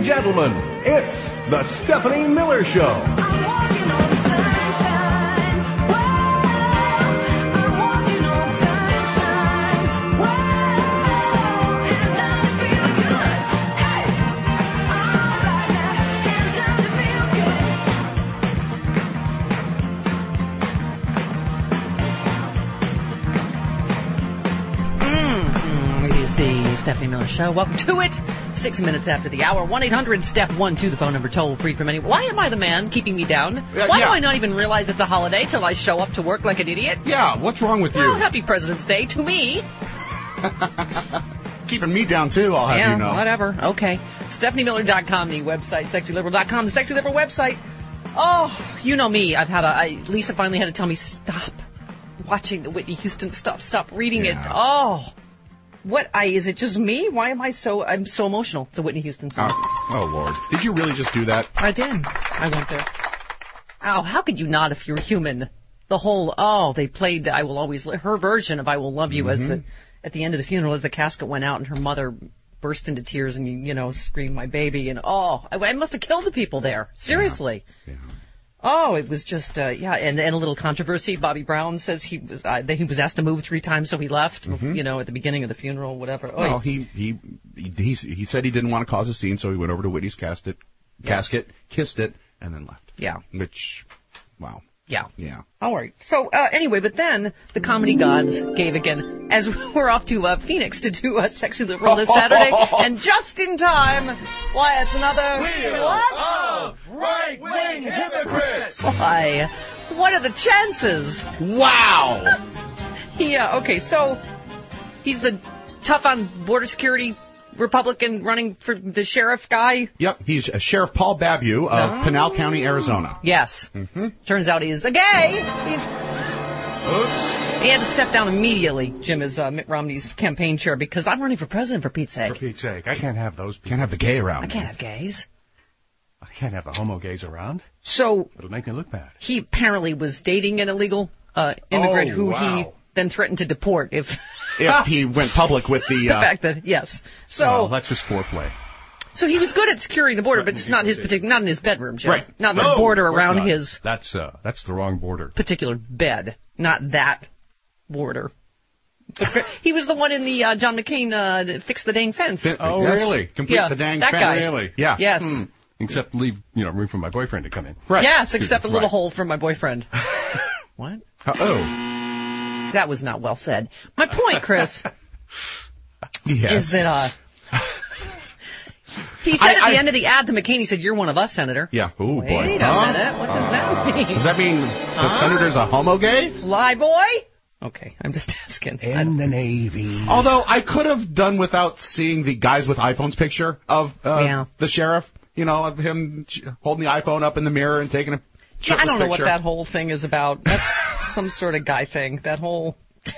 and gentlemen, it's the Stephanie Miller Show. Stephanie Miller Show. Welcome to it. 6 minutes after the hour. 1-800-STEP-1-2, the phone number, toll free from anyone. Why am I the man keeping me down? Why do I not even realize it's a holiday till I show up to work like an idiot? Yeah, what's wrong with you? Well, happy President's Day to me. Keeping me down, too, I'll have you know. Yeah, whatever. Okay. StephanieMiller.com, the website. SexyLiberal.com, the Sexy Liberal website. Oh, you know me. Lisa finally had to tell me, stop watching the Whitney Houston stuff. Stop reading it. Oh. Is it just me? Why am I'm so emotional? It's a Whitney Houston song. Oh, Lord. Did you really just do that? I did. I went there. Oh, how could you not if you're human? The whole, they played her version of I Will Love You at the end of the funeral as the casket went out and her mother burst into tears and, screamed, my baby. And, I must have killed the people there. Seriously. Yeah. Oh, it was just, and a little controversy. Bobby Brown says he was asked to move 3 times, so he left, at the beginning of the funeral, whatever. Oh, well, he said he didn't want to cause a scene, so he went over to Whitney's casket, kissed it, and then left. Yeah. Which, wow. Yeah. Yeah. All right. So, anyway, but then the comedy gods gave again, as we're off to Phoenix to do a Sexy Liberal this Saturday, and just in time, why, it's another... What? Right-wing hypocrites! Why? What are the chances? Wow! Yeah, okay, so he's the tough on border security Republican running for the sheriff guy? Yep, he's Sheriff Paul Babu of Pinal County, Arizona. Yes. Turns out he's a gay. Oops. He had to step down immediately, Jim, as Mitt Romney's campaign chair, because I'm running for president, for Pete's sake. For Pete's sake. I can't have those people. Can't have the gay around. I can't have gays. I can't have the homo gays around. So it'll make me look bad. He apparently was dating an illegal immigrant who he then threatened to deport if he went public with the fact that So that's just foreplay. So he was good at securing the border, but it's not not in his bedroom, Jim. Right. Not the border around his. That's the wrong border. Particular bed, not that border. But he was the one in the John McCain that fixed the dang fence. Really? Complete the dang fence. Guy. Really? Yeah. Yes. Except leave room for my boyfriend to come in. Right. Yes, except a little hole for my boyfriend. What? That was not well said. My point, Chris, is that he said at the end of the ad to McCain, he said, "You're one of us, Senator." Yeah. Oh, boy. Wait a minute. What does that mean? Does that mean the senator's a homo gay? Fly boy? Okay, I'm just asking. In the Navy. Although I could have done without seeing the guys with iPhones picture of the sheriff. Of him holding the iPhone up in the mirror and taking a shirtless I don't know picture. what that whole thing is about. That's some sort of guy thing. That whole...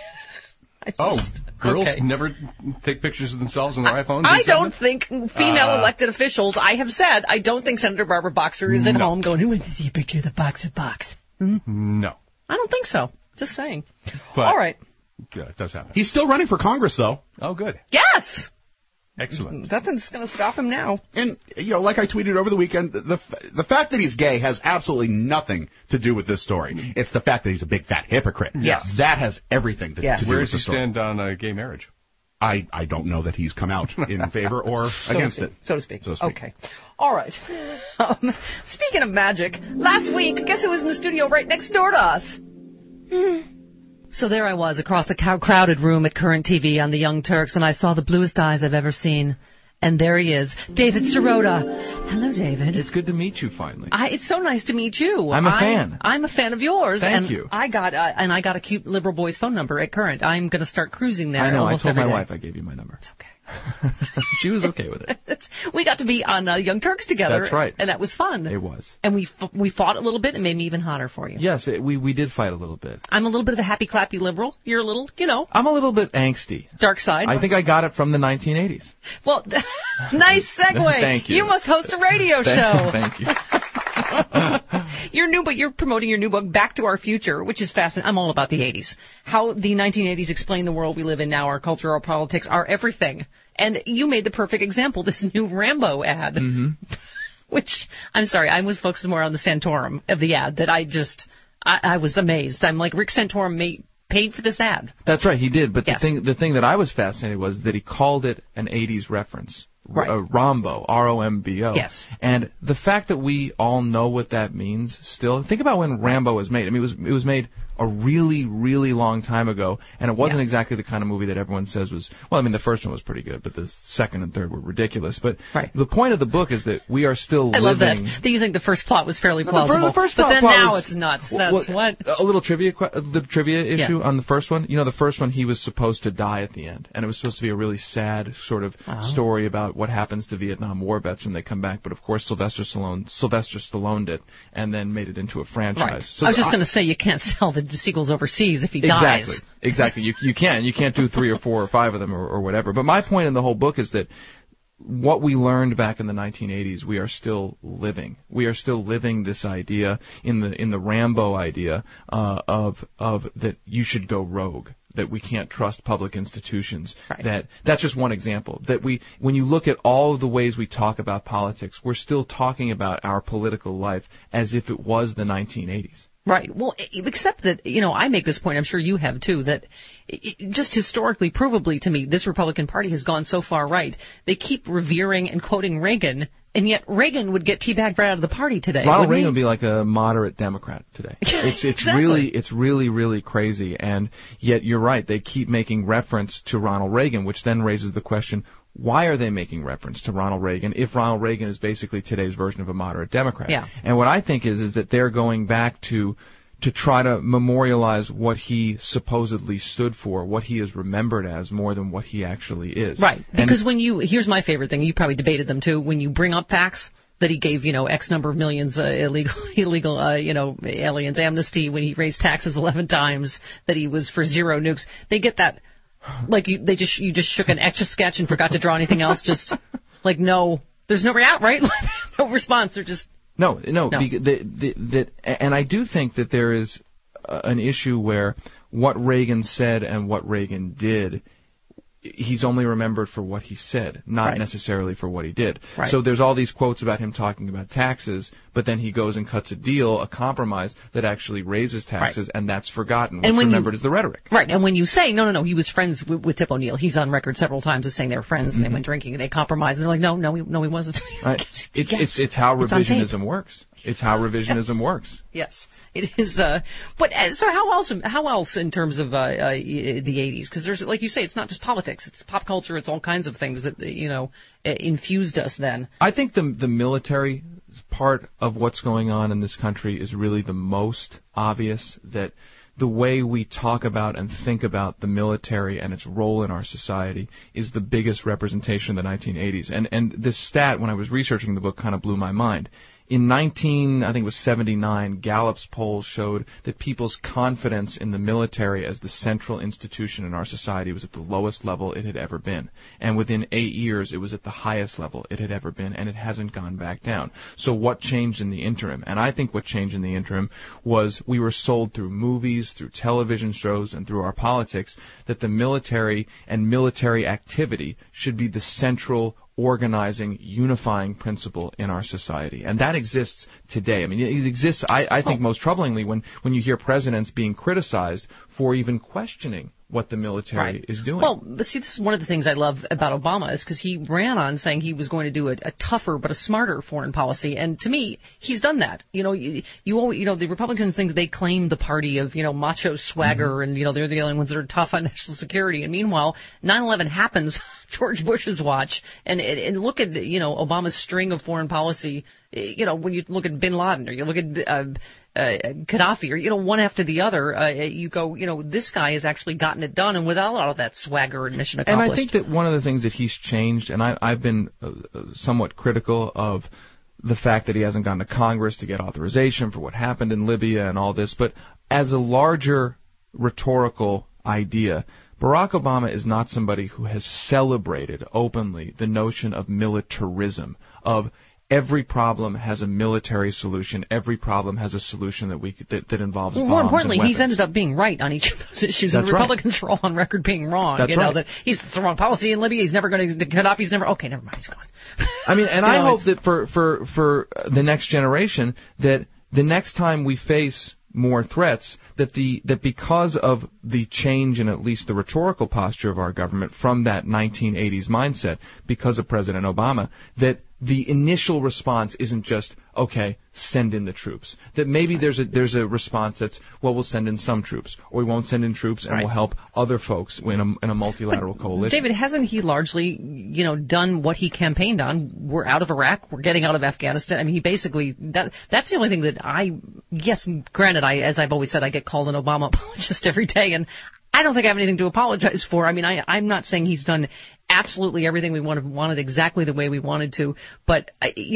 Girls never take pictures of themselves on their iPhones? I don't think female elected officials, I have said, I don't think Senator Barbara Boxer is at home going, who wants to see a picture of the Boxer box? No. I don't think so. Just saying. But, all right. Yeah, it does happen. He's still running for Congress, though. Oh, good. Yes! Excellent. Nothing's going to stop him now. And, like I tweeted over the weekend, the fact that he's gay has absolutely nothing to do with this story. It's the fact that he's a big fat hypocrite. Yes. That has everything to do with the story. Where does he stand on gay marriage? I don't know that he's come out in favor or against it. So to speak. Okay. All right. Speaking of magic, last week, guess who was in the studio right next door to us? So there I was across a crowded room at Current TV on the Young Turks, and I saw the bluest eyes I've ever seen. And there he is, David Sirota. Hello, David. It's good to meet you finally. It's so nice to meet you. I'm a fan. I'm a fan of yours. Thank you. I got a cute liberal boy's phone number at Current. I'm going to start cruising there. I know. I told my day. wife I gave you my number. It's okay. She was okay with it. We got to be on Young Turks together. That's right. And that was fun. It was. And we fought a little bit and made me even hotter for you. Yes, we did fight a little bit. I'm a little bit of a happy-clappy liberal. You're a little, I'm a little bit angsty. Dark side. I think I got it from the 1980s. Well, nice segue. Thank you. You must host a radio show. Thank you. You're promoting your new book, Back to Our Future, which is fascinating. I'm all about the 80s. How the 1980s explain the world we live in now, our culture, our politics, our everything. And you made the perfect example, this new Rambo ad. Mm-hmm. Which, I'm sorry, I was focused more on the Santorum of the ad, that I was amazed. I'm like, Rick Santorum paid for this ad. That's right, he did. But yes. the thing that I was fascinated was that he called it an 80s reference. Right. Rombo, R-O-M-B-O. Yes. And the fact that we all know what that means still, think about when Rambo was made. I mean, it was made a really, really long time ago, and it wasn't exactly the kind of movie that everyone says was, well, I mean, the first one was pretty good, but the second and third were ridiculous. But the point of the book is that we are still living... I love that you think the first plot was fairly plausible, the first but then plot now was, it's nuts. That's what... A little trivia issue on the first one. You know, the first one, he was supposed to die at the end, and it was supposed to be a really sad sort of story about what happens to Vietnam War vets when they come back, but of course Sylvester Stallone did, and then made it into a franchise. Right. So I was just going to say, you can't sell the sequels overseas if he dies. dies. Exactly. You can't do 3 or 4 or 5 of them or whatever. But my point in the whole book is that what we learned back in the 1980s, we are still living. We are still living this idea in the Rambo idea of that you should go rogue, that we can't trust public institutions. Right. That's just one example. That when you look at all of the ways we talk about politics, we're still talking about our political life as if it was the 1980s. Right. Well, except that, I make this point, I'm sure you have too, that just historically, provably to me, this Republican Party has gone so far right. They keep revering and quoting Reagan, and yet Reagan would get teabagged right out of the party today. Ronald Reagan would be like a moderate Democrat today. It's exactly. really, really crazy, and yet you're right. They keep making reference to Ronald Reagan, which then raises the question, why are they making reference to Ronald Reagan if Ronald Reagan is basically today's version of a moderate Democrat? Yeah. And what I think is that they're going back to try to memorialize what he supposedly stood for, what he is remembered as, more than what he actually is. Right. Because here's my favorite thing, you probably debated them too, when you bring up facts that he gave, X number of millions illegal aliens amnesty, when he raised taxes 11 times, that he was for zero nukes, they get that. Like you just shook an Etch-a-Sketch and forgot to draw anything else. Just like no, there's no react, right? No response. They're just no. And I do think that there is an issue where what Reagan said and what Reagan did, he's only remembered for what he said, not necessarily for what he did. Right. So there's all these quotes about him talking about taxes, but then he goes and cuts a compromise that actually raises taxes, and that's forgotten. What's remembered is the rhetoric. Right, and when you say, no, he was friends with Tip O'Neill, he's on record several times as saying they were friends, and they went drinking, and they compromised, and they're like, no, he wasn't. Right. It's how revisionism works. It's how revisionism works. Yes, it is. But so how else in terms of the 80s? Because there's, like you say, it's not just politics; it's pop culture. It's all kinds of things that infused us then. I think the military part of what's going on in this country is really the most obvious. That the way we talk about and think about the military and its role in our society is the biggest representation of the 1980s. And this stat, when I was researching the book, kind of blew my mind. In 1979, Gallup's polls showed that people's confidence in the military as the central institution in our society was at the lowest level it had ever been. And within 8 years, it was at the highest level it had ever been, and it hasn't gone back down. So what changed in the interim? And I think what changed in the interim was we were sold through movies, through television shows, and through our politics that the military and military activity should be the central organizing, unifying principle in our society. And that exists today. I mean, it exists, I think, most troublingly when you hear presidents being criticized for even questioning what the military is doing. Well, but see, this is one of the things I love about Obama is because he ran on saying he was going to do a tougher but a smarter foreign policy, and to me, he's done that. The Republicans think they claim the party of macho swagger, and they're the only ones that are tough on national security, and meanwhile, 9/11 happens George Bush's watch, and look at Obama's string of foreign policy. When you look at Bin Laden or you look at Gaddafi, or one after the other, you go, this guy has actually gotten it done, and without all of that swagger and mission accomplished. And I think that one of the things that he's changed, and I've been somewhat critical of the fact that he hasn't gone to Congress to get authorization for what happened in Libya and all this, but as a larger rhetorical idea, Barack Obama is not somebody who has celebrated openly the notion of militarism, of every problem has a military solution. Every problem has a solution that involves bombs. More importantly, and weapons. he's ended up being right on each of those issues. That's and the Republicans are all on record being wrong. That's right. That he's the wrong policy in Libya. He's never going to cut off. He's never. Okay, never mind. He's gone. I mean, and I hope that for the next generation, that the next time we face more threats, that because of the change in at least the rhetorical posture of our government from that 1980s mindset, because of President Obama, that the initial response isn't just, okay, send in the troops. That maybe there's a response that's, well, we'll send in some troops, or we won't send in troops, and we'll help other folks in a multilateral coalition. David, hasn't he largely, done what he campaigned on? We're out of Iraq. We're getting out of Afghanistan. I mean, he basically that's the only thing that yes, granted, as I've always said, I get called an Obama apologist every day, and I don't think I have anything to apologize for. I mean, I'm not saying he's done absolutely everything we wanted exactly the way we wanted to, but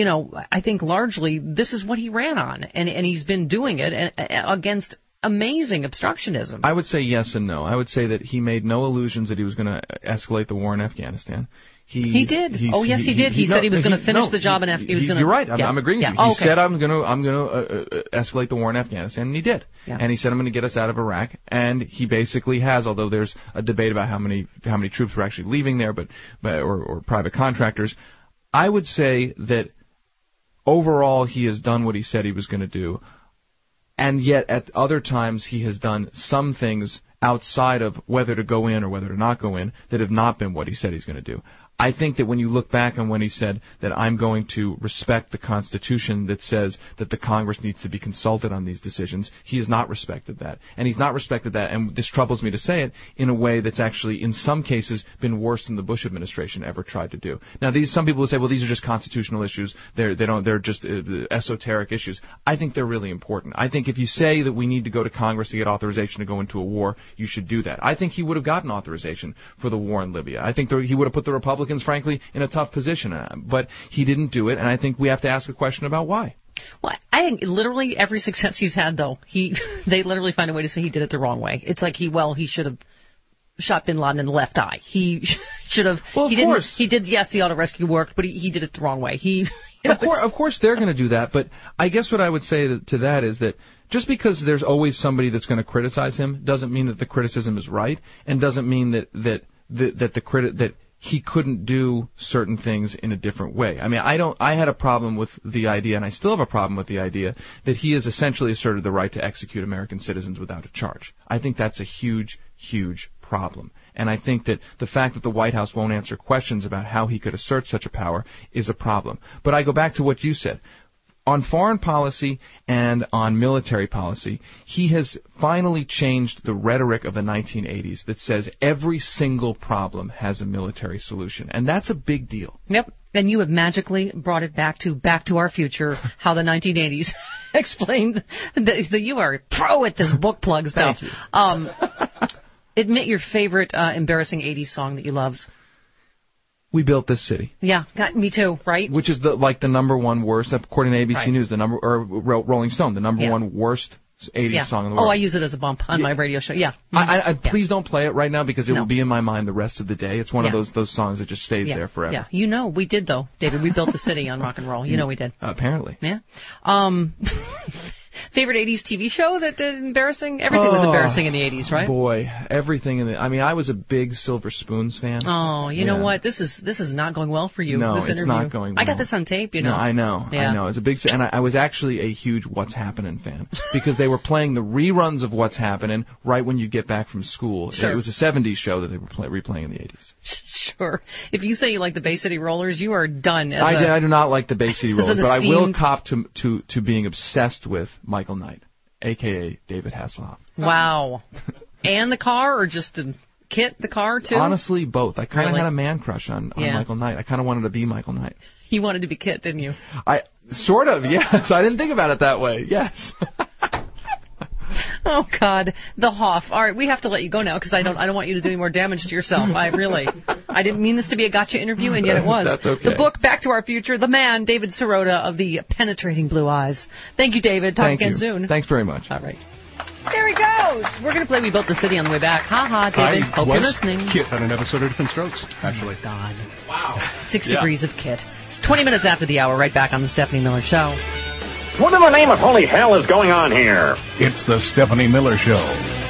I think largely this is what he ran on, and he's been doing it against amazing obstructionism. I would say yes and no. I would say that he made no illusions that he was going to escalate the war in Afghanistan. He did. Yes, he did. He said he was going to finish the job in Afghanistan. You're right. I'm agreeing with you. He said I'm going to escalate the war in Afghanistan, and he did. Yeah. And he said I'm going to get us out of Iraq, and he basically has. Although there's a debate about how many troops were actually leaving there, or private contractors. I would say that overall he has done what he said he was going to do, and yet at other times he has done some things outside of whether to go in or whether to not go in that have not been what he said he's going to do. I think that when you look back on when he said that I'm going to respect the Constitution that says that the Congress needs to be consulted on these decisions, he has not respected that. And he's not respected that, and this troubles me to say it, in a way that's actually, in some cases, been worse than the Bush administration ever tried to do. Now, some people will say, well, these are just constitutional issues. They're just esoteric issues. I think they're really important. I think if you say that we need to go to Congress to get authorization to go into a war, you should do that. I think he would have gotten authorization for the war in Libya. I think he would have put the Republicans, frankly, in a tough position. But he didn't do it, and I think we have to ask a question about why. Well, I think literally every success he's had, though, they literally find a way to say he did it the wrong way. It's like he should have shot bin Laden in the left eye. He should have. Well, of course. He did, yes, the auto rescue worked, but he did it the wrong way. Of course they're going to do that, but I guess what I would say to that is that just because there's always somebody that's going to criticize him doesn't mean that the criticism is right, and doesn't mean that he couldn't do certain things in a different way. I mean, I had a problem with the idea, and I still have a problem with the idea, that he has essentially asserted the right to execute American citizens without a charge. I think that's a huge, huge problem. And I think that the fact that the White House won't answer questions about how he could assert such a power is a problem. But I go back to what you said. On foreign policy and on military policy, he has finally changed the rhetoric of the 1980s that says every single problem has a military solution. And that's a big deal. Yep. And you have magically brought it back to Our Future, how the 1980s explained that you are pro at this book plug stuff. Thank you. Admit your favorite embarrassing 80s song that you loved. We Built This City. Yeah, me too, right? Which is the number one worst, according to ABC News, Rolling Stone, the number one worst 80s song in the world. Oh, I use it as a bump on my radio show. Yeah. Please don't play it right now because it will be in my mind the rest of the day. It's one of those songs that just stays there forever. Yeah, we did though, David. We built the city on rock and roll. We did. Apparently. Yeah. Favorite 80s TV show that embarrassing? Everything was embarrassing in the 80s, right? Boy, everything I was a big Silver Spoons fan. Oh, you know what? This is not going well for you. No, this it's interview. Not going well. I got this on tape, No, I know. Yeah. I know. It's a big, and I was actually a huge What's Happening fan because they were playing the reruns of What's Happening right when you get back from school. Sure. It was a 70s show that they were replaying in the 80s. Sure. If you say you like the Bay City Rollers, you are done. I do not like the Bay City Rollers, but I will cop to being obsessed with Michael Knight, a.k.a. David Hasselhoff. Wow. And the car, or just the car, too? Honestly, both. I kind of had a man crush on Michael Knight. I kind of wanted to be Michael Knight. You wanted to be Kit, didn't you? Sort of, yes. I didn't think about it that way. Yes. Oh, God. The Hoff. All right, we have to let you go now because I don't want you to do any more damage to yourself. I didn't mean this to be a gotcha interview, and yet it was. That's okay. The book, Back to Our Future, the man, David Sirota of the Penetrating Blue Eyes. Thank you, David. Talk again soon. Thanks very much. All right. There he goes. We're going to play We Built the City on the way back. Ha ha, David. Hope you're listening. Kit on an episode of Different Strokes, actually. Oh, God. Wow. 6 degrees of Kit. It's 20 minutes after the hour, right back on the Stephanie Miller Show. What in the name of holy hell is going on here? It's the Stephanie Miller Show.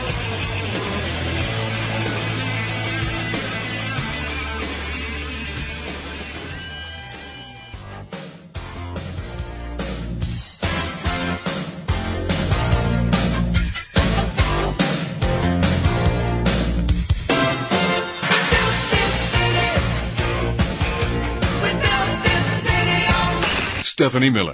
Stephanie Miller.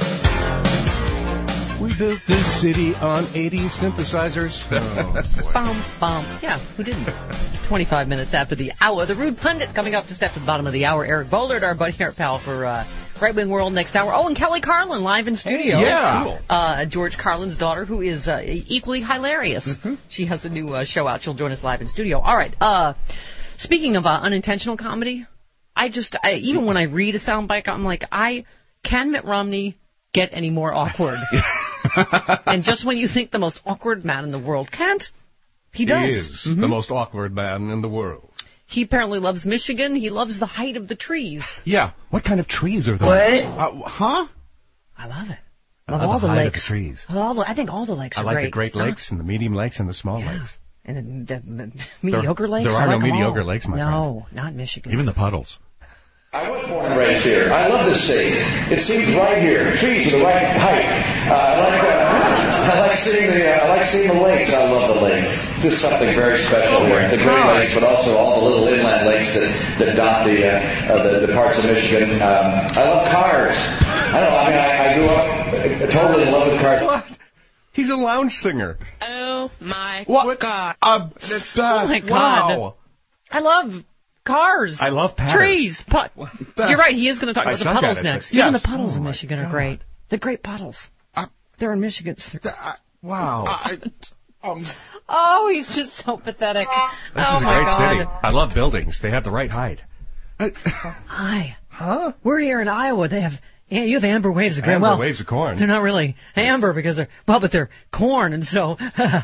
We built this city on 80 synthesizers. Oh, boy. Bum. Yeah, who didn't? 25 minutes after the hour. The Rude Pundit coming up just after the bottom of the hour. Eric Bollard, our buddy, our pal for Right Wing World next hour. Oh, and Kelly Carlin live in studio. Hey, yeah. Cool. George Carlin's daughter, who is equally hilarious. Mm-hmm. She has a new show out. She'll join us live in studio. All right. Speaking of unintentional comedy, even when I read a soundbite, I'm like, can Mitt Romney get any more awkward? And just when you think the most awkward man in the world can't, he does. He is the most awkward man in the world. He apparently loves Michigan. He loves the height of the trees. Yeah. What kind of trees are those? What? Huh? I love it. I love all the the height lakes. of the trees. I think all the lakes are great. I like great. the Great Lakes and the medium lakes and the small lakes. And the mediocre lakes? There are no like mediocre lakes, my friend. No, not Michigan. Even the puddles. I was born and raised here. I love this city. It seems right here. Trees are the right height. I like seeing the lakes. I love the lakes. This is something very special here. The Great Lakes, but also all the little inland lakes that dot the parts of Michigan. I love cars. I grew up totally in love with cars. What? He's a lounge singer. Oh my God! Oh my God! Wow! I love cars. I love patterns. Trees. You're right. He is going to talk about the puddles next. Yes. Even the puddles in Michigan are great. The great puddles. They're in Michigan. Wow. Oh, he's just so pathetic. This is a great city. I love buildings. They have the right height. Hi. Huh? We're here in Iowa. You have amber waves of corn. Waves of corn. They're not really amber because but they're corn, and so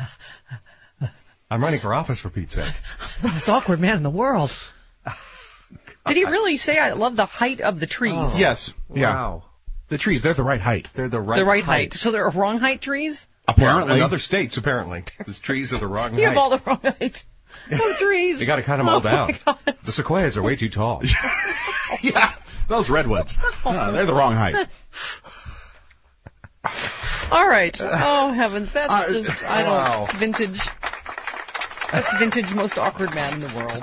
I'm running for office, for Pete's sake. the most awkward man in the world. Did he really say I love the height of the trees? Oh. Yes. Yeah. Wow. The trees, they're the right height. They're the right height. So they're wrong height trees? Apparently. In other states, apparently. The trees are the wrong height. You have all the wrong height. No trees. You got to cut them all down. The sequoias are way too tall. Yeah. Those redwoods. No, they're the wrong height. All right. Oh, heavens. That's just, vintage. That's vintage most awkward man in the world.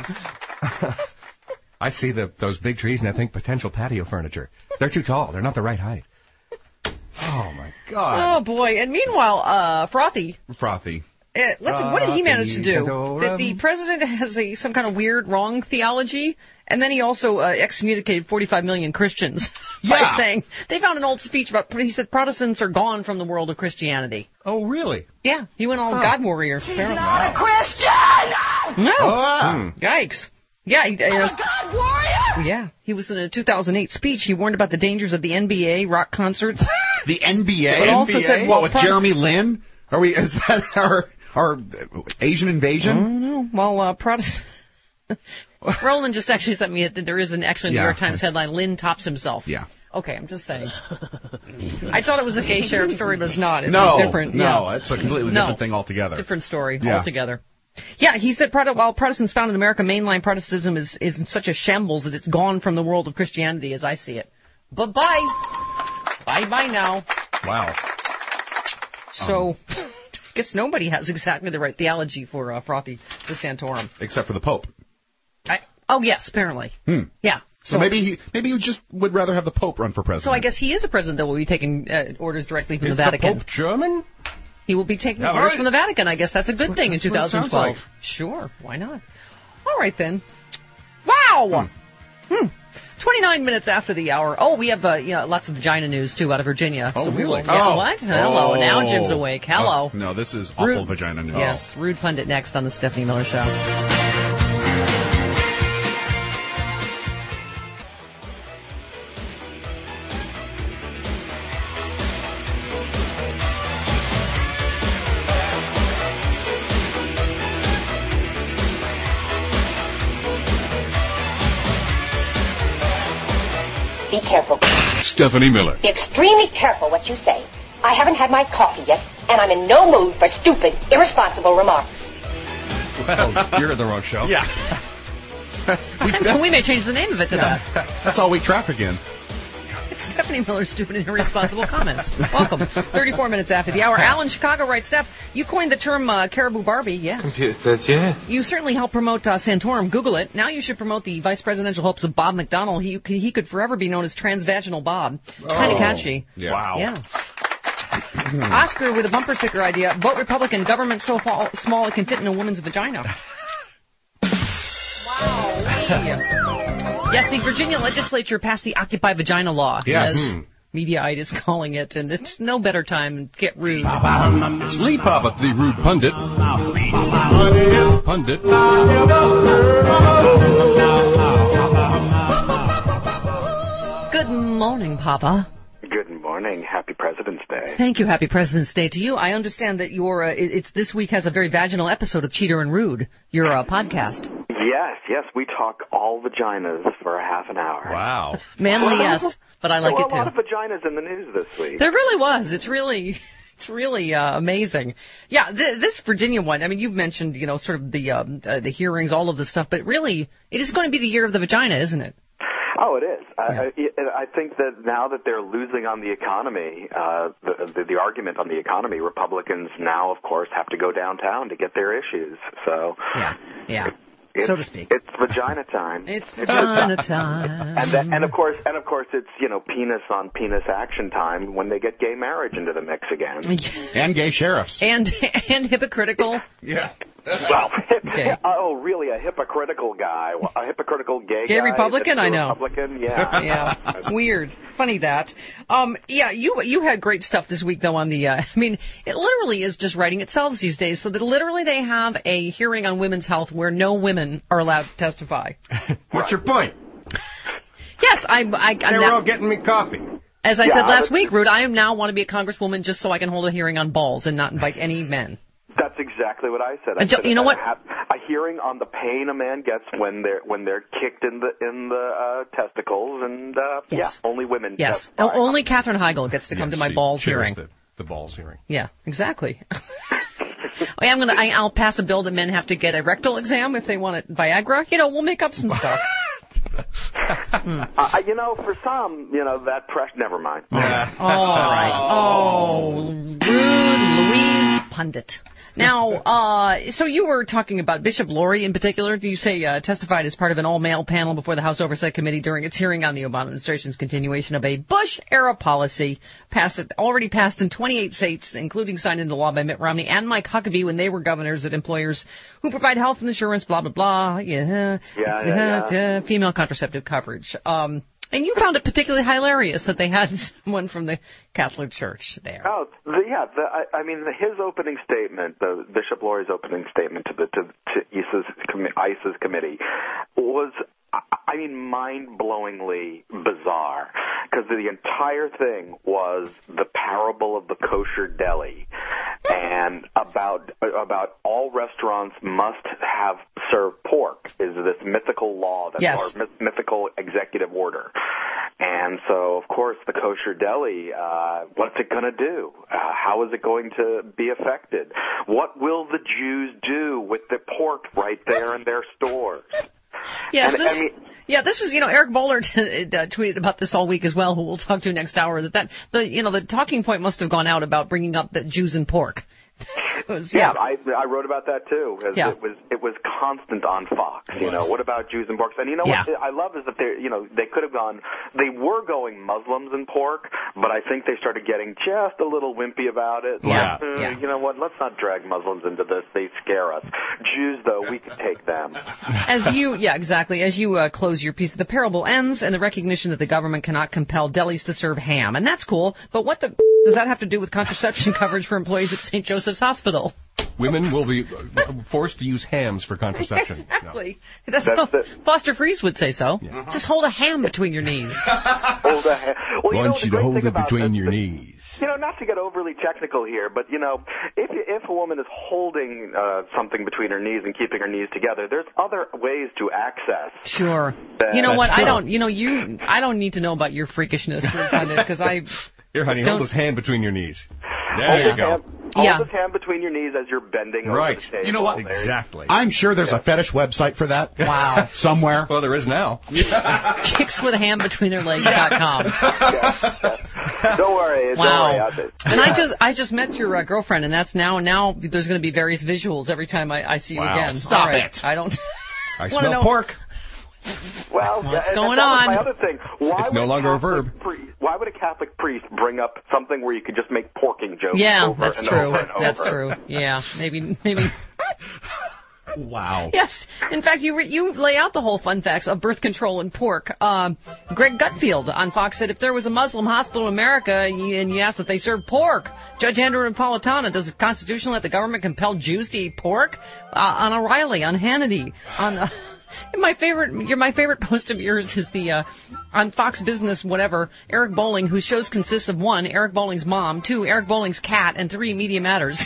I see those big trees and I think potential patio furniture. They're too tall. They're not the right height. Oh, my God. Oh, boy. And meanwhile, Frothy. What did he manage to do? That the president has some kind of weird wrong theology, and then he also excommunicated 45 million Christians by saying they found an old speech about. He said Protestants are gone from the world of Christianity. Oh, really? Yeah, he went all God warrior. She's not a Christian. No. Yikes. Yeah, God warrior. Yeah, he was in a 2008 speech. He warned about the dangers of the NBA rock concerts. The NBA. But also said, what with Jeremy Lin? Is that our Asian invasion? I don't know. Well, Roland just actually sent me that there is actually New York Times headline, Lin tops himself. Yeah. Okay, I'm just saying. I thought it was a gay sheriff story, but it's not. It's different. No, it's a completely different thing altogether. Different story altogether. Yeah, he said while Protestants found in America, mainline Protestantism is in such a shambles that it's gone from the world of Christianity as I see it. Bye-bye. Bye-bye now. Wow. So, I guess nobody has exactly the right theology for Frothy de Santorum. Except for the Pope. Yes, apparently. Yeah. So maybe he just would rather have the Pope run for president. So I guess he is a president that will be taking orders directly from the Vatican. Is the Pope German? He will be taking orders from the Vatican. I guess that's a good thing in 2012. Like. Sure, why not? All right, then. Wow! 29 minutes after the hour. Oh, we have lots of vagina news, too, out of Virginia. Oh, so really? What? Hello. Now Jim's awake. Hello. No, this is awful vagina news. Yes, Rude Pundit next on the Stephanie Miller Show. careful. Stephanie Miller. Be extremely careful what you say. I haven't had my coffee yet, and I'm in no mood for stupid, irresponsible remarks. Well, you're in the wrong show. Yeah. we may change the name of it to that. That's all we traffic in. It's Stephanie Miller's stupid and irresponsible comments. Welcome. 34 minutes after the hour. Al in Chicago writes, Steph, you coined the term Caribou Barbie, yes. Yes. You certainly helped promote Santorum. Google it. Now you should promote the vice presidential hopes of Bob McDonnell. He could forever be known as Transvaginal Bob. Kind of catchy. Yeah. Wow. Yeah. Oscar with a bumper sticker idea. Vote Republican. Government so small it can fit in a woman's vagina. Wow. Yes, the Virginia legislature passed the Occupy Vagina law. Yes. As Mediaite is calling it, and it's no better time to get rude. It's Lee Papa, the rude pundit. Good morning, Papa. Good morning. Happy President's Day. Thank you. Happy President's Day to you. I understand that your it's this week has a very vaginal episode of Cheater and Rude, your podcast. Yes. We talk all vaginas for a half an hour. Wow. Manly, yes, but I like it too. A lot of vaginas in the news this week. There really was. It's really amazing. Yeah, this Virginia one. I mean, you've mentioned sort of the hearings, all of the stuff, but really, it is going to be the year of the vagina, isn't it? Oh, it is. Yeah. I think that now that they're losing on the economy, the argument on the economy, Republicans now, of course, have to go downtown to get their issues. So yeah. So to speak. It's vagina time. It's vagina time. And of course, it's penis on penis action time when they get gay marriage into the mix again. And gay sheriffs. And hypocritical. Yeah. Well, okay. Oh, really? A hypocritical guy? A hypocritical gay guy? Republican? I know. Republican? Yeah. Yeah. Weird. Funny that. Yeah, you had great stuff this week, though, on the, I mean, it literally is just writing itself these days, so that literally they have a hearing on women's health where no women are allowed to testify. What's your point? Yes, They were all getting me coffee. As I said last week, Rude, I now want to be a congresswoman just so I can hold a hearing on balls and not invite any men. That's exactly what I said. You know what? A hearing on the pain a man gets when they're kicked in the testicles, and yes. Only women. Yes, only Katherine Heigl gets to come to my balls hearing. The balls hearing. Yeah, exactly. I'll pass a bill that men have to get a rectal exam if they want Viagra. We'll make up some stuff. For some, that pressure. Never mind. All right. Oh, rude Louise Pundit. Now, so you were talking about Bishop Laurie in particular. You say testified as part of an all-male panel before the House Oversight Committee during its hearing on the Obama administration's continuation of a Bush-era policy already passed in 28 states, including signed into law by Mitt Romney and Mike Huckabee when they were governors, that employers who provide health insurance, blah, blah, blah, female contraceptive coverage. And you found it particularly hilarious that they had someone from the Catholic Church there. Oh, his opening statement, the Bishop Laurie's opening statement to ICE's committee was, mind-blowingly bizarre, because the entire thing was the parable of the kosher deli, and about all restaurants must have served pork is this mythical law, or mythical executive order. And so, of course, the kosher deli, what's it going to do? How is it going to be affected? What will the Jews do with the pork right there in their stores? Yes, this is, Eric Bowler tweeted about this all week as well, who we'll talk to next hour, the talking point must have gone out about bringing up the Jews and pork. I wrote about that too. It was constant on Fox. What about Jews and pork? And what I love is that they could have gone. They were going Muslims and pork, but I think they started getting just a little wimpy about it. You know what? Let's not drag Muslims into this. They scare us. Jews, though, we can take them. As you close your piece, the parable ends and the recognition that the government cannot compel delis to serve ham, and that's cool. But what does that have to do with contraception coverage for employees at St. Joseph's Hospital? Women will be forced to use hams for contraception. Exactly. No. That's how Foster Friess would say so. Yeah. Just hold a ham between your knees. Hold a ham. Well, I want you to hold it between your knees. Not to get overly technical here, but, if a woman is holding something between her knees and keeping her knees together, there's other ways to access. Sure. You know what? I don't need to know about your freakishness, because I... Here, honey, hold this hand between your knees. There you go. Hold this hand between your knees as you're bending over the table. You know what? Exactly. I'm sure there's a fetish website for that. Wow. Somewhere. Well, there is now. Chickswithahambetweentheirlegs.com. Don't worry. Wow. Don't worry. And I just met your girlfriend, and that's now there's going to be various visuals every time I see you again. Stop it. I don't. I smell pork. Well, what's going on? My other thing. It's no longer a verb. Why would a Catholic priest bring up something where you could just make porking jokes? Yeah, over that's and true. over and over? That's true. Yeah, maybe. Wow. Yes. In fact, you lay out the whole fun facts of birth control and pork. Greg Gutfield on Fox said if there was a Muslim hospital in America and you asked if they serve pork, Judge Andrew Napolitano, does the Constitution let the government compel Jews to eat pork? On O'Reilly, on Hannity, on... my favorite post of yours is the on Fox Business whatever, Eric Bolling, whose shows consists of 1, Eric Bolling's mom, 2, Eric Bolling's cat, and 3, Media Matters.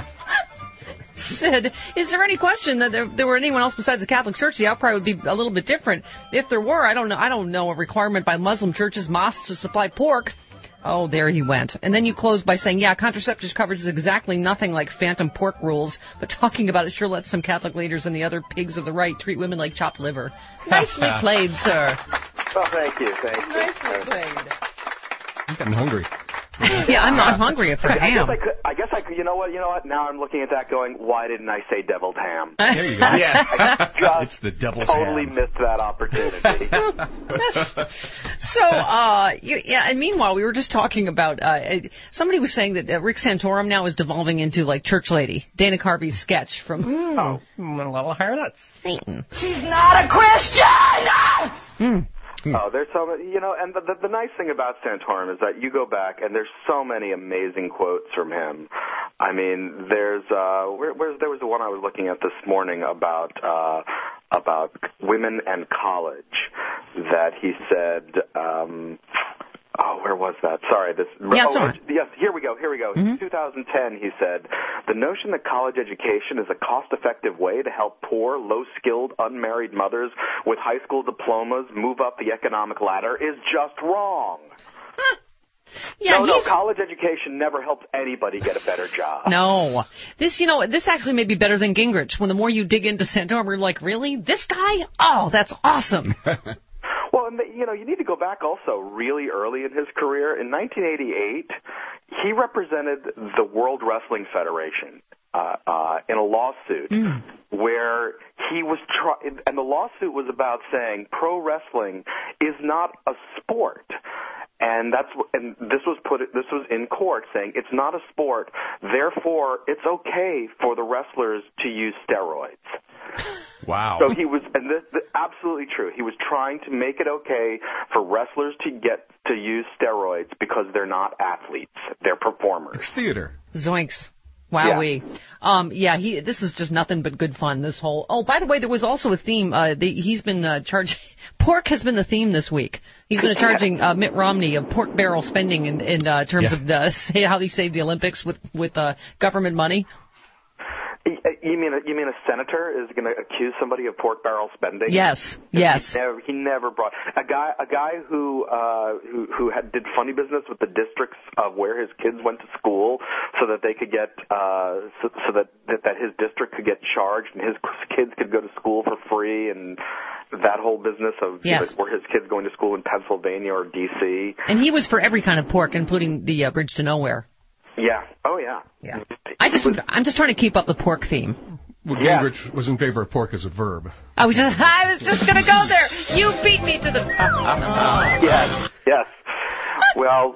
Said, is there any question that there were anyone else besides the Catholic Church? The outcry would be a little bit different. If there were, I don't know a requirement by Muslim churches, mosques to supply pork. Oh, there he went. And then you closed by saying, contraceptive coverage is exactly nothing like phantom pork rules, but talking about it sure lets some Catholic leaders and the other pigs of the right treat women like chopped liver. Nicely played, sir. Oh, thank you. Nicely played. I'm getting hungry. Yeah, I'm not hungry for ham. I guess I could. You know what? Now I'm looking at that going, why didn't I say deviled ham? There you go. Yeah. It's the devil's totally ham. missed that opportunity. So, and meanwhile, we were just talking about, somebody was saying that Rick Santorum now is devolving into, like, Church Lady, Dana Carvey's sketch from... a little harlot. Satan. She's not a Christian! Oh, there's so many, and the nice thing about Santorum is that you go back and there's so many amazing quotes from him. I mean, there was the one I was looking at this morning about women and college that he said. Where was that? Sorry. Yes, here we go. Mm-hmm. In 2010, he said, the notion that college education is a cost-effective way to help poor, low-skilled, unmarried mothers with high school diplomas move up the economic ladder is just wrong. Yeah, no, college education never helps anybody get a better job. No. This actually may be better than Gingrich. When the more you dig into Santorum, you're like, really? This guy? Oh, that's awesome. Well, and you need to go back also really early in his career. In 1988, he represented the World Wrestling Federation in a lawsuit where he was and the lawsuit was about saying pro wrestling is not a sport. And this was in court saying it's not a sport, therefore it's okay for the wrestlers to use steroids. Wow. So he was, and this absolutely true. He was trying to make it okay for wrestlers to get to use steroids because they're not athletes; they're performers. It's theater. Zoinks. Wowee. Yeah. This is just nothing but good fun, this whole... Oh, by the way, there was also a theme. He's been charging... Pork has been the theme this week. He's been charging Mitt Romney of pork barrel spending in terms of how he saved the Olympics with government money. You mean a senator is going to accuse somebody of pork barrel spending? Yes. He never brought a guy who did funny business with the districts of where his kids went to school, so that they could get so that his district could get charged and his kids could go to school for free, and that whole business of where his kids going to school in Pennsylvania or D.C. And he was for every kind of pork, including the Bridge to Nowhere. Yeah. Oh, yeah. Yeah. I'm just trying to keep up the pork theme. Well, Gingrich was in favor of pork as a verb. I was just going to go there. You beat me to the... Yes. Well,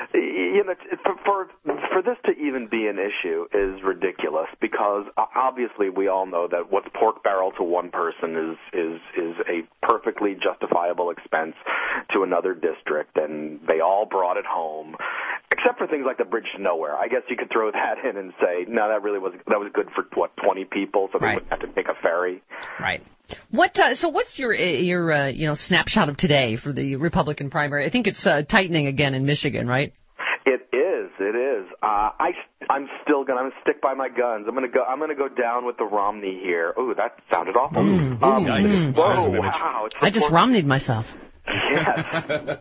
for this to even be an issue is ridiculous, because obviously we all know that what's pork barrel to one person is a perfectly justifiable expense to another district, and they all brought it home, except for things like the Bridge to Nowhere. I guess you could throw that in and say, no, that was good for 20 people, so they wouldn't have to take a ferry. Right. So what's your snapshot of today for the Republican primary? I think it's tightening again in Michigan, right? It is. I'm still gonna stick by my guns. I'm gonna go down with the Romney here. Ooh, that sounded awful. Whoa, wow! I just Romneyed myself. Yes.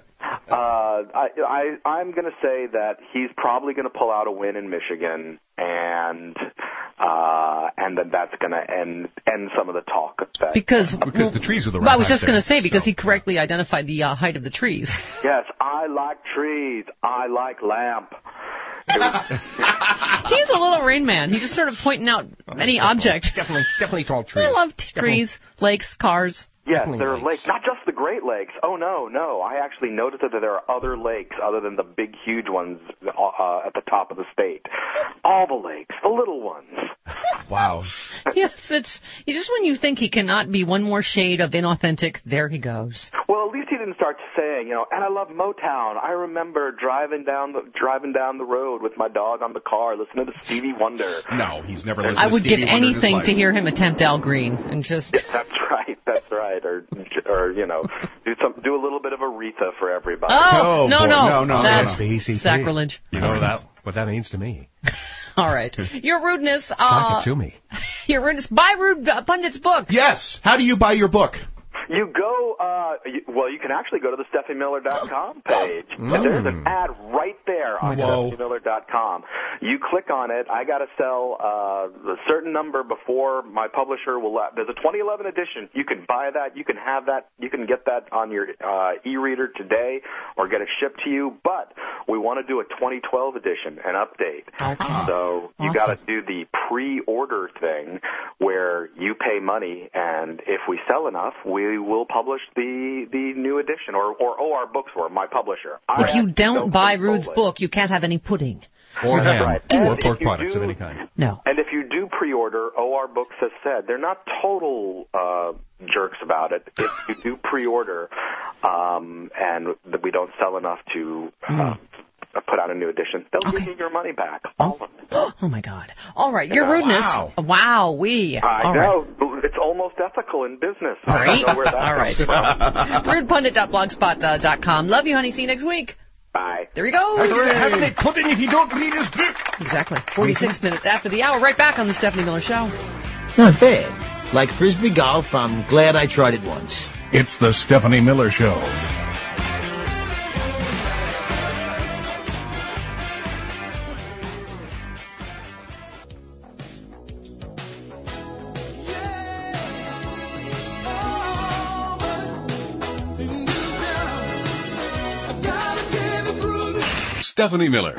I'm going to say that he's probably going to pull out a win in Michigan, and then that's going to end some of the talk. Because the trees are the right. I was just going to say because he correctly identified the height of the trees. Yes, I like trees. I like lamp. He's a little Rain Man. He's just sort of pointing out any object. Definitely tall trees. I love trees, lakes, cars. Yes, there are lakes, not just the Great Lakes. Oh, no. I actually noticed that there are other lakes other than the big, huge ones at the top of the state. All the lakes, the little ones. Wow. Yes, it's just when you think he cannot be one more shade of inauthentic, there he goes. Well, at least he didn't start saying, and I love Motown. I remember driving down the road with my dog on the car, listening to Stevie Wonder. No, he's never listened I would to Stevie give Wonder anything to hear him attempt Al Green and just. That's right. Or do a little bit of Aretha for everybody. Oh, no. That's sacrilege. You know what that means to me. All right. Your rudeness. Sock it to me. Your rudeness. Buy Rude Pundit's book. Yes. How do you buy your book? You go, you can actually go to the StephanieMiller.com page. And there's an ad right there on StephanieMiller.com. You click on it. I got to sell a certain number before my publisher will there's a 2011 edition. You can buy that. You can have that. You can get that on your e-reader today or get it shipped to you. But we want to do a 2012 edition, an update. Okay. So you got to do the pre-order thing where you pay money, and if we sell enough, we will publish the new edition, or OR Books were my publisher. If you don't buy Rude's book, you can't have any pudding. Or ham. Right. Or pork products of any kind. No. And if you do pre-order, OR Books has said they're not total jerks about it. If you do pre-order and we don't sell enough to put out a new edition, they'll give you your money back. All of it. Oh, my God. All right. Your rudeness. Wow. I know. It's almost ethical in business. Right. I don't know where that All right. RudePundit.blogspot.com. Love you, honey. See you next week. Bye. There we go. How do they put in if you don't read his book? Exactly. 46 minutes after the hour. Right back on the Stephanie Miller Show. Not bad. Like Frisbee golf, I'm glad I tried it once. It's the Stephanie Miller Show. Stephanie Miller.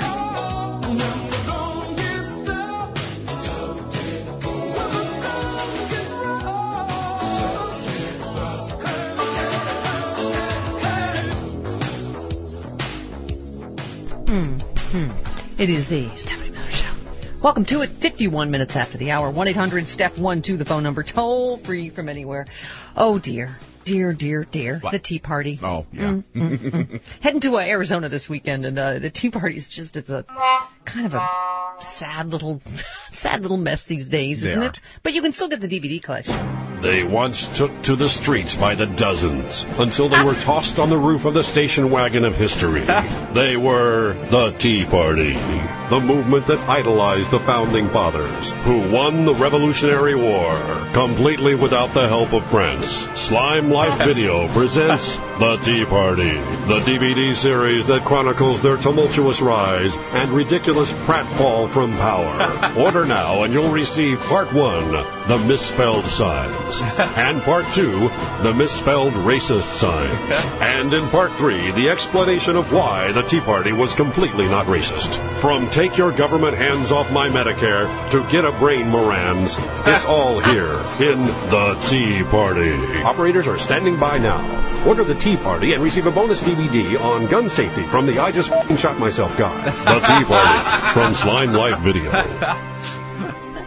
It is the Stephanie Miller Show. Welcome to it. 51 minutes after the hour. 1-800-STEP-1-2, the phone number. Toll free from anywhere. Oh, dear. Dear. What? The Tea Party. Oh, yeah. Heading to Arizona this weekend, and the Tea Party is just at the kind of a sad little mess these days, isn't it? But you can still get the DVD collection. They once took to the streets by the dozens until they were tossed on the roof of the station wagon of history. They were the Tea Party, the movement that idolized the Founding Fathers, who won the Revolutionary War completely without the help of France. Slime Life Video presents The Tea Party, the DVD series that chronicles their tumultuous rise and ridiculous pratfall from power. Order now and you'll receive Part 1, The Misspelled Signs, and Part 2, The Misspelled Racist Signs, and in Part 3, the explanation of why the Tea Party was completely not racist. From Take Your Government Hands Off My Medicare to Get a Brain Morans, it's all here in The Tea Party. Operators are standing by now. Order The Tea Party and receive a bonus DVD on gun safety from the I Just Shot Myself guy. The Tea Party from Slime Life Video.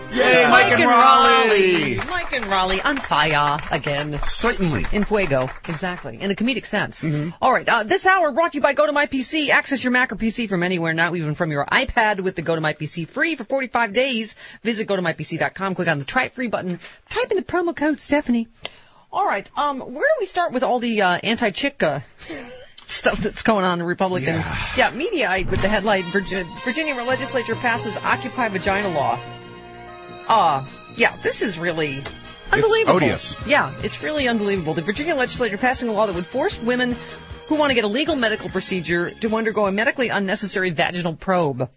Yay, Mike and Raleigh! Mike and Raleigh on fire again. Certainly. In fuego, exactly. In a comedic sense. All right, this hour brought to you by Go to My PC. Access your Mac or PC from anywhere, now even from your iPad with the Go to My PC free for 45 days. Visit GoToMyPC.com, click on the Try It Free button, type in the promo code Stephanie. All right, where do we start with all the anti-chick stuff that's going on in the Republican Mediaite with the headline, Virginia legislature passes Occupy Vagina law. This is really unbelievable. It's odious. Yeah, it's really unbelievable. The Virginia legislature passing a law that would force women who want to get a legal medical procedure to undergo a medically unnecessary vaginal probe.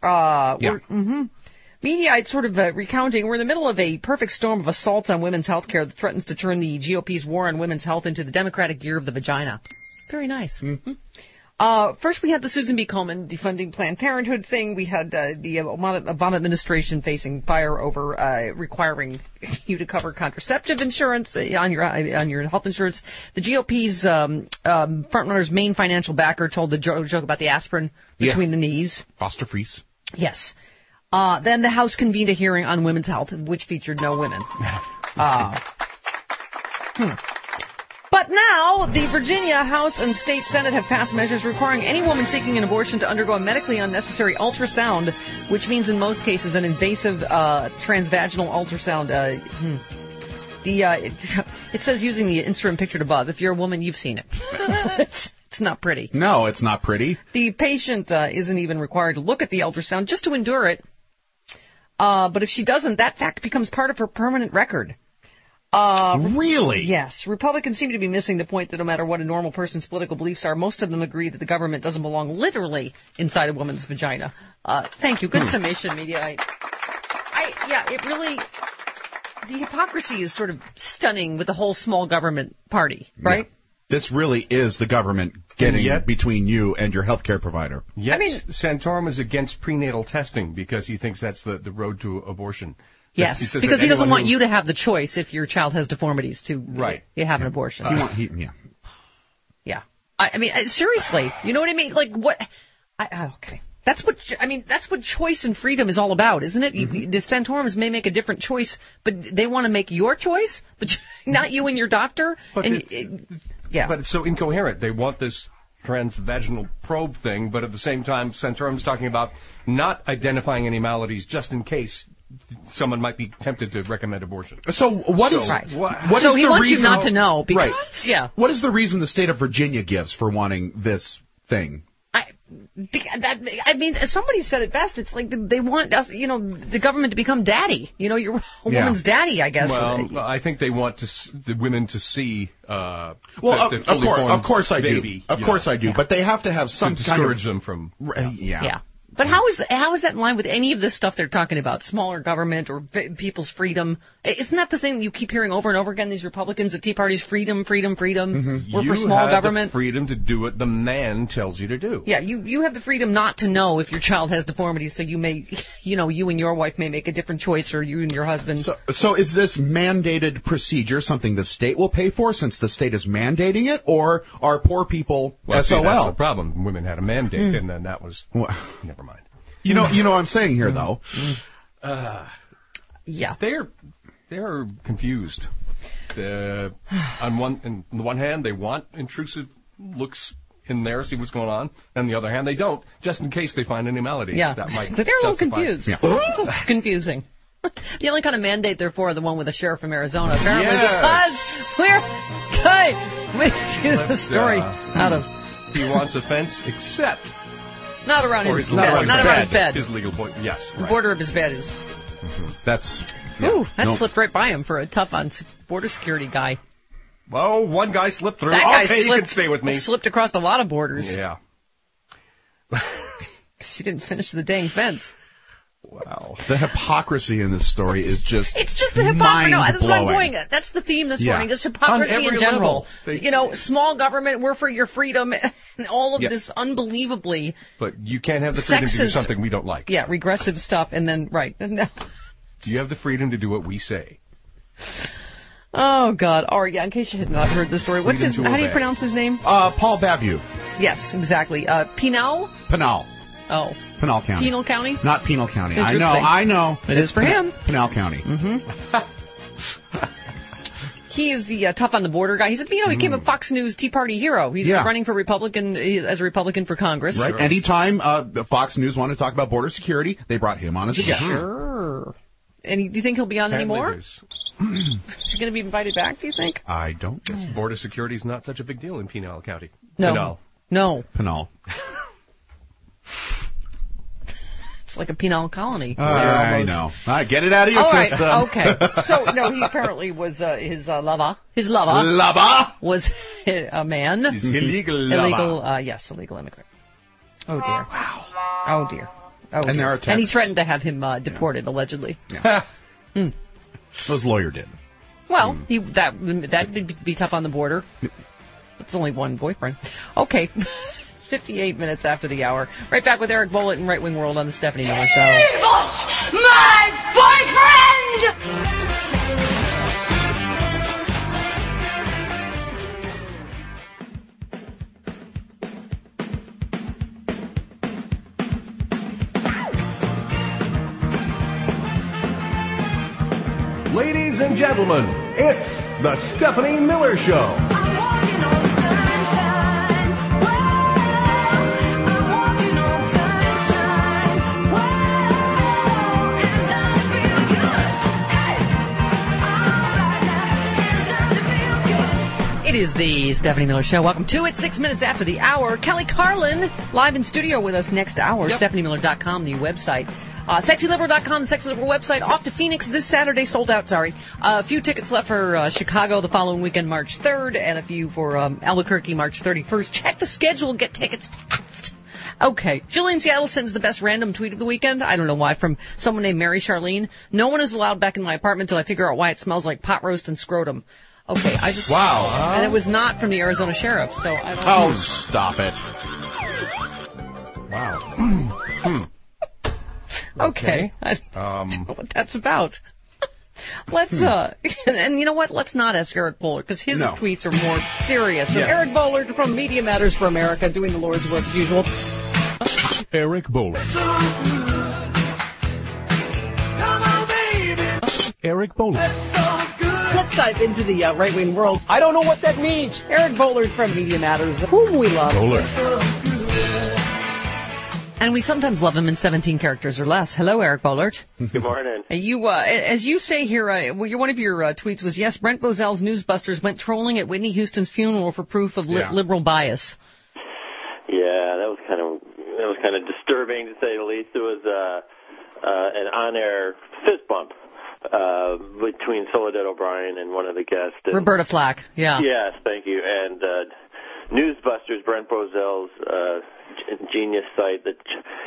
Mediaite sort of recounting, we're in the middle of a perfect storm of assaults on women's health care that threatens to turn the GOP's war on women's health into the Democratic year of the vagina. Very nice. First, we had the Susan B. Komen defunding Planned Parenthood thing. We had the Obama administration facing fire over requiring you to cover contraceptive insurance on your health insurance. The GOP's frontrunner's main financial backer told the joke about the aspirin between the knees. Foster Freeze. Yes. Then the House convened a hearing on women's health, which featured no women. But now, the Virginia House and State Senate have passed measures requiring any woman seeking an abortion to undergo a medically unnecessary ultrasound, which means in most cases an invasive transvaginal ultrasound. It says using the instrument pictured above. If you're a woman, you've seen it. It's not pretty. No, it's not pretty. The patient isn't even required to look at the ultrasound, just to endure it. But if she doesn't, that fact becomes part of her permanent record. Really? Yes. Republicans seem to be missing the point that no matter what a normal person's political beliefs are, most of them agree that the government doesn't belong literally inside a woman's vagina. Thank you. Good summation, media. It really... The hypocrisy is sort of stunning with the whole small government party, right? Yeah. This really is the government getting between you and your health care provider. Yes, Santorum is against prenatal testing because he thinks that's the road to abortion. Yes, because he doesn't want you to have the choice if your child has deformities to have an abortion. I mean, seriously, you know what I mean? Like what? Okay. That's what choice and freedom is all about, isn't it? The Santorums may make a different choice, but they want to make your choice, but not you and your doctor. But it's so incoherent. They want this transvaginal probe thing, but at the same time, Santorum's talking about not identifying any maladies just in case someone might be tempted to recommend abortion. So what is he the wants reason, you not to know because what is the reason the state of Virginia gives for wanting this thing? I mean, somebody said it best. It's like they want us, the government to become daddy. You're a woman's daddy, I guess. Well, I think they want the women to see. Of course I do. Of course I do. But they have to have some to discourage them from. But how is that in line with any of this stuff they're talking about? Smaller government or people's freedom? Isn't that the thing you keep hearing over and over again? These Republicans, the Tea Party's freedom. We're for small government. You have the freedom to do what the man tells you to do. Yeah, you have the freedom not to know if your child has deformities, so you may, you and your wife may make a different choice, or you and your husband. So is this mandated procedure something the state will pay for since the state is mandating it, or are poor people SOL? See, that's the problem. Women had a mandate, and then that was never mind. You know what I'm saying here, though. They're confused. On the one hand, they want intrusive looks in there, see what's going on. On the other hand, they don't, just in case they find any maladies. Yeah, that might they're a little confused. Yeah. It's confusing. The only kind of mandate they're for are the one with the sheriff from Arizona, apparently, because we're the story out of. He wants a fence, except. Not around his bed. His legal point, yes. The border of his bed is. That's. Slipped right by him for a tough on border security guy. Well, one guy slipped through. That guy you can stay with me. Slipped across a lot of borders. Yeah. She didn't finish the dang fence. Wow. The hypocrisy in this story is just It's just the hypocrisy. No, that's what I'm going at. That's the theme this morning. Just hypocrisy in general. Small government, we're for your freedom, and all of this unbelievably. But you can't have the freedom to do something we don't like. Yeah, regressive stuff, and then, Do you have the freedom to do what we say? Oh, God. All right, in case you had not heard the story. How do you pronounce his name? Paul Babu. Yes, exactly. Pinal? Pinal. Oh. Pinal County. Penal County? Not Penal County. I know. It is for him. Pinal County. He is the tough on the border guy. He said, he became a Fox News Tea Party hero. He's running for as a Republican for Congress. Right. Sure. Anytime Fox News wanted to talk about border security, they brought him on as a guest. Sure. And do you think he'll be on anymore? Is he going to be invited back, do you think? I don't. Border security is not such a big deal in Pinal County. No. Pinal. It's like a penal colony. I know. Get it out of your system. Okay. So, no, he apparently was his lover. His lover. Was a man. He's illegal lover. Illegal immigrant. Oh, dear. Wow. Oh, dear. Oh, and there are texts. And he threatened to have him deported, allegedly. Yeah. His lawyer did. Well, that would be tough on the border. It's only one boyfriend. Okay. 58 minutes after the hour. Right back with Eric Bolett and Right Wing World on the Stephanie Miller Show. He was my boyfriend! Ladies and gentlemen, it's the Stephanie Miller Show. It is the Stephanie Miller Show. Welcome to it. 6 minutes after the hour. Kelly Carlin live in studio with us next hour. Yep. StephanieMiller.com, the website. SexyLiberal.com, the Sexy Liberal website. Off to Phoenix this Saturday. Sold out, sorry. A few tickets left for Chicago the following weekend, March 3rd, and a few for Albuquerque, March 31st. Check the schedule. Get tickets fast. Okay. Jillian Seattle sends the best random tweet of the weekend. I don't know why. From someone named Mary Charlene. No one is allowed back in my apartment until I figure out why it smells like pot roast and scrotum. Okay, I just... Wow. And it was not from the Arizona Sheriff, so I don't... Oh, stop it. Wow. Okay. I don't know what that's about. Let's, and you know what? Let's not ask Eric Bollert, because his tweets are more serious. So Eric Bollert from Media Matters for America, doing the Lord's work as usual. Eric Bollert. Come on, baby. Eric Bollert. Let's dive into the right-wing world. I don't know what that means. Eric Bollert from Media Matters, whom we love. And we sometimes love him in 17 characters or less. Hello, Eric Bollert. Good morning. You, as you say here, one of your tweets was, yes, Brent Bozell's Newsbusters went trolling at Whitney Houston's funeral for proof of liberal bias. Yeah, that was kind of disturbing, to say the least. It was an on-air fist bump between Soledad O'Brien and one of the guests. Roberta Flack, yeah. Yes, thank you. And Newsbusters, Brent Bozell's genius site that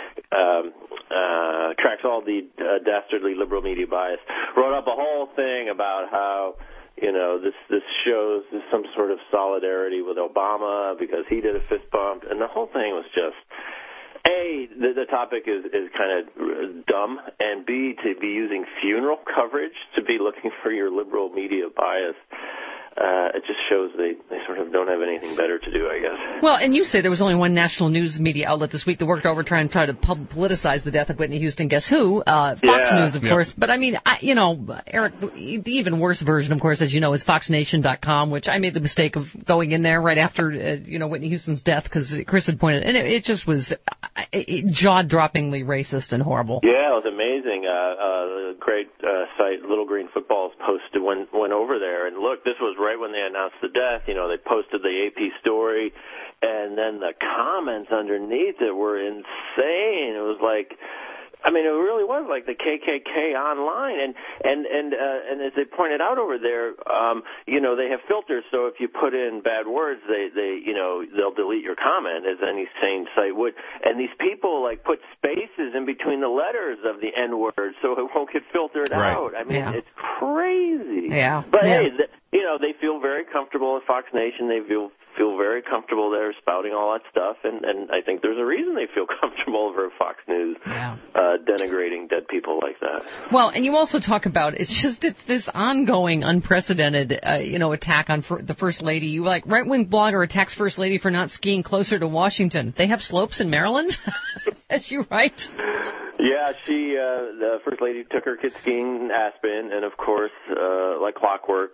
tracks all the dastardly liberal media bias, wrote up a whole thing about how, this shows some sort of solidarity with Obama because he did a fist bump, and the whole thing was just... A, the topic is kind of dumb, and B, to be using funeral coverage to be looking for your liberal media bias. It just shows they sort of don't have anything better to do, I guess. Well, and you say there was only one national news media outlet this week that worked overtime to try to politicize the death of Whitney Houston. Guess who? Fox News, of course. But I mean, Eric, the even worse version, of course, as you know, is FoxNation.com, which I made the mistake of going in there right after, Whitney Houston's death, because Chris had pointed, and it just was jaw-droppingly racist and horrible. Yeah, it was amazing. A great site, Little Green Footballs, posted went over there, and look, this was right when they announced the death. They posted the AP story, and then the comments underneath it were insane. It was like, it really was like the KKK online, and as they pointed out over there, they have filters, so if you put in bad words, they'll delete your comment, as any sane site would. And these people put spaces in between the letters of the N word, so it won't get filtered out. It's crazy. Yeah. But hey, they feel very comfortable at Fox Nation. They feel very comfortable there spouting all that stuff, and I think there's a reason they feel comfortable over at Fox News denigrating dead people like that. Well, and you also talk about it's this ongoing, unprecedented, attack on the First Lady. You right-wing blogger attacks First Lady for not skiing closer to Washington. They have slopes in Maryland, as you write. Yeah, the First Lady took her kids skiing in Aspen, and of course, like clockwork,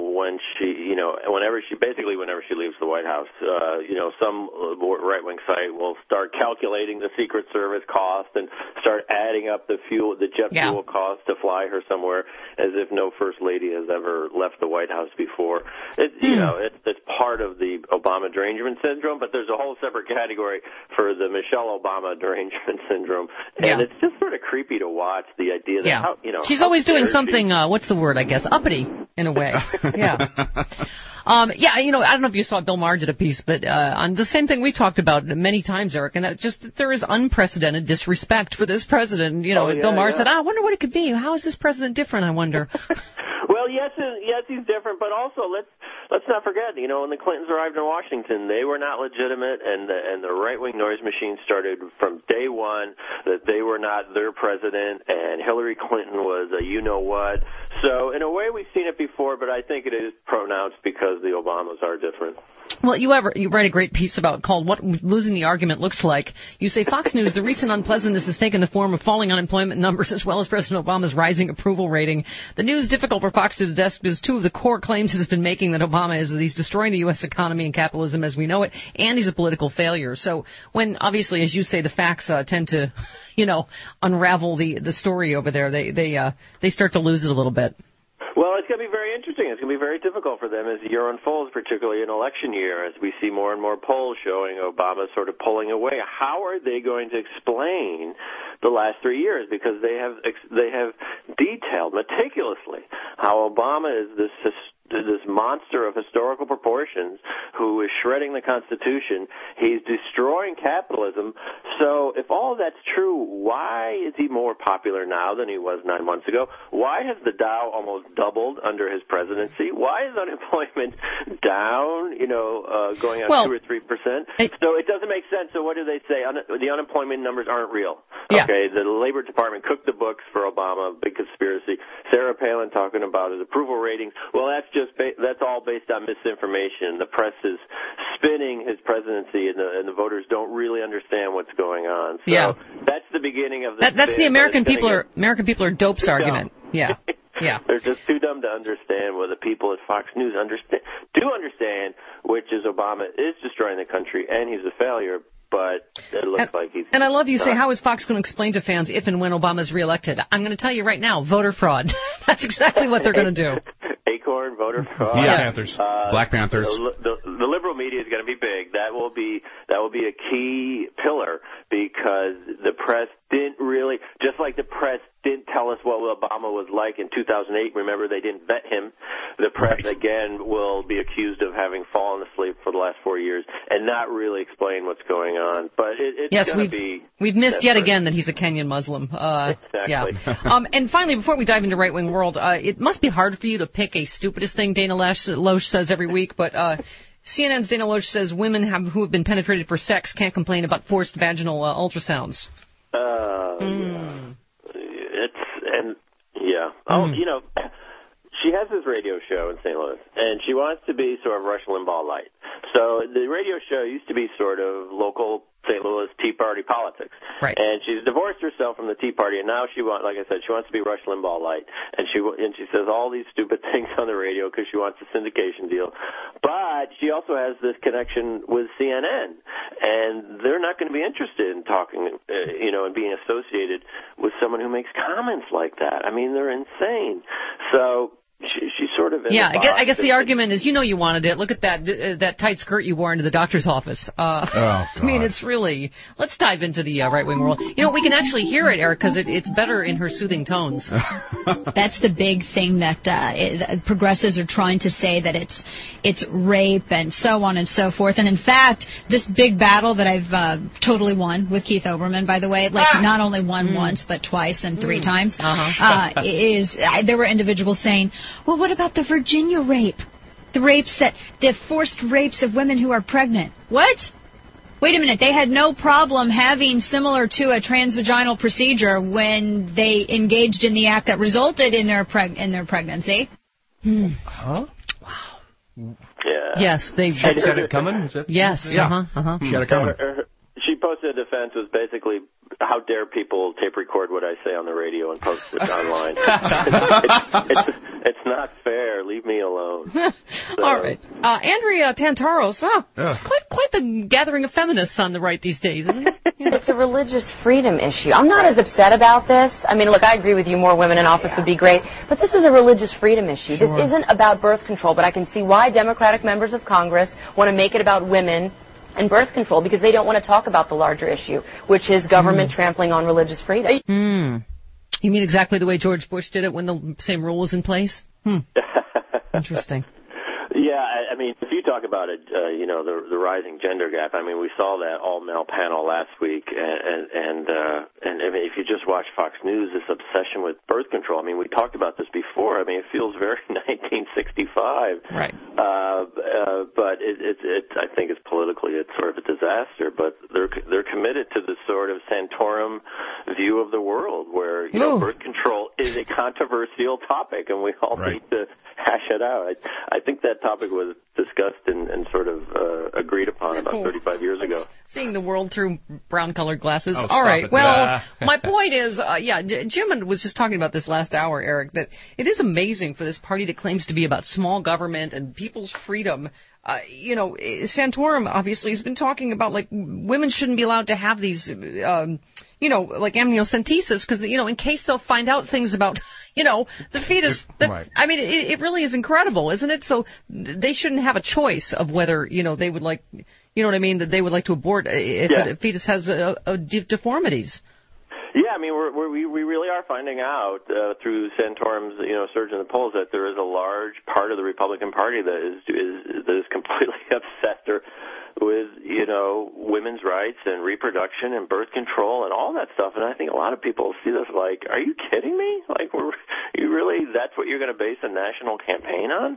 whenever she leaves the White House, some right-wing site will start calculating the Secret Service cost and start adding up the jet fuel cost to fly her somewhere, as if no First Lady has ever left the White House before. It's part of the Obama derangement syndrome, but there's a whole separate category for the Michelle Obama derangement syndrome, and it's just sort of creepy to watch the idea that she's always doing something. What's the word? I guess uppity in a way. Yeah. I don't know if you saw Bill Maher did a piece, but on the same thing we talked about many times, Eric, and that there is unprecedented disrespect for this president. Bill Maher said, I wonder what it could be. How is this president different, I wonder? Well, yes, he's different, but also let's not forget, when the Clintons arrived in Washington, they were not legitimate, and the right-wing noise machine started from day one that they were not their president, and Hillary Clinton was a you-know-what. So, in a way, we've seen it before, but I think it is pronounced because the Obamas are different. Well, you write a great piece called What Losing the Argument Looks Like. You say, Fox News, the recent unpleasantness has taken the form of falling unemployment numbers as well as President Obama's rising approval rating. The news difficult for Fox to digest because two of the core claims it has been making that Obama is that he's destroying the U.S. economy and capitalism as we know it, and he's a political failure. So when, obviously, as you say, the facts tend to, unravel the story over there, they start to lose it a little bit. Well, it's going to be very interesting. It's going to be very difficult for them as the year unfolds, particularly in election year, as we see more and more polls showing Obama sort of pulling away. How are they going to explain the last 3 years? Because they have detailed meticulously how Obama is this monster of historical proportions who is shredding the Constitution. He's destroying capitalism. So if all of that's true, why is he more popular now than he was 9 months ago? Why has the Dow almost doubled under his presidency? Why is unemployment down, going up 2 or 3%? So it doesn't make sense. So what do they say? The unemployment numbers aren't real. Yeah. Okay, the Labor Department cooked the books for Obama, big conspiracy. Sarah Palin talking about his approval ratings. Well, that's all based on misinformation. The press is spinning his presidency, and the voters don't really understand what's going on. So that's the beginning of the. That's the American people are dopes argument. Yeah. Yeah. They're just too dumb to understand what the people at Fox News do understand, which is Obama is destroying the country and he's a failure. But it looks like he's... And I love you say, how is Fox going to explain to fans if and when Obama's reelected? I'm going to tell you right now, voter fraud. That's exactly what they're going to do. Acorn, voter fraud. Yeah. Panthers. Black Panthers. The liberal media is going to be big. That will be a key pillar because the press didn't really, just like the press didn't tell us what Obama was like in 2008. Remember, they didn't vet him. The press, again, will be accused of having fallen asleep for the last 4 years and not really explain what's going on. But it's going to be... We've missed yet again that he's a Kenyan Muslim. Exactly. Yeah. And finally, before we dive into right-wing world, it must be hard for you to pick a stupidest thing Dana Loesch says every week, but... CNN's Dana Loesch says women who have been penetrated for sex can't complain about forced vaginal ultrasounds. She has this radio show in St. Louis, and she wants to be sort of Rush Limbaugh light. So the radio show used to be sort of local St. Louis Tea Party politics. Right. And she's divorced herself from the Tea Party, and now she wants to be Rush Limbaugh light. And she says all these stupid things on the radio because she wants a syndication deal. But she also has this connection with CNN, and they're not going to be interested in talking, and being associated with someone who makes comments like that. I mean, they're insane. So... She's sort of in I guess the argument is, you wanted it. Look at that tight skirt you wore into the doctor's office. I mean, it's really... Let's dive into the right-wing world. We can actually hear it, Eric, because it's better in her soothing tones. That's the big thing that progressives are trying to say, that it's rape and so on and so forth. And in fact, this big battle that I've totally won with Keith Olbermann, by the way, not only won once, but twice and 3 times, there were individuals saying, Well, what about the Virginia rape? The forced rapes of women who are pregnant. What? Wait a minute, they had no problem having similar to a transvaginal procedure when they engaged in the act that resulted in their pregnancy. Huh? Wow. Yeah. Yes, they had it coming. Is that yes. Yeah. She had it coming. She posted a defense was basically, how dare people tape record what I say on the radio and post it online. It's not fair. Leave me alone. So. All right. Andrea Tantaros. It's quite the gathering of feminists on the right these days, isn't it? It's a religious freedom issue. I'm not as upset about this. I mean, look, I agree with you. More women in office would be great. But this is a religious freedom issue. Sure. This isn't about birth control, but I can see why Democratic members of Congress want to make it about women and birth control, because they don't want to talk about the larger issue, which is government trampling on religious freedom. You mean exactly the way George Bush did it when the same rule was in place? Interesting. Yeah, I mean, if you talk about it, the rising gender gap. I mean, we saw that all-male panel last week, and I mean, if you just watch Fox News, this obsession with birth control. I mean, we talked about this before. I mean, it feels very 1965. Right. But I think it's politically, it's sort of a disaster. But they're committed to this sort of Santorum view of the world, where birth control is a controversial topic, and we all need to hash it out. I think that topic was discussed and sort of agreed upon about 35 years ago. Seeing the world through brown-colored glasses. Oh, all right. it. Well, my point is, Jim was just talking about this last hour, Eric, that it is amazing for this party that claims to be about small government and people's freedom. Santorum obviously has been talking about, like, women shouldn't be allowed to have these, like amniocentesis, because, in case they'll find out things about, the fetus. Right. I mean, it really is incredible, isn't it? So they shouldn't have a choice of whether, they would like, what I mean, that they would like to abort if a fetus has deformities. Yeah, I mean, we really are finding out through Santorum's surge in the polls that there is a large part of the Republican Party that is completely obsessed with women's rights and reproduction and birth control and all that stuff. And I think a lot of people see this like, are you kidding me? Like, that's what you're going to base a national campaign on?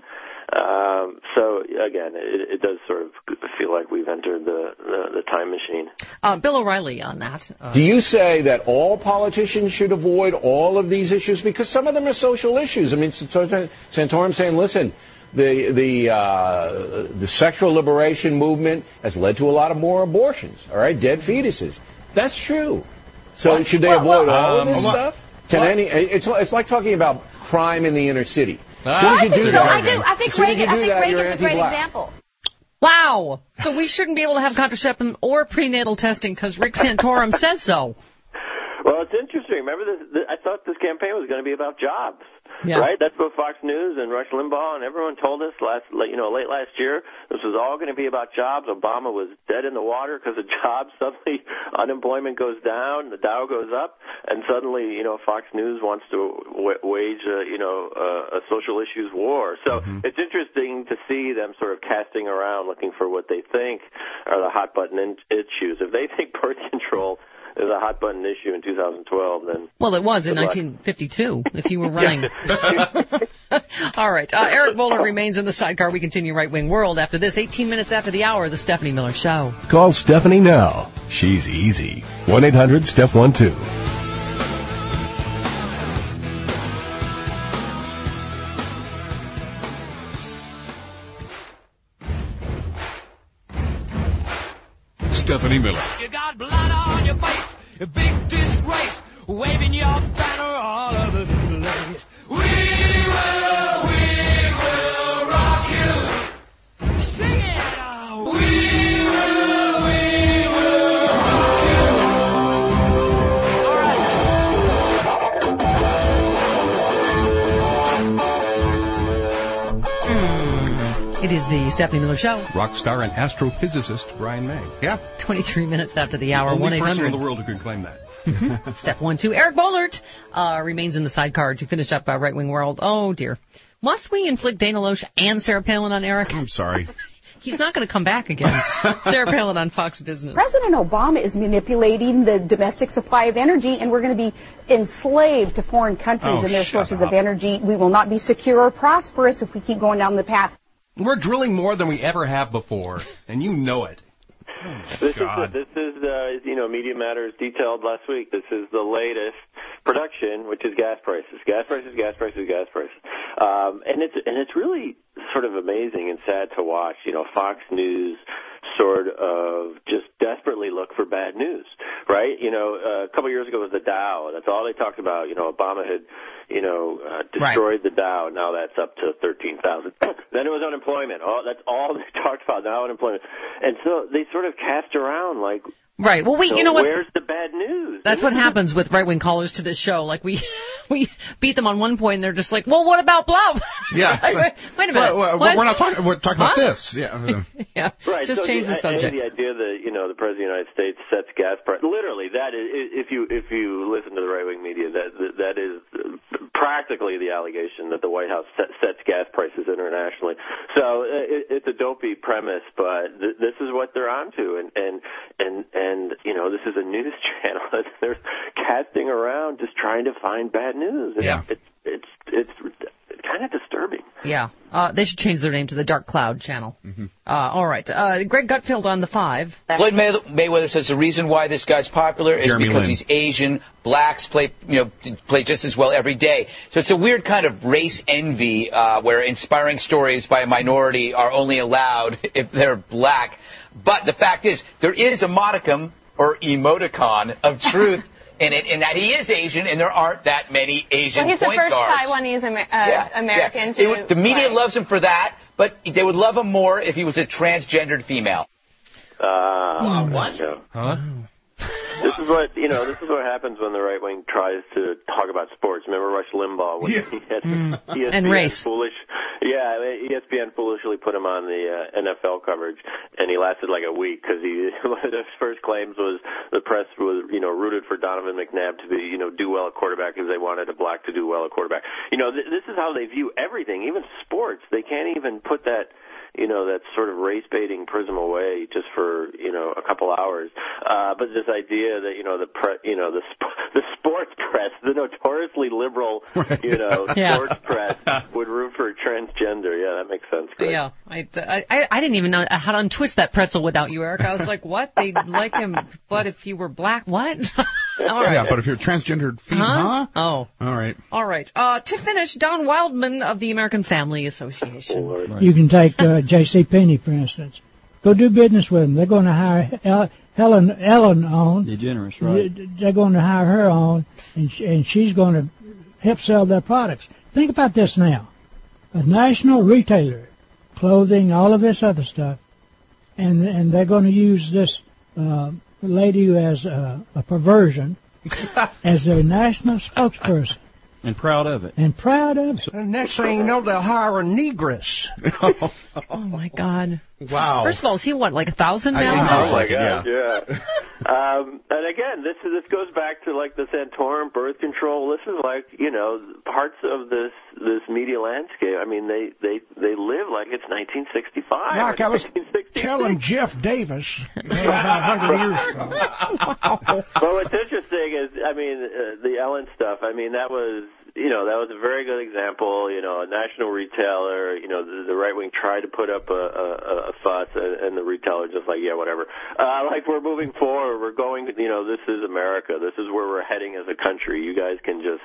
So again, it does sort of feel like we've entered the time machine. Bill O'Reilly on that. Do you say that all politicians should avoid all of these issues? Because some of them are social issues. I mean, Santorum saying, listen, the sexual liberation movement has led to a lot of more abortions, all right, dead fetuses. That's true. So should they avoid all of this stuff? It's like talking about crime in the inner city. I think Reagan's a great example. Wow. So we shouldn't be able to have contraception or prenatal testing because Rick Santorum says so. Well, it's interesting. Remember, I thought this campaign was going to be about jobs, right? That's what Fox News and Rush Limbaugh and everyone told us late last year. This was all going to be about jobs. Obama was dead in the water because of jobs. Suddenly, unemployment goes down, the Dow goes up, and suddenly, Fox News wants to wage, a social issues war. So it's interesting to see them sort of casting around, looking for what they think are the hot button issues. If they think birth control is a hot button issue in 2012, then... Well, it was in 1952, if you were running. All right. Eric Boehlert remains in the sidecar. We continue Right Wing World after this. 18 minutes after the hour, The Stephanie Miller Show. Call Stephanie now. She's easy. 1-800-STEP-12. Stephanie Miller. You got blood on your face, a big disgrace, waving your banner all over the place. We will rock you. Sing it out. We will rock you. All right. It is the Stephanie Miller Show. Rock star and astrophysicist Brian May. Yeah. 23 minutes after the hour. Only 1-800. person in the world who can claim that. Step 1-2. Eric Boehlert remains in the sidecar to finish up Right Wing World. Oh, dear. Must we inflict Dana Loesch and Sarah Palin on Eric? I'm sorry. He's not going to come back again. Sarah Palin on Fox Business. President Obama is manipulating the domestic supply of energy, and we're going to be enslaved to foreign countries and their sources of energy. We will not be secure or prosperous if we keep going down the path. We're drilling more than we ever have before, and you know it. This is Media Matters detailed last week. This is the latest production, which is gas prices. And it's really sort of amazing and sad to watch. Fox News sort of just desperately look for bad news, right? A couple of years ago it was the Dow. That's all they talked about. Obama had, destroyed the Dow. Now that's up to 13,000. Then it was unemployment. That's all they talked about, now unemployment. And so they sort of cast around like, right. Well, you know what? Where's the bad news? That's what happens with right-wing callers to this show. Like, we beat them on one point, and they're just like, well, what about blah? Yeah. Wait a minute. We're not talking. We're talking about this. Yeah. Yeah. Right. Just change the subject. The idea that the President of the United States sets gas price. Literally, that is, if you listen to the right-wing media, that is practically the allegation that the White House sets gas prices internationally. So it's a dopey premise, but this is what they're onto, and this is a news channel that they're casting around just trying to find bad news. Yeah. It's kind of disturbing. Yeah. They should change their name to the Dark Cloud Channel. Mm-hmm. All right. Greg Gutfeld on the 5. Floyd Mayweather says the reason why this guy's popular is because he's Asian. Blacks play just as well every day. So it's a weird kind of race envy where inspiring stories by a minority are only allowed if they're black. But the fact is, there is a modicum or emoticon of truth in it, in that he is Asian, and there aren't that many Asian point guards. Well, he's the first Taiwanese American to The media play. loves him for that, but they would love him more if he was a transgendered female. What? Huh? This is what happens when the right wing tries to talk about sports. Remember Rush Limbaugh when he had ESPN and race. ESPN foolishly put him on the NFL coverage, and he lasted like a week because one of his first claims was the press was rooted for Donovan McNabb to be do well at quarterback because they wanted a black to do well at quarterback. This is how they view everything, even sports. They can't even put that that sort of race-baiting prism away just for, a couple hours. But this idea that, the sports press, the notoriously liberal, sports press would root for transgender. Yeah, that makes sense. Greg. Yeah. I didn't even know how to untwist that pretzel without you, Eric. I was like, what? They'd like him, but if you were black, what? All right. Yeah, but if you're transgendered female, Oh. All right. All right. To finish, Don Wildman of the American Family Association. You can take J.C. Penney, for instance. Go do business with them. They're going to hire Ellen on. DeGeneres, right? They're going to hire her on, and she's going to help sell their products. Think about this now. A national retailer, clothing, all of this other stuff, and they're going to use this lady who has a perversion as their national spokesperson. And proud of it. And proud of it. And next thing you know, they'll hire a negress. Oh, my God. Wow. First of all, is he, like 1,000 now? Oh, my God, yeah. And again, this goes back to, like, the Santorum birth control. This is like, parts of this media landscape. I mean, they live like it's 1965. Like I was telling Jeff Davis about 100 years ago. Well, what's interesting is, the Ellen stuff, that was a very good example, a national retailer, the right wing tried to put up a fuss, and the retailer just like, yeah, whatever. Like, we're moving forward, we're going, this is America, this is where we're heading as a country. You guys can just,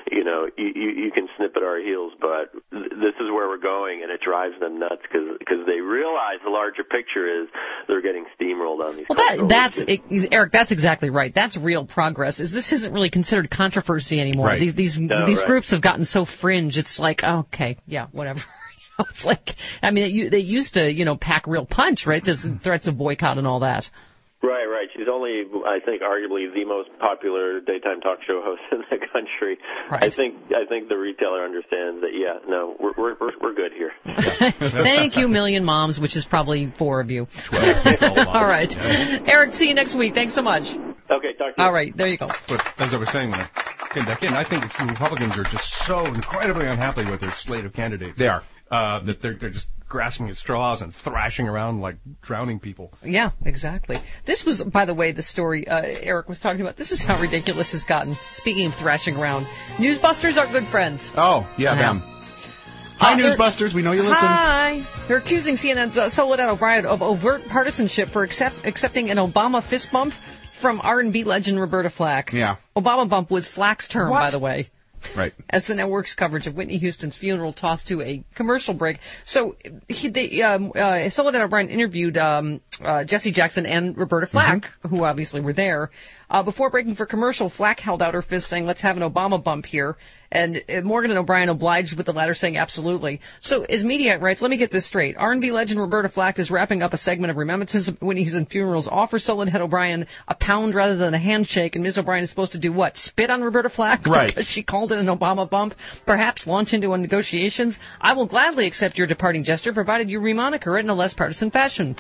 you can snip at our heels, but this is where we're going, and it drives them nuts because they realize the larger picture is they're getting steamrolled on these. Well, Eric, that's exactly right. That's real progress. This isn't really considered controversy anymore. Right. These groups have gotten so fringe. It's like, okay, yeah, whatever. It's like, they used to, pack real punch, right? There's threats of boycott and all that. Right. She's only, I think, arguably the most popular daytime talk show host in the country. Right. I think the retailer understands that. Yeah, no, we're good here. Thank you, Million Moms, which is probably 4 of you. 12. All right, Eric. See you next week. Thanks so much. Okay, talk to you. All right, there you go. But as I was saying when I came back in, I think the Republicans are just so incredibly unhappy with their slate of candidates. They are. That they're just grasping at straws and thrashing around like drowning people. Yeah, exactly. This was, by the way, the story Eric was talking about. This is how ridiculous it's gotten. Speaking of thrashing around, Newsbusters are good friends. Oh, yeah, them. Hi, Newsbusters. We know you listen. Hi. They're accusing CNN's Soledad O'Brien of overt partisanship for accepting an Obama fist bump from R&B legend Roberta Flack. Yeah. Obama bump was Flack's term, by the way. Right. As the network's coverage of Whitney Houston's funeral tossed to a commercial break. So Soledad O'Brien interviewed Jesse Jackson and Roberta Flack, who obviously were there. Before breaking for commercial, Flack held out her fist saying, let's have an Obama bump here. And Morgan and O'Brien obliged with the latter saying absolutely. So as Mediaite writes, let me get this straight. R&B legend Roberta Flack is wrapping up a segment of Remembrances of Whitney Houston funerals. Offers Soledad O'Brien a pound rather than a handshake. And Ms. O'Brien is supposed to do what? Spit on Roberta Flack? Right. Because she called it an Obama bump? Perhaps launch into a negotiations? I will gladly accept your departing gesture, provided you remoniker it in a less partisan fashion.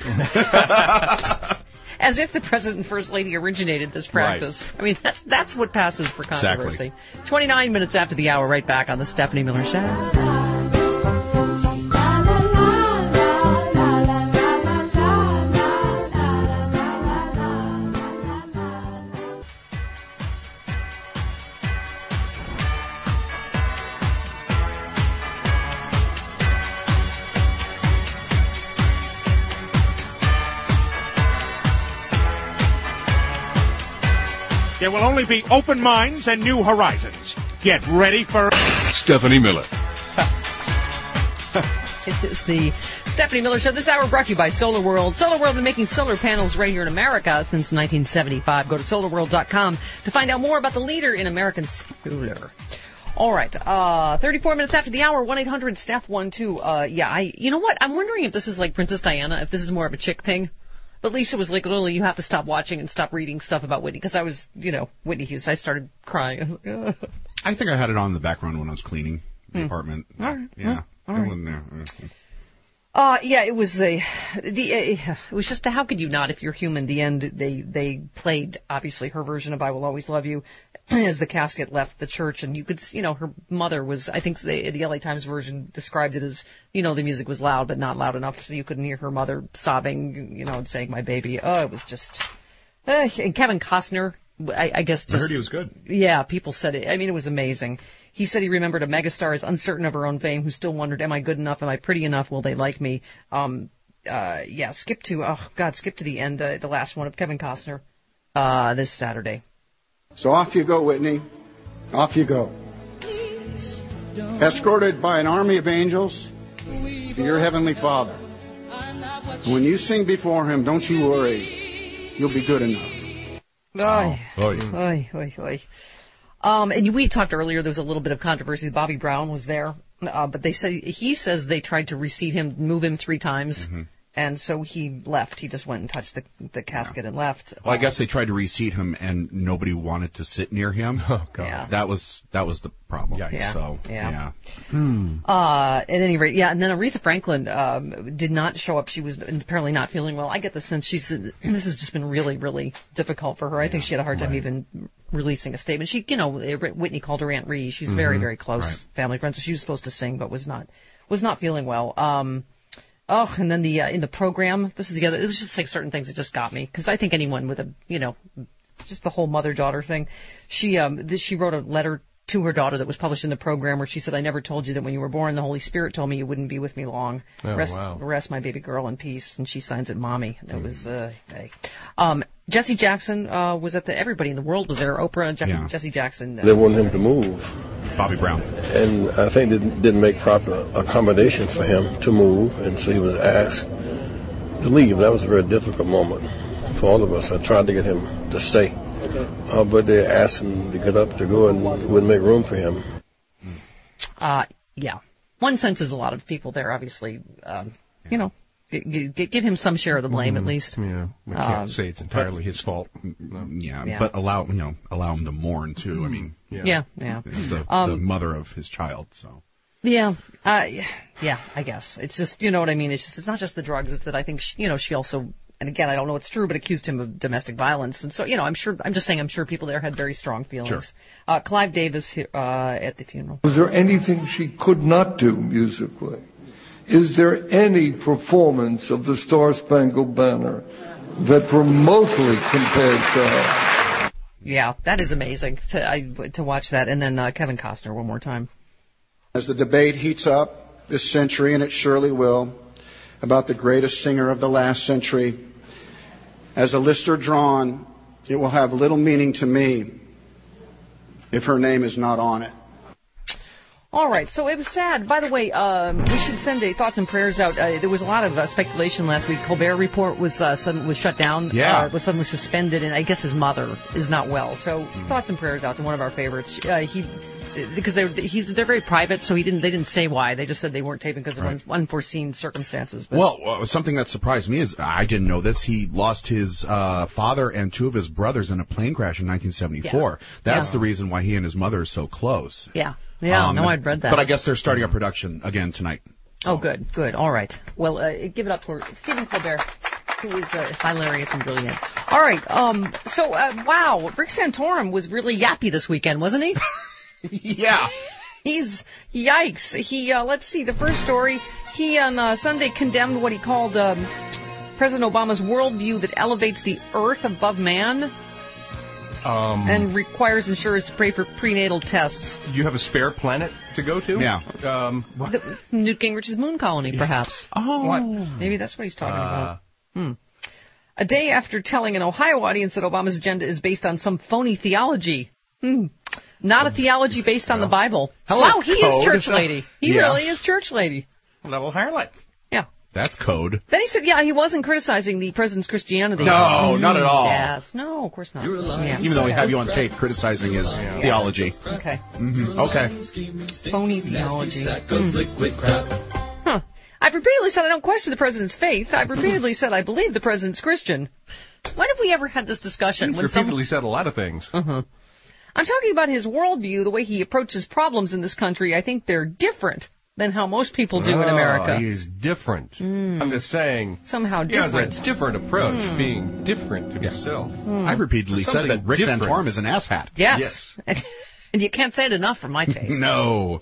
As if the President and First Lady originated this practice. Right. I mean, that's what passes for controversy. Exactly. 29 minutes after the hour, right back on the Stephanie Miller Show. There will only be open minds and new horizons. Get ready for Stephanie Miller. It is the Stephanie Miller Show. This hour brought to you by Solar World. Solar World has been making solar panels right here in America since 1975. Go to solarworld.com to find out more about the leader in American solar. All right, 34 minutes after the hour, 1-800-STEPH-12. You know what? I'm wondering if this is like Princess Diana, if this is more of a chick thing. But Lisa was like, literally, you have to stop watching and stop reading stuff about Whitney. Because I was, Whitney Houston. I started crying. I think I had it on in the background when I was cleaning the apartment. All right. Yeah. All I right. wasn't there. It was it was just how could you not if you're human? The end, they played obviously her version of "I Will Always Love You" as the casket left the church, and you could, her mother was. I think the LA Times version described it as, the music was loud but not loud enough, so you couldn't hear her mother sobbing, and saying "my baby." Oh, it was just. And Kevin Costner, I guess. I heard he was good. Yeah, people said it. I mean, it was amazing. He said he remembered a megastar as uncertain of her own fame, who still wondered, am I good enough? Am I pretty enough? Will they like me? Skip to the end, the last one of Kevin Costner, this Saturday. So off you go, Whitney. Off you go. Escorted by an army of angels to your heavenly Father. And when you sing before him, don't you worry. You'll be good enough. And we talked earlier, there was a little bit of controversy. Bobby Brown was there, but he says they tried to reseat him, move him 3 times, and so he left. He just went and touched the casket and left. Well, I guess they tried to reseat him, and nobody wanted to sit near him. Oh, God. Yeah. That was the problem. Yeah. So, yeah. At any rate, and then Aretha Franklin did not show up. She was apparently not feeling well. I get the sense this has just been really, really difficult for her. I think she had a hard time even releasing a statement. She, Whitney called her Aunt Ree. She's very, very close family friend, so she was supposed to sing, but was not feeling well. And then in the program, this is the other. It was just like certain things that just got me, because I think anyone with just the whole mother-daughter thing. She wrote a letter to her daughter that was published in the program where she said, I never told you that when you were born, the Holy Spirit told me you wouldn't be with me long. Rest my baby girl in peace. And she signs it, Mommy. It was, Jesse Jackson was at everybody in the world was there. Oprah and Jesse Jackson. They wanted him to move. Bobby Brown. And I think they didn't make proper accommodation for him to move, and so he was asked to leave. That was a very difficult moment for all of us. I tried to get him to stay. But they asked him to get up to go and wouldn't make room for him. One senses a lot of people there, obviously, give him some share of the blame at least. Yeah, we can't say it's entirely his fault. But allow him to mourn too. I mean, it's the mother of his child, so. I guess it's just what I mean. It's not just the drugs. It's that I think she also. And again, I don't know it's true, but accused him of domestic violence. And so, I'm sure people there had very strong feelings. Sure. Clive Davis at the funeral. Was there anything she could not do musically? is there any performance of the Star-Spangled Banner that remotely compares to her? Yeah, that is amazing to watch that. And then Kevin Costner one more time. As the debate heats up this century, and it surely will, about the greatest singer of the last century, as a list are drawn, it will have little meaning to me if her name is not on it. All right, so it was sad. By the way, we should send thoughts and prayers out. There was a lot of speculation last week. Colbert Report was shut down. Yeah. Was suddenly suspended, and I guess his mother is not well. So thoughts and prayers out to one of our favorites. Because they're very private, so they didn't say why. They just said they weren't taping because of unforeseen circumstances. But. Well, something that surprised me is I didn't know this. He lost his father and two of his brothers in a plane crash in 1974. Yeah. That's the reason why he and his mother are so close. Yeah. Yeah, I'd read that. But I guess they're starting up production again tonight. So. Oh, good. All right. Well, give it up for Stephen Colbert, who is hilarious and brilliant. All right. Wow, Rick Santorum was really yappy this weekend, wasn't he? Yeah. Yikes. Let's see, the first story, he on Sunday condemned what he called President Obama's worldview that elevates the earth above man. And requires insurers to pay for prenatal tests. Do you have a spare planet to go to? Yeah. Newt Gingrich's moon colony, perhaps. Oh. What? Maybe that's what he's talking about. A day after telling an Ohio audience that Obama's agenda is based on some phony theology. Not a theology based on the Bible. Hello, wow, he is church lady. He really is church lady. Level highlight. Yeah. That's code. Then he said, he wasn't criticizing the president's Christianity. No, not at all. Yes. No, of course not. Even though we have you on tape criticizing his theology. Okay. Mm-hmm. Okay. Phony theology. Huh. I've repeatedly said I don't question the president's faith. I've repeatedly said I believe the president's Christian. When have we ever had this discussion? He's repeatedly said a lot of things. I'm talking about his worldview, the way he approaches problems in this country. I think they're different than how most people do in America. He's different. I'm just saying. Somehow different. He has a different approach, being different to himself. I've repeatedly said that Rick Santorum is an asshat. Yes. And you can't say it enough for my taste. No.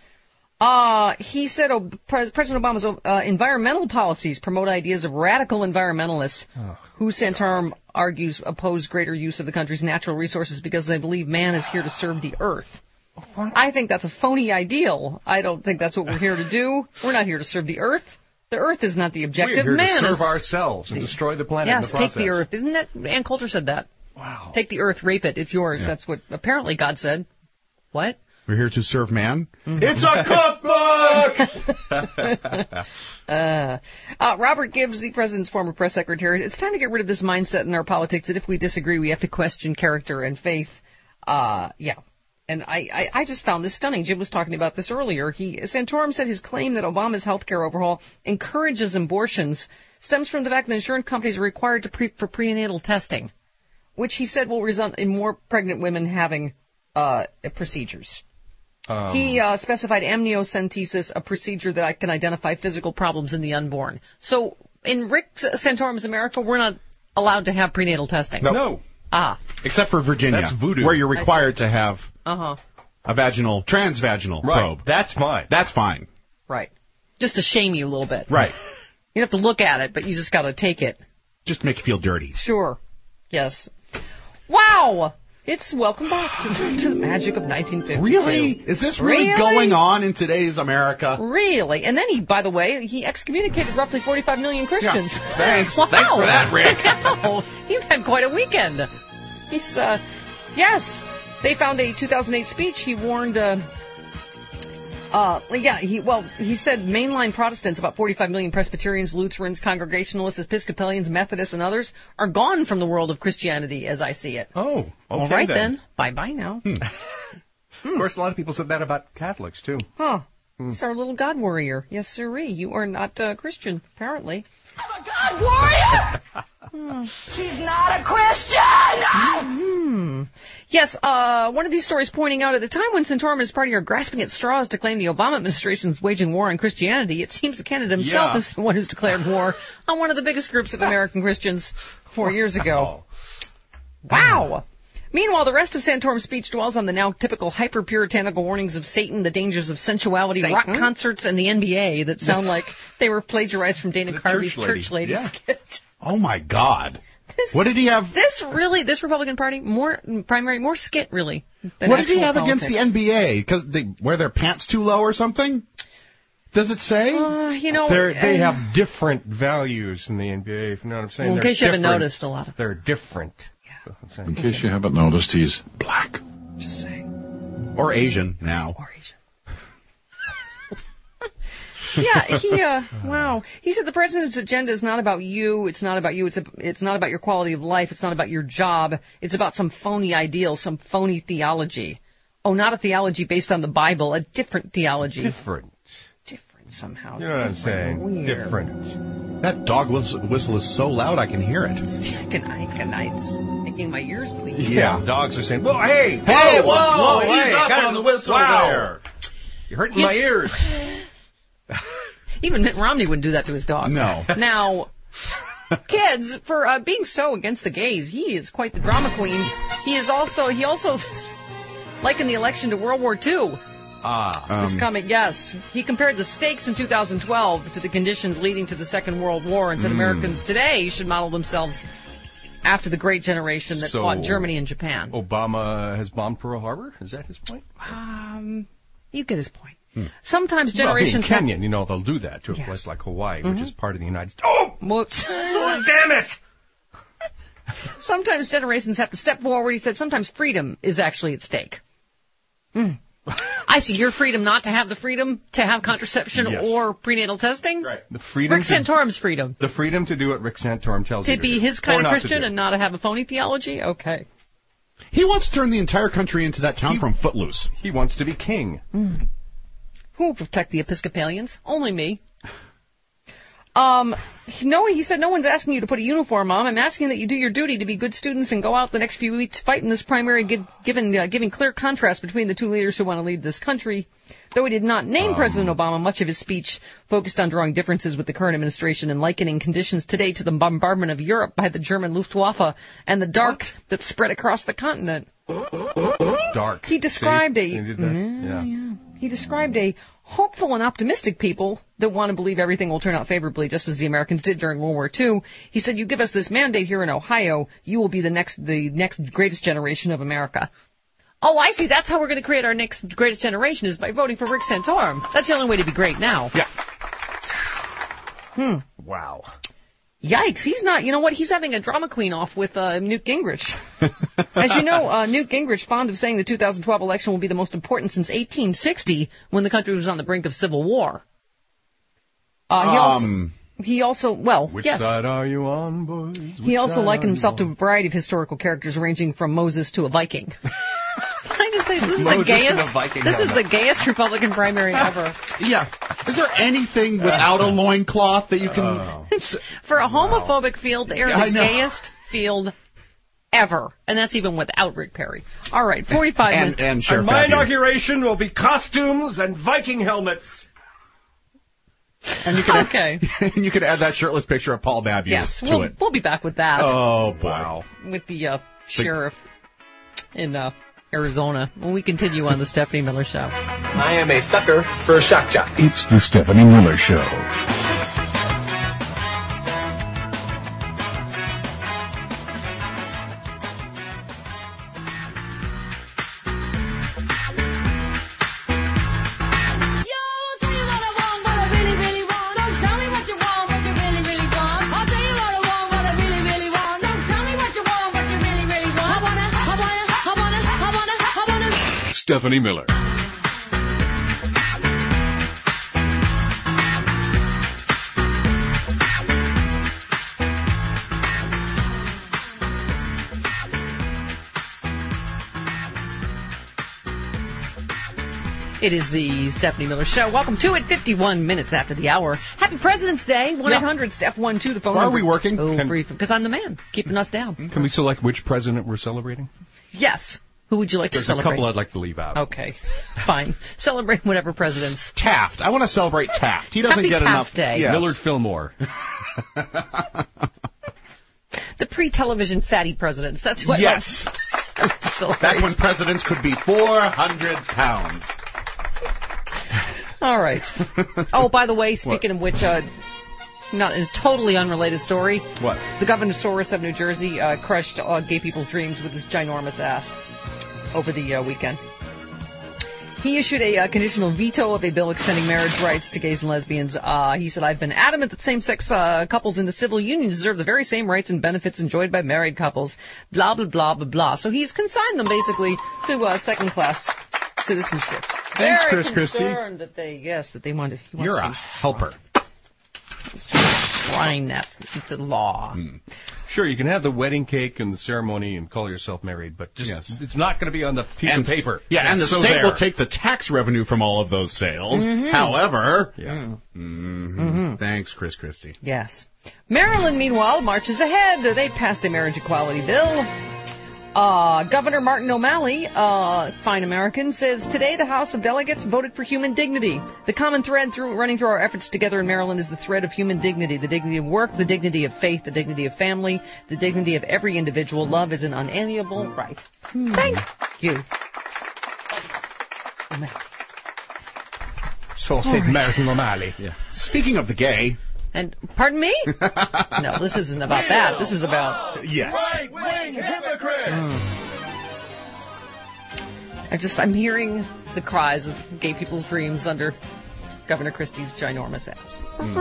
He said President Obama's environmental policies promote ideas of radical environmentalists who Santorum argues oppose greater use of the country's natural resources because they believe man is here to serve the earth. What? I think that's a phony ideal. I don't think that's what we're here to do. We're not here to serve the earth. The earth is not the objective. We're here to serve ourselves and destroy the planet in the process. Yes, take the earth. Isn't that Ann Coulter said that? Wow. Take the earth, rape it. It's yours. Yeah. That's what apparently God said. What? We're here to serve man. Mm-hmm. It's a cookbook! Robert Gibbs, the president's former press secretary, it's time to get rid of this mindset in our politics that if we disagree, we have to question character and faith. And I just found this stunning. Jim was talking about this earlier. Santorum said his claim that Obama's health care overhaul encourages abortions stems from the fact that insurance companies are required for prenatal testing, which he said will result in more pregnant women having procedures. He specified amniocentesis, a procedure that can identify physical problems in the unborn. So in Rick Santorum's America, we're not allowed to have prenatal testing. No. Except for Virginia, that's voodoo, where you're required to have a transvaginal probe. That's fine. That's fine. Right. Just to shame you a little bit. Right. You don't have to look at it, but you just got to take it. Just to make you feel dirty. Sure. Yes. Wow. It's welcome back to the magic of 1952. Really? Is this really going on in today's America? Really? And then by the way, he excommunicated roughly 45 million Christians. Yeah. Thanks. Wow. Thanks for that, Rick. You've had quite a weekend. He's, yes. They found a 2008 speech. He warned, he said mainline Protestants, about 45 million Presbyterians, Lutherans, Congregationalists, Episcopalians, Methodists, and others, are gone from the world of Christianity as I see it. Oh, okay. All right, then. Bye-bye now. Of course, a lot of people said that about Catholics, too. Huh. He's our little God warrior. Yes, sirree. You are not Christian, apparently. I'm a God warrior! She's not a Christian! Yes, one of these stories pointing out at the time when Santorum and his party are grasping at straws to claim the Obama administration is waging war on Christianity, it seems the candidate himself is the one who's declared war on one of the biggest groups of American Christians 4 years ago. Wow! Meanwhile, the rest of Santorum's speech dwells on the now typical hyper-puritanical warnings of Satan, the dangers of sensuality, rock concerts, and the NBA that sound like they were plagiarized from Dana Carvey's Church Lady skit. Oh, my God. What did he have? This Republican Party, more skit, really. What did he have against the NBA? Because they wear their pants too low or something? Does it say? They have different values in the NBA, if you know what I'm saying. Well, in case you haven't noticed a lot of them. They're different. In case you haven't noticed, he's black. Just saying. Or Asian now. Or Asian. Wow. He said the president's agenda is not about you. It's not about you. It's not about your quality of life. It's not about your job. It's about some phony ideal, some phony theology. Oh, not a theology based on the Bible, a different theology. Different somehow. You know what I'm saying? Weird. Different. That dog whistle is so loud I can hear it. It's making my ears bleed. Yeah. Dogs are saying, "Whoa, hey, whoa, he's up on the whistle there. You're hurting my ears." Even Mitt Romney wouldn't do that to his dog. No. Now, kids, for being so against the gays, he is quite the drama queen. He also likened the election to World War II. This comment, yes. He compared the stakes in 2012 to the conditions leading to the Second World War and said Americans today should model themselves after the great generation that fought Germany and Japan. Obama has bombed Pearl Harbor? Is that his point? You get his point. Sometimes generations... Well, in Kenya, they'll do that to a place like Hawaii, which is part of the United States. Oh! Whoops. Oh, damn it! Sometimes generations have to step forward. He said sometimes freedom is actually at stake. I see your freedom not to have the freedom to have contraception or prenatal testing. Right. The freedom. Rick Santorum's freedom. The freedom to do what Rick Santorum tells you to be his kind of Christian and not to have a phony theology? Okay. He wants to turn the entire country into that town from Footloose. He wants to be king. Who will protect the Episcopalians? Only me. He said, no one's asking you to put a uniform on. I'm asking that you do your duty to be good students and go out the next few weeks fighting this primary, giving clear contrast between the two leaders who want to lead this country. Though he did not name President Obama, much of his speech focused on drawing differences with the current administration and likening conditions today to the bombardment of Europe by the German Luftwaffe and the dark that spread across the continent. Dark. He described He described a hopeful and optimistic people that want to believe everything will turn out favorably, just as the Americans did during World War II. He said, you give us this mandate here in Ohio, you will be the next greatest generation of America. Oh, I see. That's how we're going to create our next greatest generation, is by voting for Rick Santorum. That's the only way to be great now. Yeah. Wow. Yikes, he's not, you know what, he's having a drama queen off with Newt Gingrich. As you know, Newt Gingrich, fond of saying the 2012 election will be the most important since 1860, when the country was on the brink of civil war. He also, Which side are you on, boys? He also likened himself to a variety of historical characters, ranging from Moses to a Viking. Can I just say, this is the gayest Republican primary ever. Yeah. Is there anything without a loincloth that you can... For a homophobic field, they're the gayest field ever. And that's even without Rick Perry. All right, 45 minutes. And Sheriff my inauguration will be costumes and Viking helmets. And you can and you can add that shirtless picture of Paul Babius to it. We'll be back with that. Oh, boy. Wow. With the sheriff in Arizona when we continue on the Stephanie Miller Show. I am a sucker for a shock jock. It's the Stephanie Miller Show. Stephanie Miller. It is the Stephanie Miller Show. Welcome to it, 51 minutes after the hour. Happy President's Day, 1-800-STEPH-12, the phone Why number. are we working? Oh, because I'm the man, keeping us down. Can we select which president we're celebrating? Yes. Who would you like to celebrate? There's a couple I'd like to leave out. Okay, fine. Celebrate whatever presidents. Taft. I want to celebrate Taft. He doesn't get enough. Day. Yes. Millard Fillmore. The pre-television fatty presidents. That's what. Yes. Back when presidents could be 400 pounds. All right. Oh, by the way, speaking of which, not a totally unrelated story. What? The Governor Soros of New Jersey crushed gay people's dreams with his ginormous ass over the weekend. He issued a conditional veto of a bill extending marriage rights to gays and lesbians. He said, I've been adamant that same-sex couples in the civil union deserve the very same rights and benefits enjoyed by married couples. Blah, blah, blah, blah, blah. So he's consigned them, basically, to second-class citizenship. Thanks, very Chris Christie. That they want to... You're a helper. Line that into law. Sure, you can have the wedding cake and the ceremony and call yourself married, but just it's not going to be on the piece of paper. Yeah, and the state will take the tax revenue from all of those sales. Mm-hmm. However, Thanks, Chris Christie. Yes. Maryland, meanwhile, marches ahead. They passed a marriage equality bill. Governor Martin O'Malley, fine American, says today the House of Delegates voted for human dignity. The common thread running through our efforts together in Maryland is the thread of human dignity. The dignity of work, the dignity of faith, the dignity of family, the dignity of every individual. Love is an unalienable right. Thank you. So said Martin O'Malley. Yeah. Speaking of the gay... And, pardon me? No, this isn't about that. This is about... Yes. Right-wing hypocrites! I'm hearing the cries of gay people's dreams under Governor Christie's ginormous ass.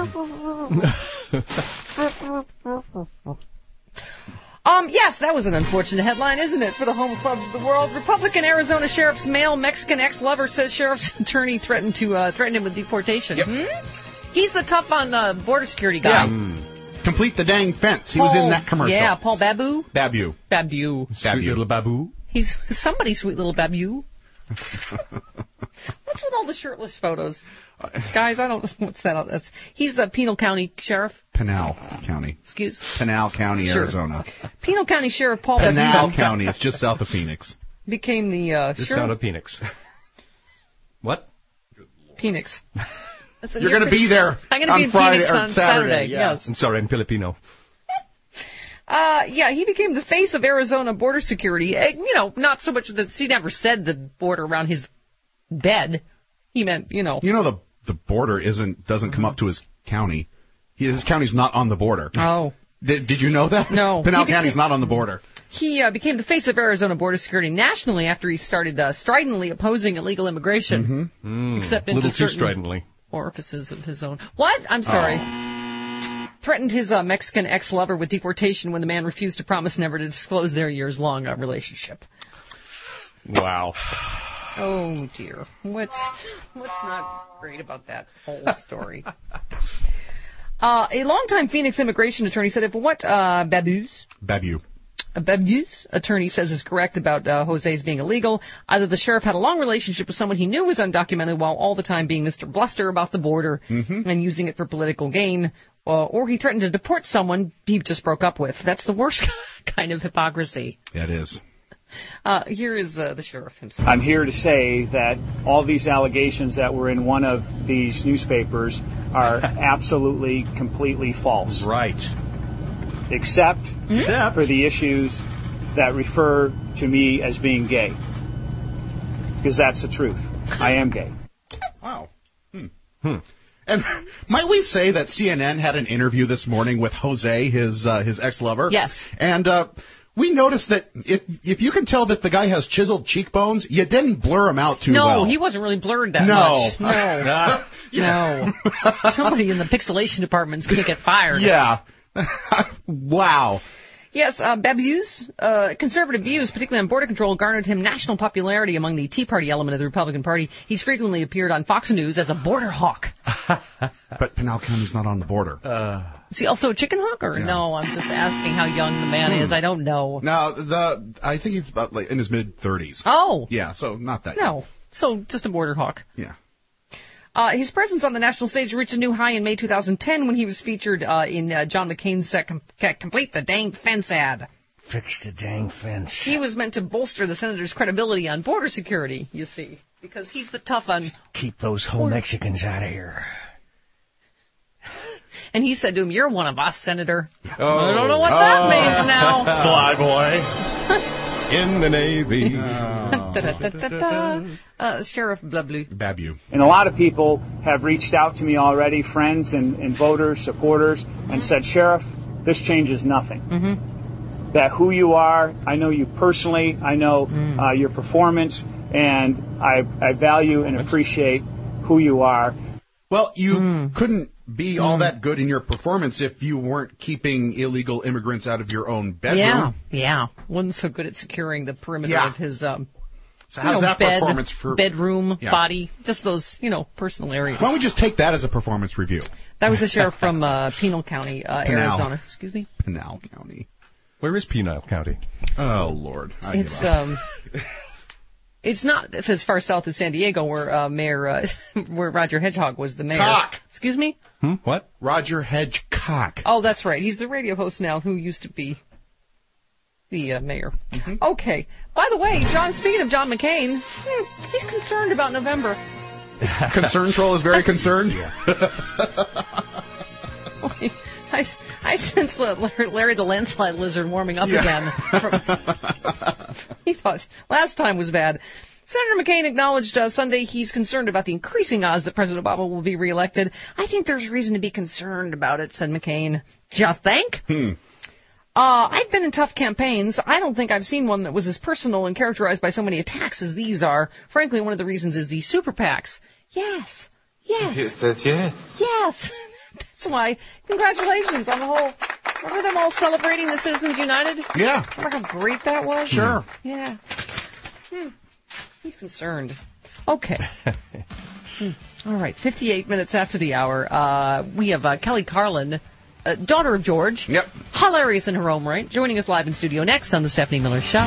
Yes, that was an unfortunate headline, isn't it, for the home clubs of the world? Republican Arizona sheriff's male Mexican ex-lover says sheriff's attorney threatened him with deportation. Yep. He's the tough on border security guy. Yeah. Complete the dang fence. He was in that commercial. Yeah, Paul Babu. Babu. Sweet little Babu. He's somebody's sweet little Babu. What's with all the shirtless photos? Guys, I don't know what's that. He's the Pinal County Sheriff. Pinal County. Pinal County, Arizona. Pinal County Sheriff Paul Babu. Pinal County. It's just south of Phoenix. Became the just south of Phoenix. What? Phoenix. You're going to be there on Friday or Saturday. Yes. I'm sorry, I'm Filipino. He became the face of Arizona border security. Not so much that he never said the border around his bed. He meant, the border doesn't come up to his county. His county's not on the border. Oh. Did you know that? No. Pinal County's not on the border. He became the face of Arizona border security nationally after he started stridently opposing illegal immigration. Except into too stridently. Orifices of his own. What? I'm sorry. Threatened his Mexican ex-lover with deportation when the man refused to promise never to disclose their years-long relationship. Wow. Oh, dear. What's not great about that whole story? A longtime Phoenix immigration attorney said if what Babu's attorney says is correct about Jose's being illegal, either the sheriff had a long relationship with someone he knew was undocumented while all the time being Mr. Bluster about the border and using it for political gain, or he threatened to deport someone he just broke up with. That's the worst kind of hypocrisy. That is. Here is the sheriff himself. I'm here to say that all these allegations that were in one of these newspapers are absolutely, completely false. Right. Except for the issues that refer to me as being gay. Because that's the truth. I am gay. Wow. And might we say that CNN had an interview this morning with Jose, his ex-lover? Yes. And we noticed that if you can tell that the guy has chiseled cheekbones, you didn't blur him out too well. No, he wasn't really blurred that much. No. Somebody in the pixelation department's going to get fired. Yeah. Wow. Yes, Babu's conservative views, particularly on border control, garnered him national popularity among the Tea Party element of the Republican Party. He's frequently appeared on Fox News as a border hawk. But Pinal County's not on the border. Is he also a chicken hawk? Or no, I'm just asking how young the man is. I don't know. No, I think he's about in his mid-30s. Oh. Yeah, so not that young. No, so just a border hawk. Yeah. His presence on the national stage reached a new high in May 2010 when he was featured in John McCain's Complete the Dang Fence ad. Fix the dang fence. He was meant to bolster the senator's credibility on border security, you see, because he's the tough on... Keep those whole Mexicans out of here. And he said to him, "You're one of us, Senator." Oh. I don't know what that means now. Fly boy. in the Navy. Sheriff Babu. And a lot of people have reached out to me already, friends and voters, supporters, and said, Sheriff, this changes nothing. Mm-hmm. That who you are, I know you personally, I know your performance, and I value and appreciate who you are. Well, you couldn't be all that good in your performance if you weren't keeping illegal immigrants out of your own bedroom. Yeah. Wasn't so good at securing the perimeter of his so how's that performance for bedroom, body, just those, personal areas. Why don't we just take that as a performance review? That was the sheriff from Pinal County, Arizona. Excuse me? Pinal County. Where is Pinal County? Oh, Lord. It's not as far south as San Diego, where where Roger Hedgehog was the mayor. Cock. Excuse me? What? Roger Hedgecock. Oh, that's right. He's the radio host now, who used to be the mayor. Mm-hmm. Okay. By the way, speaking of John McCain, he's concerned about November. Concern Troll is very concerned. I sense Larry the Landslide Lizard warming up again. He thought last time was bad. Senator McCain acknowledged Sunday he's concerned about the increasing odds that President Obama will be reelected. I think there's reason to be concerned about it, said McCain. Do you think? I've been in tough campaigns. I don't think I've seen one that was as personal and characterized by so many attacks as these are. Frankly, one of the reasons is these super PACs. Yes. He said yes. Yes. That's why. Congratulations on the whole. Remember them all celebrating the Citizens United? Yeah. Remember how great that was? Sure. Yeah. He's concerned. Okay. All right. 58 minutes after the hour, we have Kelly Carlin, daughter of George. Yep. Hilarious in her own right. Joining us live in studio next on The Stephanie Miller Show.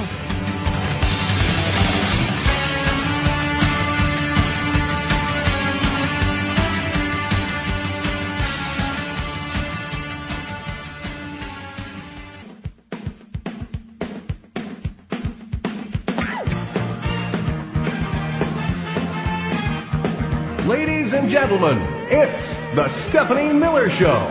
Ladies and gentlemen, it's the Stephanie Miller Show.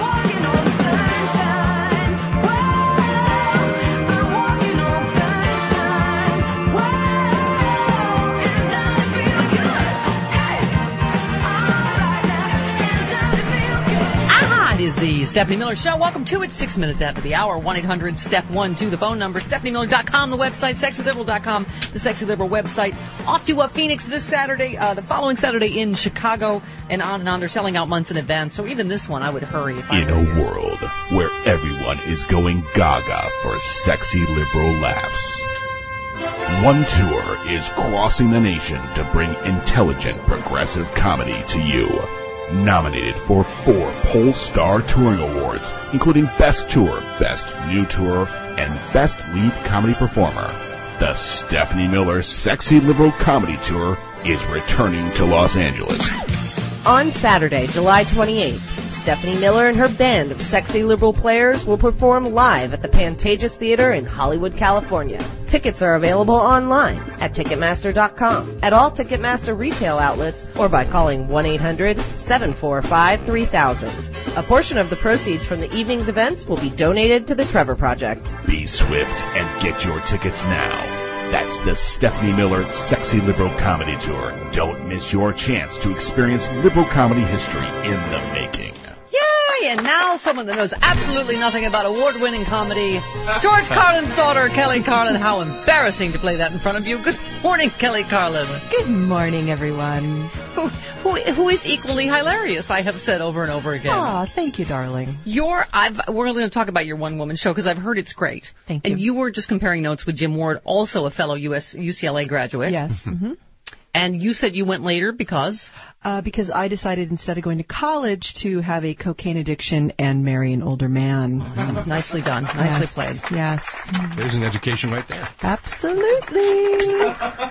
It is the Stephanie Miller Show. Welcome to it. 6 minutes after the hour. 1-800-STEP-1-2, the phone number. StephanieMiller.com, the website. SexyLiberal.com, the Sexy Liberal website. Off to Phoenix this Saturday, the following Saturday in Chicago, and on and on. They're selling out months in advance, so even this one I would hurry. In a world where everyone is going gaga for sexy liberal laughs, one tour is crossing the nation to bring intelligent progressive comedy to you. Nominated for 4 Pollstar Touring Awards, including Best Tour, Best New Tour, and Best Lead Comedy Performer. The Stephanie Miller Sexy Liberal Comedy Tour is returning to Los Angeles. On Saturday, July 28th, Stephanie Miller and her band of sexy liberal players will perform live at the Pantages Theater in Hollywood, California. Tickets are available online at Ticketmaster.com, at all Ticketmaster retail outlets, or by calling 1-800-745-3000. A portion of the proceeds from the evening's events will be donated to the Trevor Project. Be swift and get your tickets now. That's the Stephanie Miller Sexy Liberal Comedy Tour. Don't miss your chance to experience liberal comedy history in the making. Yay! And now someone that knows absolutely nothing about award-winning comedy, George Carlin's daughter, Kelly Carlin. How embarrassing to play that in front of you. Good morning, Kelly Carlin. Good morning, everyone. Who is equally hilarious, I have said over and over again. Aw, thank you, darling. We're going to talk about your one-woman show because I've heard it's great. Thank you. And you were just comparing notes with Jim Ward, also a fellow UCLA graduate. Yes. Mm-hmm. And you said you went later because? Because I decided instead of going to college to have a cocaine addiction and marry an older man. Nicely done. Nicely played. Yes. There's an education right there. Absolutely.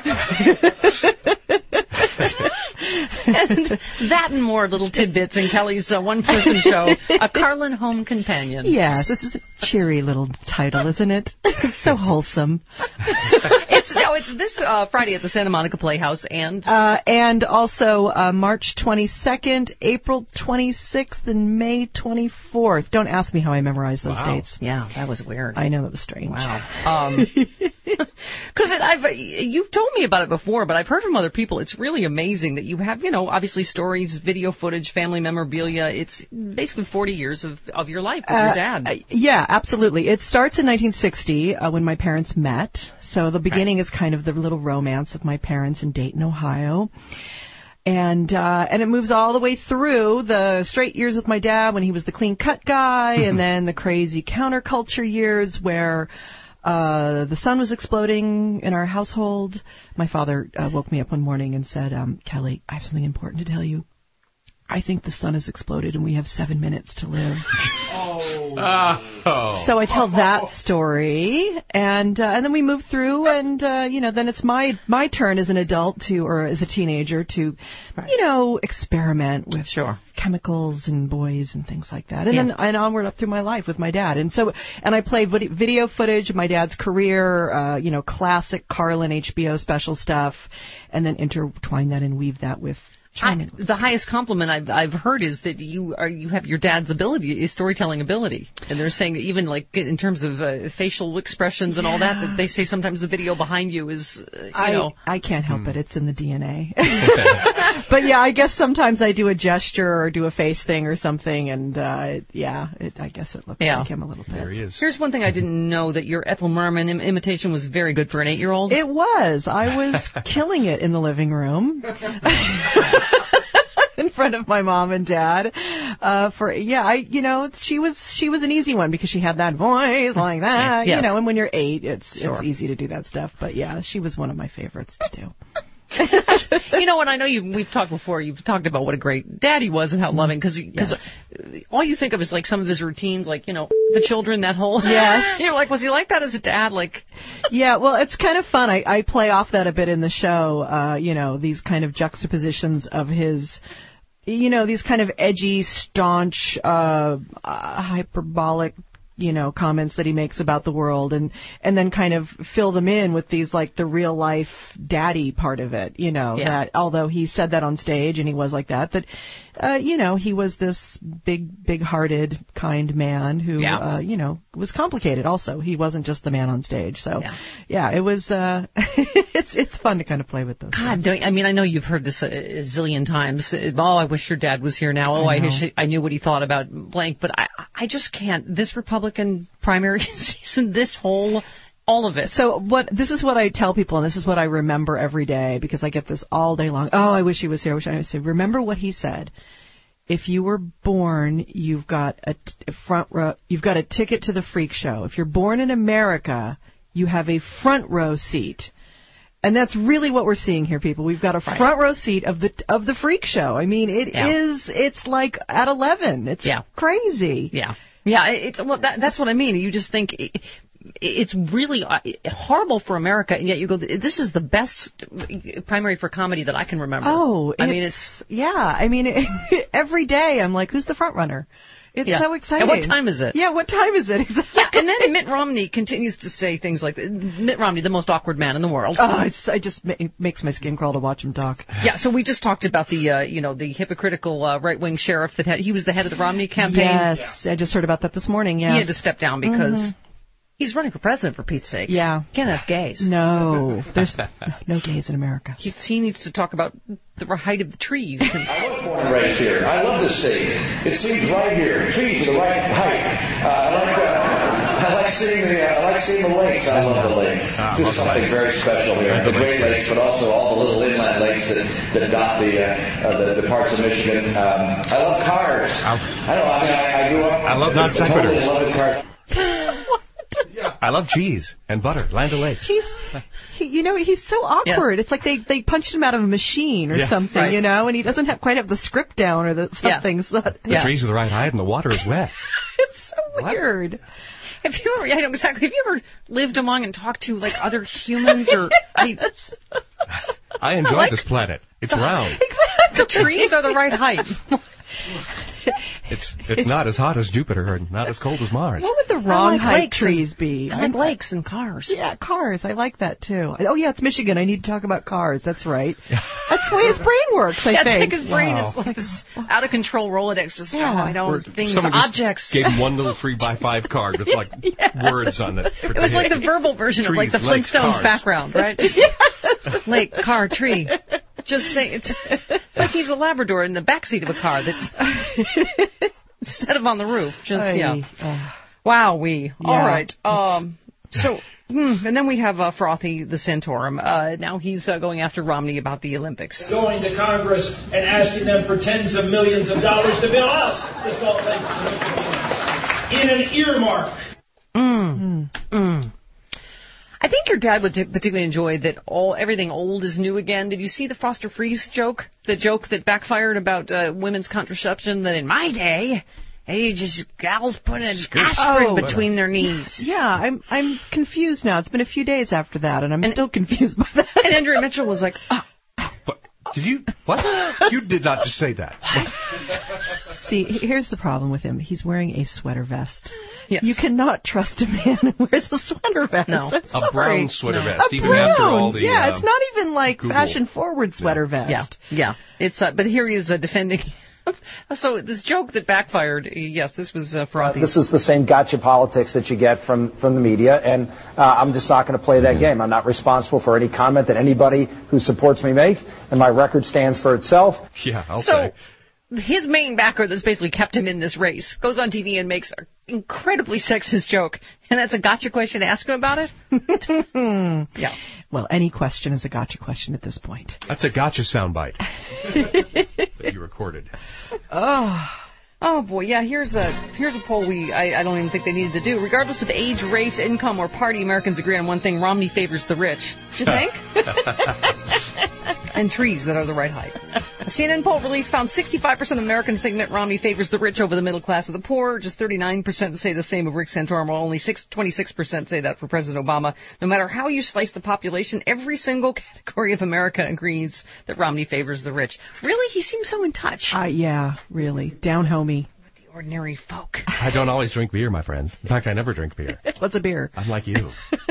And that and more little tidbits in Kelly's one-person show, A Carlin Home Companion. Yes, this is a cheery little title, isn't it? It's so wholesome. It's this Friday at the Santa Monica Playhouse and also March 22nd, April 26th, and May 24th. Don't ask me how I memorized those dates. Yeah, that was weird. I know, it was strange. Wow. Because you've told me about it before, but I've heard from other people. It's really amazing that you have, obviously stories, video footage, family memorabilia. It's basically 40 years of your life with your dad. Yeah, absolutely. It starts in 1960 when my parents met. So the beginning is kind of the little romance of my parents in Dayton, Ohio. And it moves all the way through the straight years with my dad when he was the clean cut guy, and then the crazy counterculture years where the sun was exploding in our household. My father woke me up one morning and said, Kelly, I have something important to tell you. I think the sun has exploded and we have 7 minutes to live. So I tell that story, and then we move through, and then it's my turn as an adult or as a teenager to, experiment with chemicals and boys and things like that, and then onward up through my life with my dad, and I play video footage of my dad's career, classic Carlin HBO special stuff, and then intertwine that and weave that with. The highest compliment I've heard is that you have your dad's storytelling ability, and they're saying that even like in terms of facial expressions and all that they say sometimes the video behind you is I can't help it. It's in the DNA. But yeah, I guess sometimes I do a gesture or do a face thing or something, and I guess it looks like him a little bit. There he is. Here's one thing I didn't know, that your Ethel Merman imitation was very good for an 8-year-old. It was. I was killing it in the living room. In front of my mom and dad, she was an easy one because she had that voice like that, and when you're 8, it's easy to do that stuff. But yeah, she was one of my favorites to do. And I know we've talked before. You've talked about what a great dad he was and how loving, because all you think of is like some of his routines, like the children, that whole. Yes. You're like, was he like that as a dad? Like. Yeah, well, it's kind of fun. I play off that a bit in the show. These kind of juxtapositions of his. These kind of edgy, staunch, hyperbolic, comments that he makes about the world, and then kind of fill them in with these, like, the real life daddy part of it, that although he said that on stage and he was like that, he was this big-hearted, kind man who, was complicated also. He wasn't just the man on stage. So, it was, it's fun to kind of play with those. God, I know you've heard this a zillion times. Oh, I wish your dad was here now. Oh, I wish I knew what he thought about blank. But I just can't. This Republican primary season, all of it. So this is what I tell people, and this is what I remember every day, because I get this all day long. Oh, I wish he was here. I say, remember what he said. If you were born, you've got a front row. You've got a ticket to the freak show. If you're born in America, you have a front row seat. And that's really what we're seeing here, people. We've got a front row seat of the freak show. I mean, it's like at 11. It's crazy. Yeah. Yeah, that's what I mean. You just think it's really horrible for America, and yet you go, this is the best primary for comedy that I can remember. Oh, every day I'm like, who's the front runner? It's so exciting. And what time is it? Yeah, what time is it? Exactly. Yeah, and then Mitt Romney continues to say things like, Mitt Romney, the most awkward man in the world. Oh, it makes my skin crawl to watch him talk. Yeah, so we just talked about the hypocritical right-wing sheriff he was the head of the Romney campaign. Yes, I just heard about that this morning, yes. He had to step down because he's running for president, for Pete's sake. Yeah. Can't have gays. No, there's no gays in America. He needs to talk about the height of the trees. I was born and raised here. I love this city. It seems right here. Trees are the right height. I like seeing the lakes. I love the lakes. Just something very special here. The Great Lakes, but also all the little inland lakes that dot the parts of Michigan. I love cars. I grew up. I love non sequiturs. I love cars. I love cheese and butter. Land O'Lakes. He's so awkward. Yes. It's like they punched him out of a machine or something, and he doesn't quite have the script down or something. So the trees are the right height and the water is wet. It's so weird. Have you ever? I know exactly. Have you ever lived among and talked to like other humans or? I enjoy this planet. It's round. Exactly. The trees are the right height. It's not as hot as Jupiter and not as cold as Mars. What would the wrong height trees be? I like lakes and cars. Yeah, cars. I like that too. Oh yeah, it's Michigan. I need to talk about cars. That's right. That's the way his brain works. I think. It's like his brain is like this out of control Rolodex. Just things, objects. Gave him one little 3x5 card with like words on it. It was like the verbal version of like the Flintstones background, right? Yes. Lake, car, tree. Just say it's like he's a Labrador in the backseat of a car that's instead of on the roof. Just Wow, all right. So and then we have Frothy the Santorum. Now he's going after Romney about the Olympics. Going to Congress and asking them for tens of millions of dollars to bail out the Salt Lake in an earmark. I think your dad would particularly enjoy that everything old is new again. Did you see the Foster Freeze joke? The joke that backfired about women's contraception, that in my day, gals put an aspirin between their knees. Yeah, I'm confused now. It's been a few days after that, and I'm still confused by that. And Andrea Mitchell was like, Did you? What? You did not just say that. See, here's the problem with him. He's wearing a sweater vest. Yes. You cannot trust a man who wears a sweater vest. No. A brown sweater vest, even after all the it's not even like fashion-forward sweater vest. Yeah. It's but here he is defending. So this joke that backfired, yes, this was Frothy. This is the same gotcha politics that you get from the media, and I'm just not going to play that game. I'm not responsible for any comment that anybody who supports me make, and my record stands for itself. Yeah, I'll say. His main backer that's basically kept him in this race goes on TV and makes an incredibly sexist joke. And that's a gotcha question to ask him about it? Yeah. Well, any question is a gotcha question at this point. That's a gotcha soundbite that you recorded. Oh, boy. Yeah, here's a poll I don't even think they needed to do. Regardless of age, race, income, or party, Americans agree on one thing. Romney favors the rich. Do you think? And trees that are the right height. A CNN poll release found 65% of Americans think Mitt Romney favors the rich over the middle class or the poor. Just 39% say the same of Rick Santorum, while only 26% say that for President Obama. No matter how you slice the population, every single category of America agrees that Romney favors the rich. Really? He seems so in touch. Yeah, really. Down homey. With the ordinary folk. I don't always drink beer, my friends. In fact, I never drink beer. What's a beer? I'm like you.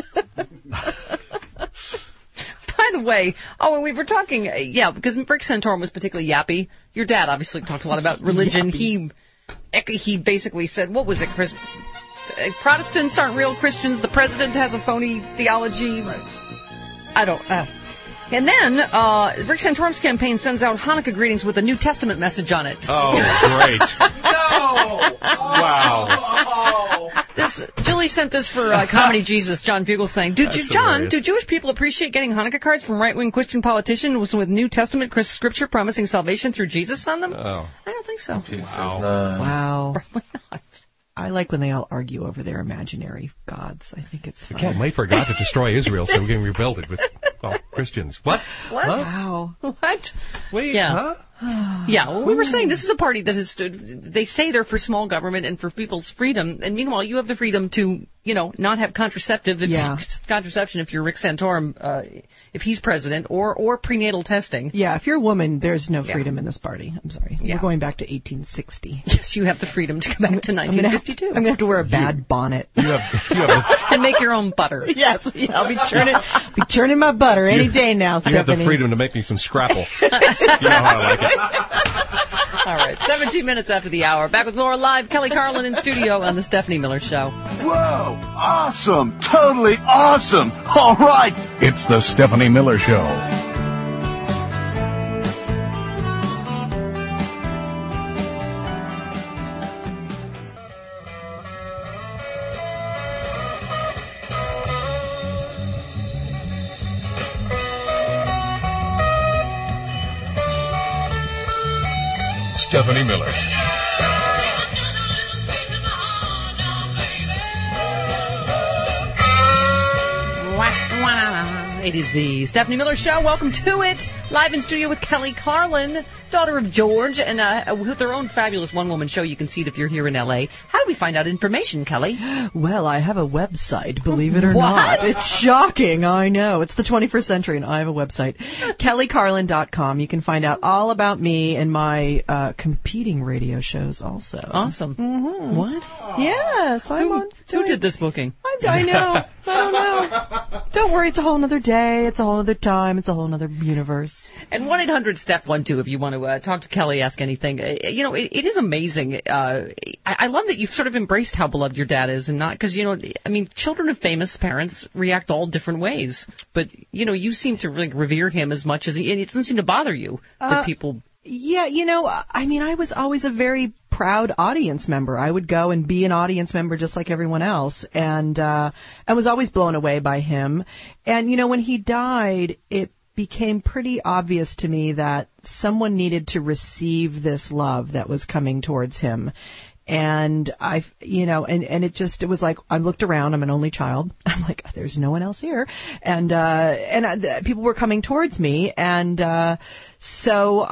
By the way, and we were talking, because Rick Santorum was particularly yappy. Your dad obviously talked a lot about religion. He basically said, what was it, Chris? Protestants aren't real Christians. The president has a phony theology. Right. And then Rick Santorum's campaign sends out Hanukkah greetings with a New Testament message on it. Oh, great. No! Wow. Julie sent this for Comedy Jesus, John Bugle saying, do Jewish people appreciate getting Hanukkah cards from right-wing Christian politicians with New Testament scripture promising salvation through Jesus on them? Oh. I don't think so. Wow. Probably not. I like when they all argue over their imaginary gods. I think it's fun. We can't wait for God to destroy Israel so we can rebuild it with Christians. What? What? Huh? Wow. What? Wait, yeah. Huh? Yeah, well, we were saying this is a party that has stood. They say they're for small government and for people's freedom, and meanwhile you have the freedom to, not have contraception if you're Rick Santorum, if he's president, or prenatal testing. Yeah, if you're a woman, there's no freedom in this party. I'm sorry. Yeah. We're going back to 1860. Yes, you have the freedom to go back to 1952. I'm going to have to wear a bad bonnet. You have and make your own butter. Yes, I'll be churning my butter any day now, Stephanie. You have the freedom to make me some Scrapple. You know how I like it. All right, 17 minutes after the hour. Back with more live. Kelly Carlin in studio on the Stephanie Miller Show. Whoa, awesome, totally awesome. All right, it's the Stephanie Miller Show. Stephanie Miller. It is the Stephanie Miller Show. Welcome to it. Live in studio with Kelly Carlin, daughter of George, and with their own fabulous one-woman show. You can see it if you're here in L.A. How do we find out information, Kelly? Well, I have a website, believe it or not. It's shocking, I know. It's the 21st century, and I have a website. KellyCarlin.com. You can find out all about me and my competing radio shows also. Awesome. Mm-hmm. What? Yes, I'm on. Who did this booking? I know. I don't know. Don't worry, it's a whole other day. It's a whole other time. It's a whole other universe. And 1-800-STEP-12 if you want to talk to Kelly, ask anything. It is amazing. I love that you've sort of embraced how beloved your dad is, and not because, children of famous parents react all different ways. But, you seem to really revere him as much as it doesn't seem to bother you that people... Yeah, I was always a very proud audience member. I would go and be an audience member just like everyone else, and I was always blown away by him. And, when he died, it became pretty obvious to me that someone needed to receive this love that was coming towards him. And it was like, I looked around, I'm an only child. I'm like, there's no one else here. And people were coming towards me. And, so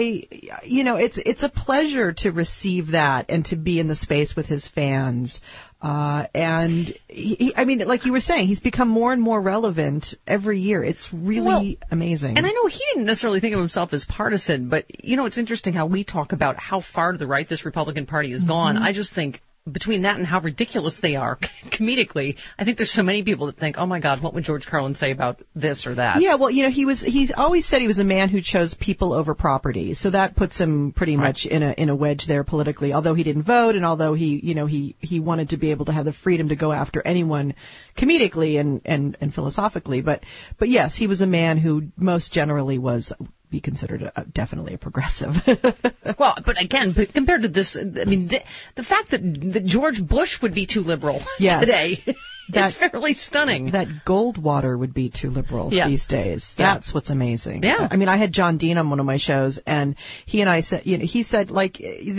it's a pleasure to receive that and to be in the space with his fans. And like you were saying, he's become more and more relevant every year. It's really amazing. And I know he didn't necessarily think of himself as partisan, but, it's interesting how we talk about how far to the right this Republican Party has gone. I just think between that and how ridiculous they are comedically, I think there's so many people that think, oh my God, what would George Carlin say about this or that? Yeah, well, he's always said he was a man who chose people over property. So that puts him pretty much in a wedge there politically, although he didn't vote and although he wanted to be able to have the freedom to go after anyone comedically and philosophically. But yes, he was a man who most generally be considered definitely a progressive. Well, but again, compared to this, the fact that George Bush would be too liberal today is fairly stunning. That Goldwater would be too liberal these days. That's what's amazing. Yeah. I had John Dean on one of my shows, and he and I said, he said, like,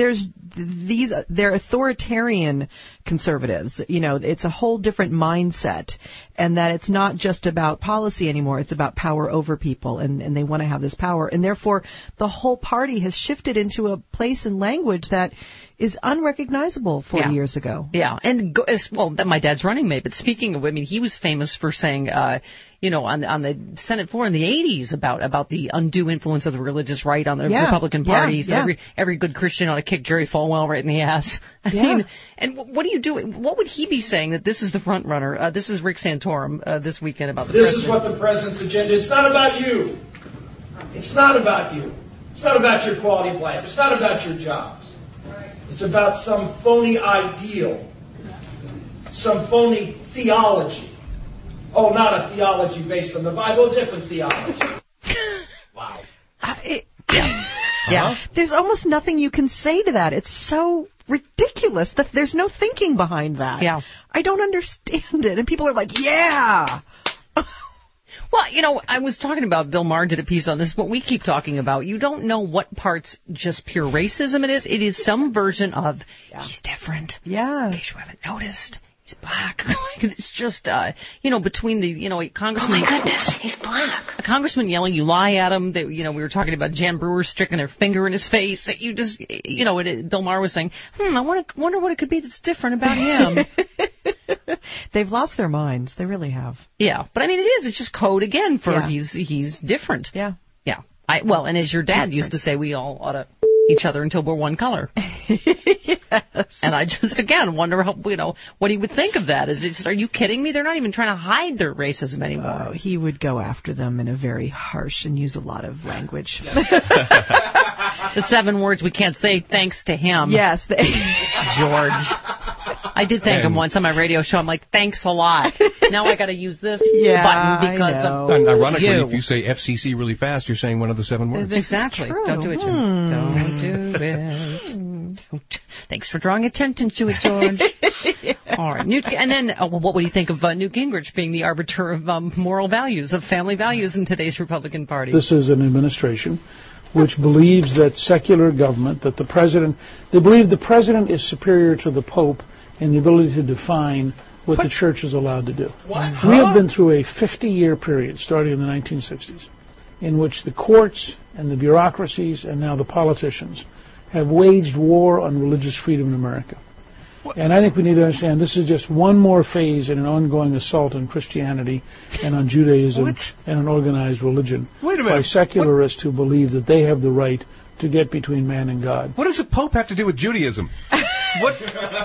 they're authoritarian conservatives. It's a whole different mindset, and that it's not just about policy anymore. It's about power over people, and they want to have this power. And therefore, the whole party has shifted into a place and language that is unrecognizable 40 years ago. Yeah, and my dad's running mate. But speaking of, he was famous for saying, on the Senate floor in the 80s about the undue influence of the religious right on the Republican Party. So every good Christian ought to kick Jerry Falwell right in the ass. I mean, and what do you do? What would he be saying that this is the front runner? This is Rick Santorum this weekend about the president. This is what the president's agenda. It's not about you. It's not about you. It's not about your quality of life. It's not about your jobs. It's about some phony ideal, some phony theology. Oh, not a theology based on the Bible, a different theology. Wow. Yeah. There's almost nothing you can say to that. It's so ridiculous that there's no thinking behind that. Yeah. I don't understand it. And people are like, yeah. Well, I was talking about, Bill Maher did a piece on this, what we keep talking about. You don't know what part's just pure racism it is. It is some version of, he's different. Yeah. In case you haven't noticed, he's black. It's just, between the, congressman. Oh my goodness, he's black. A congressman yelling, you lie at him. That, we were talking about Jan Brewer sticking their finger in his face. That you just, Bill Maher was saying, I wonder what it could be that's different about him. They've lost their minds. They really have. Yeah, but it is. It's just code again for he's different. Yeah. Yeah. And as your dad used to say, we all ought to each other until we're one color. Yes. And I just, again, wonder how, what he would think of that. Are you kidding me? They're not even trying to hide their racism anymore. He would go after them in a very harsh and use a lot of language. The 7 words we can't say thanks to him. Yes. George. I did thank him once on my radio show. I'm like, thanks a lot. Now I got to use this button because of and ironically, if you say FCC really fast, you're saying one of the 7 words. Exactly. Don't do it, Jim. Don't do it. Thanks for drawing attention to it, George. All right. And then, what would you think of Newt Gingrich being the arbiter of moral values, of family values in today's Republican Party? This is an administration which believes that secular government, that the president, they believe the president is superior to the Pope in the ability to define what the church is allowed to do. What? We have been through a 50-year period starting in the 1960s in which the courts and the bureaucracies and now the politicians have waged war on religious freedom in America. And I think we need to understand this is just one more phase in an ongoing assault on Christianity and on Judaism and on organized religion by secularists who believe that they have the right to get between man and God. What does the Pope have to do with Judaism? What?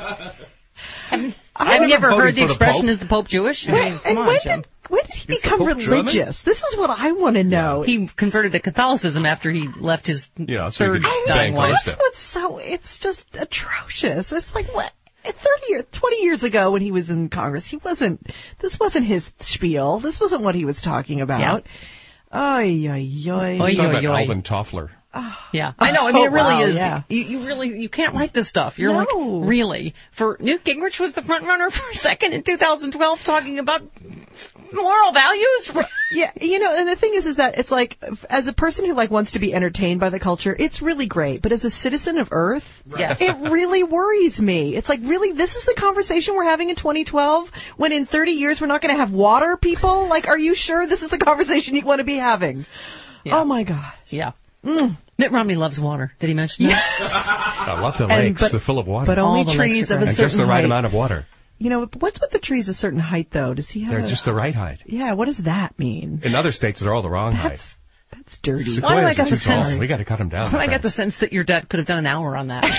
I've never heard the expression, is the Pope Jewish? I mean, come on, Jim. When did he become religious? German? This is what I want to know. He converted to Catholicism after he left his third dying wife. It's just atrocious. It's like, what? 20 years ago when he was in Congress, this wasn't his spiel. This wasn't what he was talking about. Oy, oy, oy. He's talking about Alvin Toffler. Yeah, I know. I mean, it really is. Yeah. You can't write this stuff. You're like, really? For Newt Gingrich was the front runner for a second in 2012 talking about moral values? Yeah, and the thing is that it's like, as a person who wants to be entertained by the culture, it's really great. But as a citizen of Earth, it really worries me. It's like, really, this is the conversation we're having in 2012 when in 30 years we're not going to have water, people? Like, are you sure this is the conversation you want to be having? Yeah. Oh, my gosh. Yeah. Mitt Romney loves water. Did he mention that? I love the lakes. They're full of water. But only trees of a certain height. And just the right amount of water. What's with the trees a certain height, though? Does he have They're just the right height. Yeah, what does that mean? In other states, they're all the wrong height. That's dirty. Why do I get the sense? We got to cut them down. I got the sense that your dad could have done an hour on that.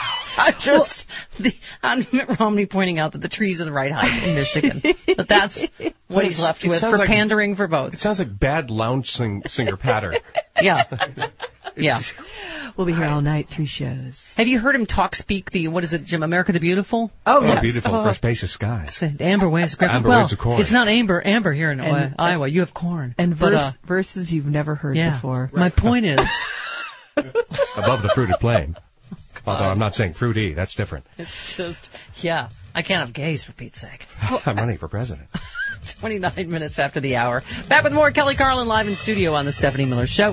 On Mitt Romney pointing out that the trees are the right height in Michigan. But that's what he's left with for pandering for votes. It sounds like bad lounge singer patter. Yeah. Yeah. We'll be here all night, 3 shows. Have you heard him speak what is it, Jim? America the Beautiful? Oh, yes. Beautiful for spacious skies. Amber waves of corn. It's not amber here in Iowa. You have corn. And verses you've never heard before. My point is... Above the fruited plain. Although I'm not saying fruity, that's different. It's just, I can't have gays, for Pete's sake. I'm running for president. 29 minutes after the hour. Back with more Kelly Carlin live in studio on The Stephanie Miller Show.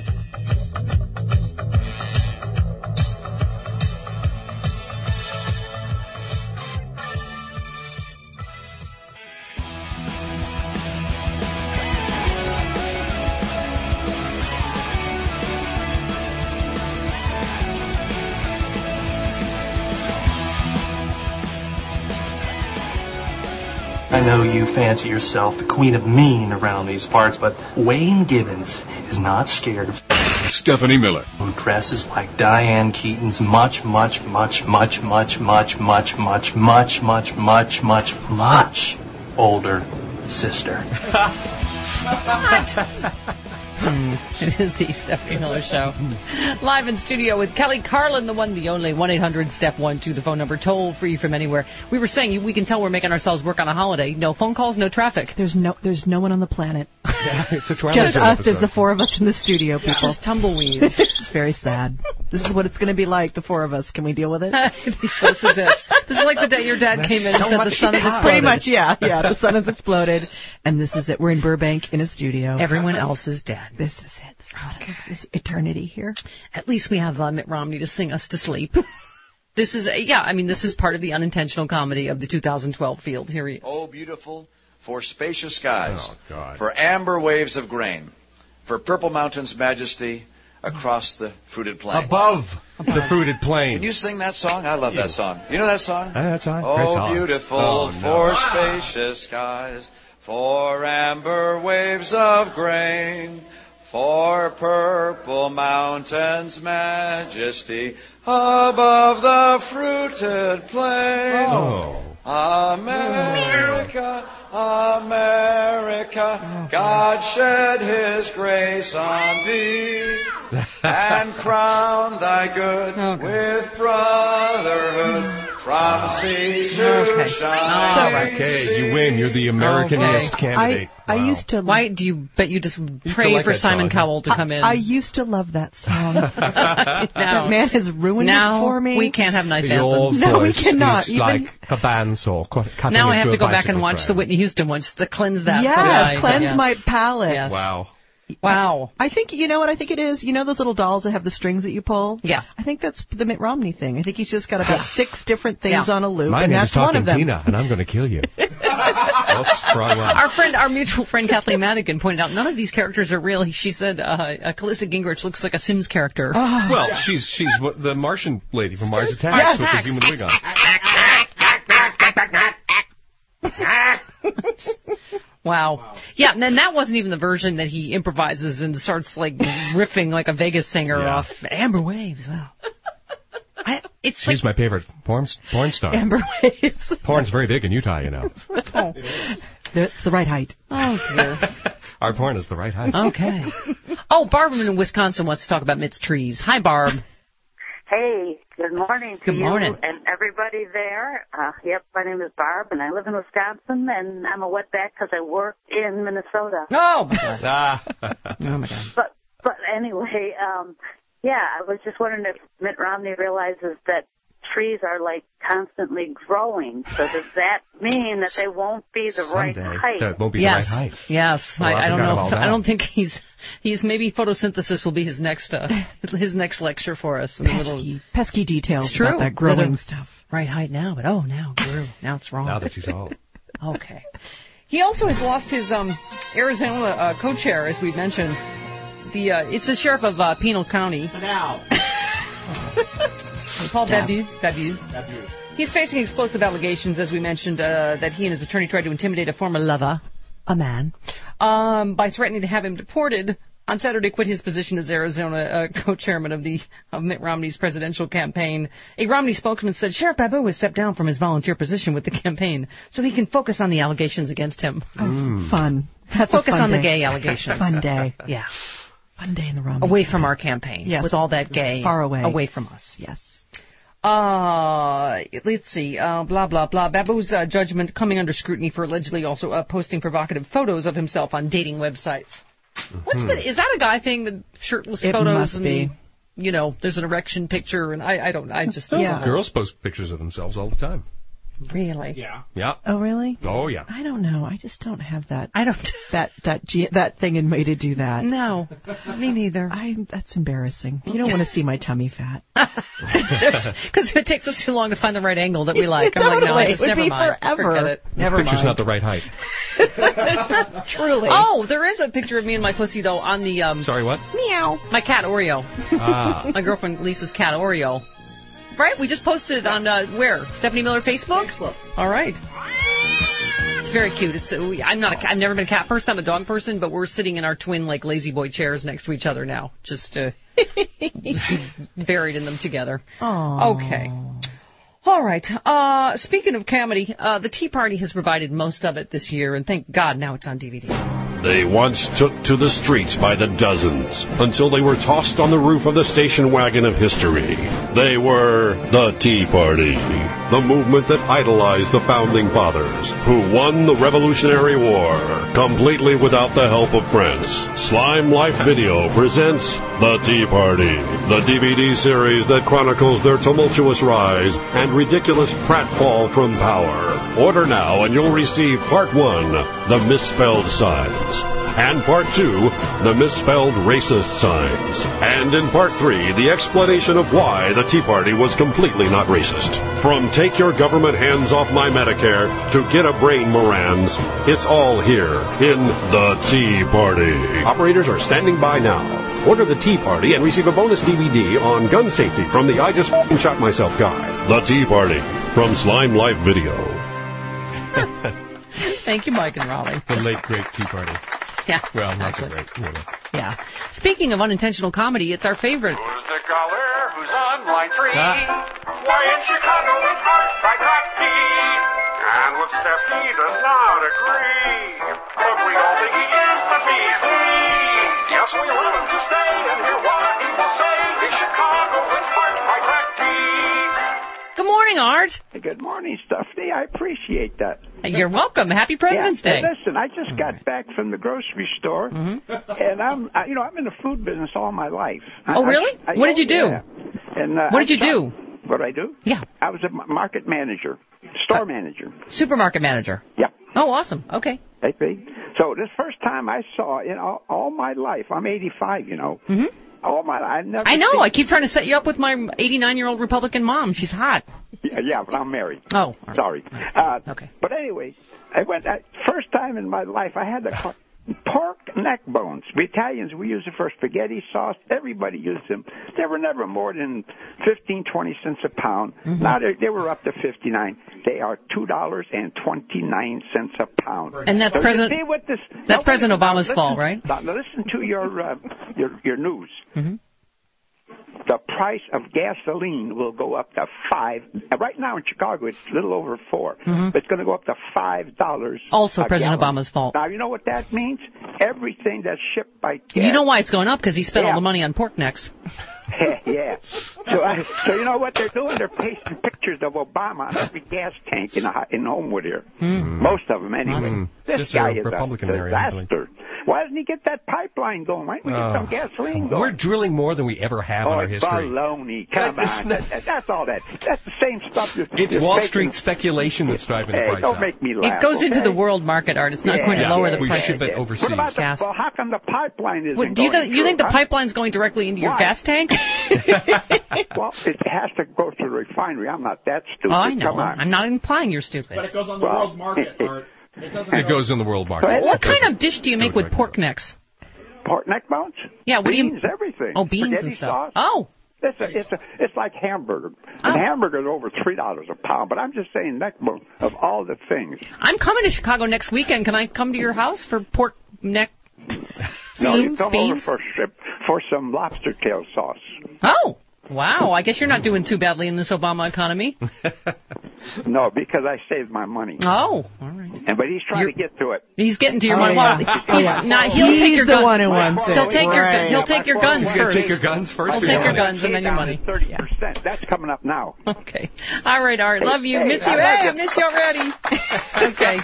I know you fancy yourself the queen of mean around these parts, but Wayne Gibbons is not scared of Stephanie Miller, who dresses like Diane Keaton's much older sister. It is the Stephanie Miller Show. Live in studio with Kelly Carlin, the one, the only, 1-800-STEP-12, the phone number, toll free from anywhere. We were saying we can tell we're making ourselves work on a holiday. No phone calls, no traffic. There's no one on the planet. It's a just us. There's the 4 of us in the studio, people. Just tumbleweeds. It's very sad. This is what it's going to be like, the 4 of us. Can we deal with it? This is it. This is like the day your dad came in and said the sun has exploded. Pretty much, yeah. The sun has exploded, and this is it. We're in Burbank in a studio. Everyone else is dead. This is it. This is eternity here. At least we have Mitt Romney to sing us to sleep. This is, this is part of the unintentional comedy of the 2012 field. Here he is. Oh, beautiful, for spacious skies, for amber waves of grain, for purple mountains' majesty across the fruited plain. Above the fruited plain. Can you sing that song? I love that song. You know that song? That song. Oh, beautiful, for spacious skies, for amber waves of grain, for purple mountains' majesty above the fruited plain. Oh. America, America, God shed His grace on thee and crown thy good with brotherhood. From sea to shining you win. You're the Americanist candidate. I used to. Why do you? Bet you just pray for Simon Cowell to come in. I used to love that song. That man has ruined it for me. We can't have nice anthems. No, we cannot. Even like a bandsaw. Now I have to go back and watch the Whitney Houston ones to cleanse that. Yes, cleanse my palate. Yes. Wow. I think, you know what I think it is? You know those little dolls that have the strings that you pull? Yeah. I think that's the Mitt Romney thing. I think he's just got about 6 different things on a loop, My and name that's is one of them. Tina, and I'm going to kill you. Our mutual friend Kathleen Madigan pointed out none of these characters are real. She said Callista Gingrich looks like a Sims character. Well, she's the Martian lady from Mars Attacks with the human wig on. Wow. Yeah, and then that wasn't even the version that he improvises and starts like riffing like a Vegas singer off Amber Waves. Wow. She's my favorite porn star. Amber Waves. Porn's very big in Utah, you know. Oh. It's the right height. Oh, dear. Our porn is the right height. Okay. Oh, Barb in Wisconsin wants to talk about Mitt's trees. Hi, Barb. Hey, good morning to you and everybody there. Yep, my name is Barb, and I live in Wisconsin, and I'm a wetback because I work in Minnesota. Oh, my God. Oh, my God. But anyway, I was just wondering if Mitt Romney realizes that trees are like constantly growing. So does that mean that they won't be the right height? That won't be the right height. Yes. Well, I don't know. I don't think he's maybe photosynthesis will be his next lecture for us. Pesky details it's true. About that growing stuff. Right height now, but now it grew. Now it's wrong. Now that too tall. Okay. He also has lost his Arizona co-chair, as we mentioned. It's the sheriff of Pinal County. Now. Paul Babu. He's facing explosive allegations, as we mentioned, that he and his attorney tried to intimidate a former lover, a man, by threatening to have him deported. On Saturday, quit his position as Arizona co-chairman of Mitt Romney's presidential campaign. A Romney spokesman said Sheriff Babu has stepped down from his volunteer position with the campaign so he can focus on the allegations against him. Oh, fun. That's focus a fun on day. the gay allegations. Fun day. Yeah. Fun day in the Romney. Away from our campaign. Yes. With all that gay. Far away. Away from us. Yes. Let's see. Blah, blah, blah. Babu's judgment coming under scrutiny for allegedly also posting provocative photos of himself on dating websites. Is that a guy thing, the shirtless photos? Must be. There's an erection picture, and I just... Girls post pictures of themselves all the time. Really? Yeah. Oh, really? Oh, yeah. I don't know. I just don't have that. I don't... that thing in me to do that. No, me neither. That's embarrassing. You don't want to see my tummy fat. Because it takes us too long to find the right angle that we like. Totally. I'm like, no, it would never be mind. forever. Forget it. Never This picture's mind. not the right height. Truly. Oh, there is a picture of me and my pussy, though, on the... Sorry, what? Meow. My cat, Oreo. Ah. My girlfriend Lisa's cat, Oreo. Right? We just posted on, where? Stephanie Miller Facebook? Facebook. All right. It's very cute. I've never been a cat person. I'm a dog person, but we're sitting in our twin, like, lazy boy chairs next to each other now. Just buried in them together. Aww. Okay. All right. Speaking of comedy, the Tea Party has provided most of it this year, and thank God now it's on DVD. They once took to the streets by the dozens until they were tossed on the roof of the station wagon of history. They were the Tea Party, the movement that idolized the Founding Fathers, who won the Revolutionary War completely without the help of France. Slime Life Video presents The Tea Party, the DVD series that chronicles their tumultuous rise and ridiculous pratfall from power. Order now and you'll receive Part 1, The Misspelled Signs, and Part 2, The Misspelled Racist Signs, and in Part 3, the explanation of why the Tea Party was completely not racist. From Take Your Government Hands Off My Medicare to Get a Brain Morans, it's all here in The Tea Party. Operators are standing by now. Order The Tea Party and receive a bonus DVD on gun safety from the I Just Shot Myself guy. The Tea Party from Slime Life Video. Thank you, Mike and Raleigh. The late, great Tea Party. Yeah. Well, not so great. Yeah. Speaking of unintentional comedy, it's our favorite. Who's the caller? Who's on line 3? Why in Chicago it's hard by Cracky. And what Stephanie does not agree. But we all think he is the bee's knees. Yes, we want him to stay and hear what he will say. In Chicago it's hard by Cracky. Good morning, Art. Good morning, Stephanie. I appreciate that. You're welcome. Happy President's Day. Listen, I just got back from the grocery store, and I'm in the food business all my life. Oh, really? What did you do? Yeah. And what did you do? What did I do? Yeah. I was a market manager, store manager. Supermarket manager. Yeah. Oh, awesome. Okay. So this first time I saw in all my life, I'm 85, you know. Mm-hmm. All my life, I know. I keep trying to set you up with my 89-year-old Republican mom. She's hot. Yeah, but I'm married. Oh. Sorry. Okay. But anyway, First time in my life I had pork neck bones. We Italians, we use it for spaghetti sauce. Everybody used them. They were never more than 15, 20 cents a pound. Mm-hmm. Now they were up to 59. They are $2.29 a pound. And that's so President Obama's fault, right? Now listen to your news. Mm-hmm. The price of gasoline will go up to $5. Right now in Chicago, it's a little over $4. Mm-hmm. But it's going to go up to $5. Also President Obama's fault. Now, you know what that means? Everything that's shipped by gas. You know why it's going up? Because he spent all the money on pork necks. Yeah. So you know what they're doing? They're pasting pictures of Obama on every gas tank in Homewood here. Mm. Most of them, anyway. Awesome. This guy is Republican a disaster. Why doesn't he get that pipeline going? Why don't we get some gasoline going? We're drilling more than we ever have in our history. Baloney. Come on. That's all that. That's the same stuff. It's Wall Street speculation that's driving the price don't up. make me laugh. It goes into the world market, Art. It's not going to lower the price. We ship it overseas. What about well, how come the pipeline isn't do you think the pipeline's going directly into your gas tank? Well, it has to go to the refinery. I'm not that stupid. Oh, I know. Come on. I'm not implying you're stupid. But it goes on the world market, Art. It goes in the world market. What kind of dish do you make with pork necks? Pork neck bones? Yeah, what beans, do you... everything. Oh, beans Spaghetti and stuff. Sauce. Oh. It's like hamburger. And hamburger's over $3 a pound, but I'm just saying neck bone of all the things. I'm coming to Chicago next weekend. Can I come to your house for pork neck No, you come over for some lobster tail sauce. Oh. Wow, I guess you're not doing too badly in this Obama economy. No, because I saved my money. Oh, all right. But he's trying to get to it. He's getting to your money. He'll take your the guns. one who wants it. He'll take your guns He'll first. take your guns first. He'll take your guns and then your money. 30%. That's coming up now. Okay. All right, Art. Love you. Miss you. I miss you already. Okay.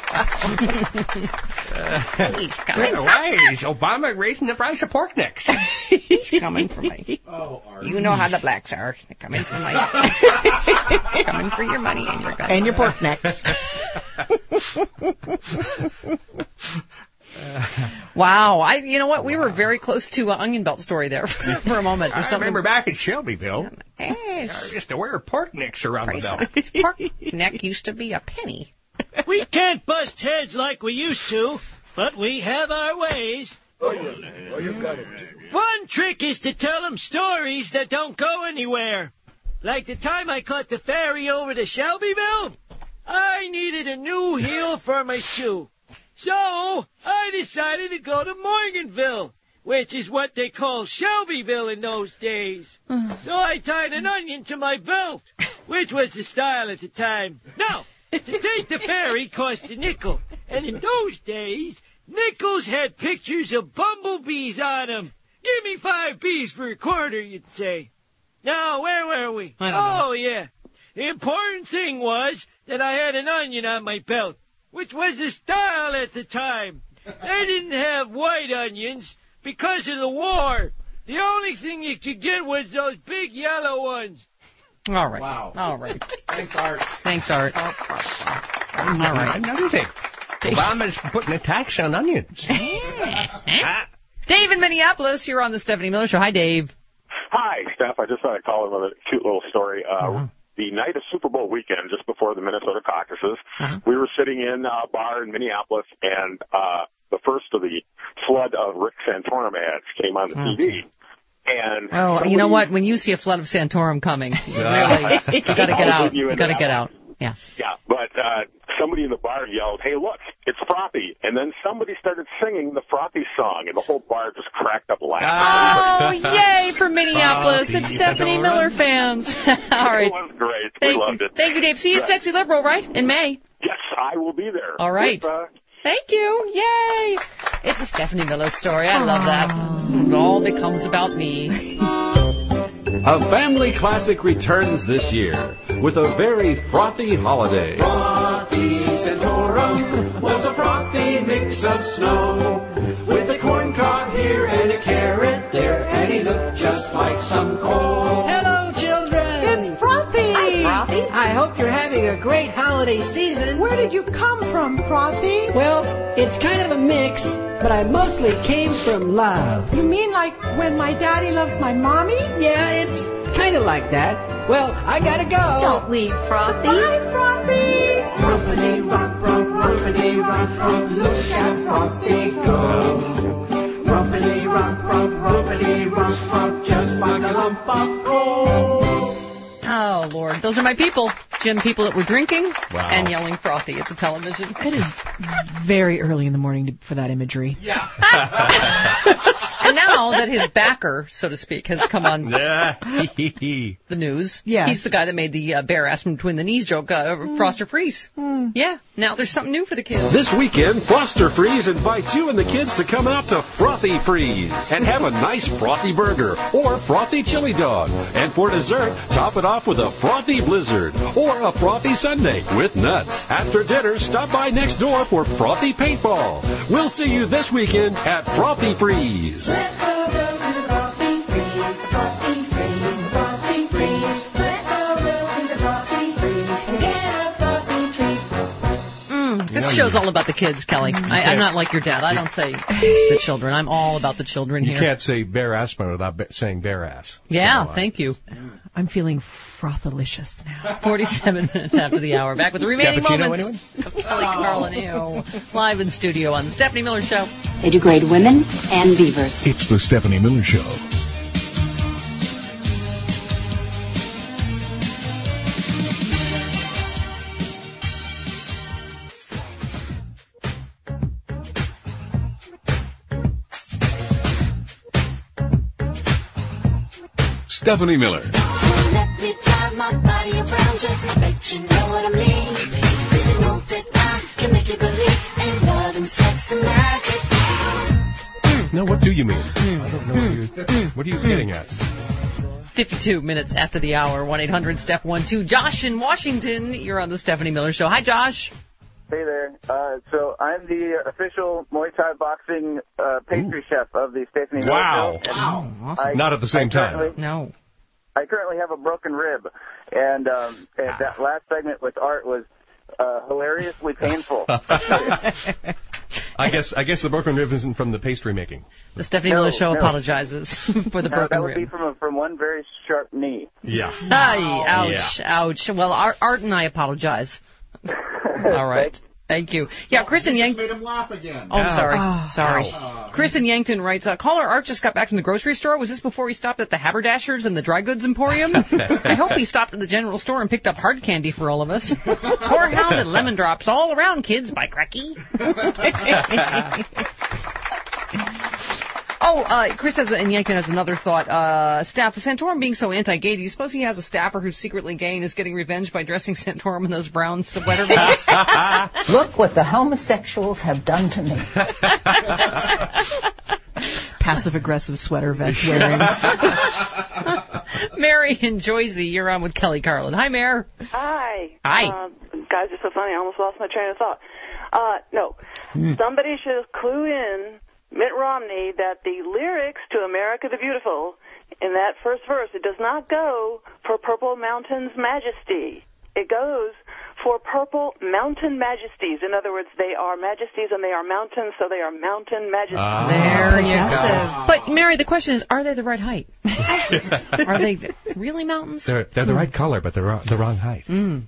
Why is Obama raising the price of pork necks? He's coming for me. Oh, Art. You know how the blacks are. They're coming for my coming for your money and your guns. And your pork necks. Wow. You know what? We were very close to an onion belt story there for a moment. I remember back in Shelbyville. Yes. I used to wear pork necks around the belt. Pork neck used to be a penny. We can't bust heads like we used to, but we have our ways. One trick is to tell them stories that don't go anywhere. Like the time I caught the ferry over to Shelbyville, I needed a new heel for my shoe. So I decided to go to Morganville, which is what they call Shelbyville in those days. So I tied an onion to my belt, which was the style at the time. Now, to take the ferry cost a nickel, and in those days, nickels had pictures of bumblebees on them. Give me 5 bees for a quarter, you'd say. Now, where were we? Yeah. The important thing was that I had an onion on my belt, which was the style at the time. They didn't have white onions because of the war. The only thing you could get was those big yellow ones. All right. Wow. All right. Thanks, Art. Thanks, Art. All right. Another thing. Obama's putting a tax on onions. Dave in Minneapolis, you're on the Stephanie Miller Show. Hi, Dave. Hi, Steph. I just thought I'd call in with a cute little story. The night of Super Bowl weekend, just before the Minnesota caucuses, we were sitting in a bar in Minneapolis, and the first of the flood of Rick Santorum ads came on the TV. And you know what? When you see a flood of Santorum coming, you got to get out. You got to get out. Yeah. Yeah, but somebody in the bar yelled, "Hey, look, it's Frothy!" And then somebody started singing the Frothy song, and the whole bar just cracked up laughing. Oh, yay for Minneapolis! It's Stephanie Miller fans. All right. It was great. We loved it. Thank you, Dave. See you at Sexy Liberal, right? In May. Yes, I will be there. All right. Thank you. Yay! It's a Stephanie Miller story. I love that. It all becomes about me. A family classic returns this year with a very frothy holiday. Frothy Santorum was a frothy mix of snow, with a corn cob here and a carrot there, and he looked just like some coal. Hello, children. It's Frothy. Hi, Frothy. I hope you're having a great holiday season. Where did you come from, Frothy? Well, it's kind of a mix, but I mostly came from love. You mean like when my daddy loves my mommy? Yeah, it's kind of like that. Well, I gotta go. Don't leave, Frothy. Bye, Frothy. Rumpity rump rump rump. Rumpity rump rump, look at Frothy go. Rumpity rump rump, rumpity rump rump, just like a lump of coal. Oh, Lord. Those are my people. Jim, people that were drinking and yelling frothy at the television. It is very early in the morning for that imagery. Yeah. And now that his backer, so to speak, has come on the news, he's the guy that made the bare ass from between the knees joke, Frost or Freeze. Yeah, now there's something new for the kids. This weekend, Frost or Freeze invites you and the kids to come out to Frothy Freeze and have a nice frothy burger or frothy chili dog. And for dessert, top it off with a frothy blizzard or a frothy sundae with nuts. After dinner, stop by next door for frothy paintball. We'll see you this weekend at Frothy Freeze. Let's all go to the Frothy Freeze, the Frothy Freeze, the Frothy Freeze. Let's all go to the Frothy Freeze and get a frothy treat. This show's all about the kids, Kelly. I'm not like your dad. I don't say the children. I'm all about the children here. You can't say bare ass without saying bare ass. Yeah, thank you. I'm feeling frothalicious now. 47 minutes after the hour. Back with the remaining moments of Kelly Carlin live in studio on the Stephanie Miller Show. They degrade women and beavers. It's the Stephanie Miller Show. Stephanie Miller. Let me drive my body around just to let you know what I mean. 'Cause you know that I can make you believe in love and sex and magic. No, what do you mean? I don't know what are you getting at? 52 minutes after the hour, 1-800-STEP-12. Josh in Washington, you're on the Stephanie Miller Show. Hi, Josh. Hey there. So I'm the official Muay Thai boxing pastry chef of the Stephanie Miller Show. Wow. Awesome. Not at the same time. No. I currently have a broken rib, and that last segment with Art was hilariously painful. I guess the broken rib isn't from the pastry making. The Stephanie Miller Show apologizes for the broken that would rib. be from one very sharp knee. Yeah. Ouch. Well, Art and I apologize. All right. Thank you. Yeah, Chris in Yankton. Made him laugh again. Oh, sorry. Chris in Yankton writes, caller Art just got back from the grocery store. Was this before he stopped at the Haberdashers and the Dry Goods Emporium? I hope he stopped at the general store and picked up hard candy for all of us. Horehound and lemon drops all around, kids. Bye, Cracky. Chris in Yankton has another thought. Staff, Santorum being so anti-gay, do you suppose he has a staffer who's secretly gay and is getting revenge by dressing Santorum in those brown sweater vests? Look what the homosexuals have done to me. Passive-aggressive sweater vest wearing. Mary in Joyce, you're on with Kelly Carlin. Hi, Mare. Hi. Hi. Guys are so funny, I almost lost my train of thought. No. Somebody should clue in Mitt Romney that the lyrics to America the Beautiful, in that first verse, it does not go for Purple Mountain's Majesty. It goes for Purple Mountain Majesties. In other words, they are majesties and they are mountains, so they are mountain majesties. There you go. But, Mary, the question is, are they the right height? Are they really mountains? They're the right color, but they're the wrong height.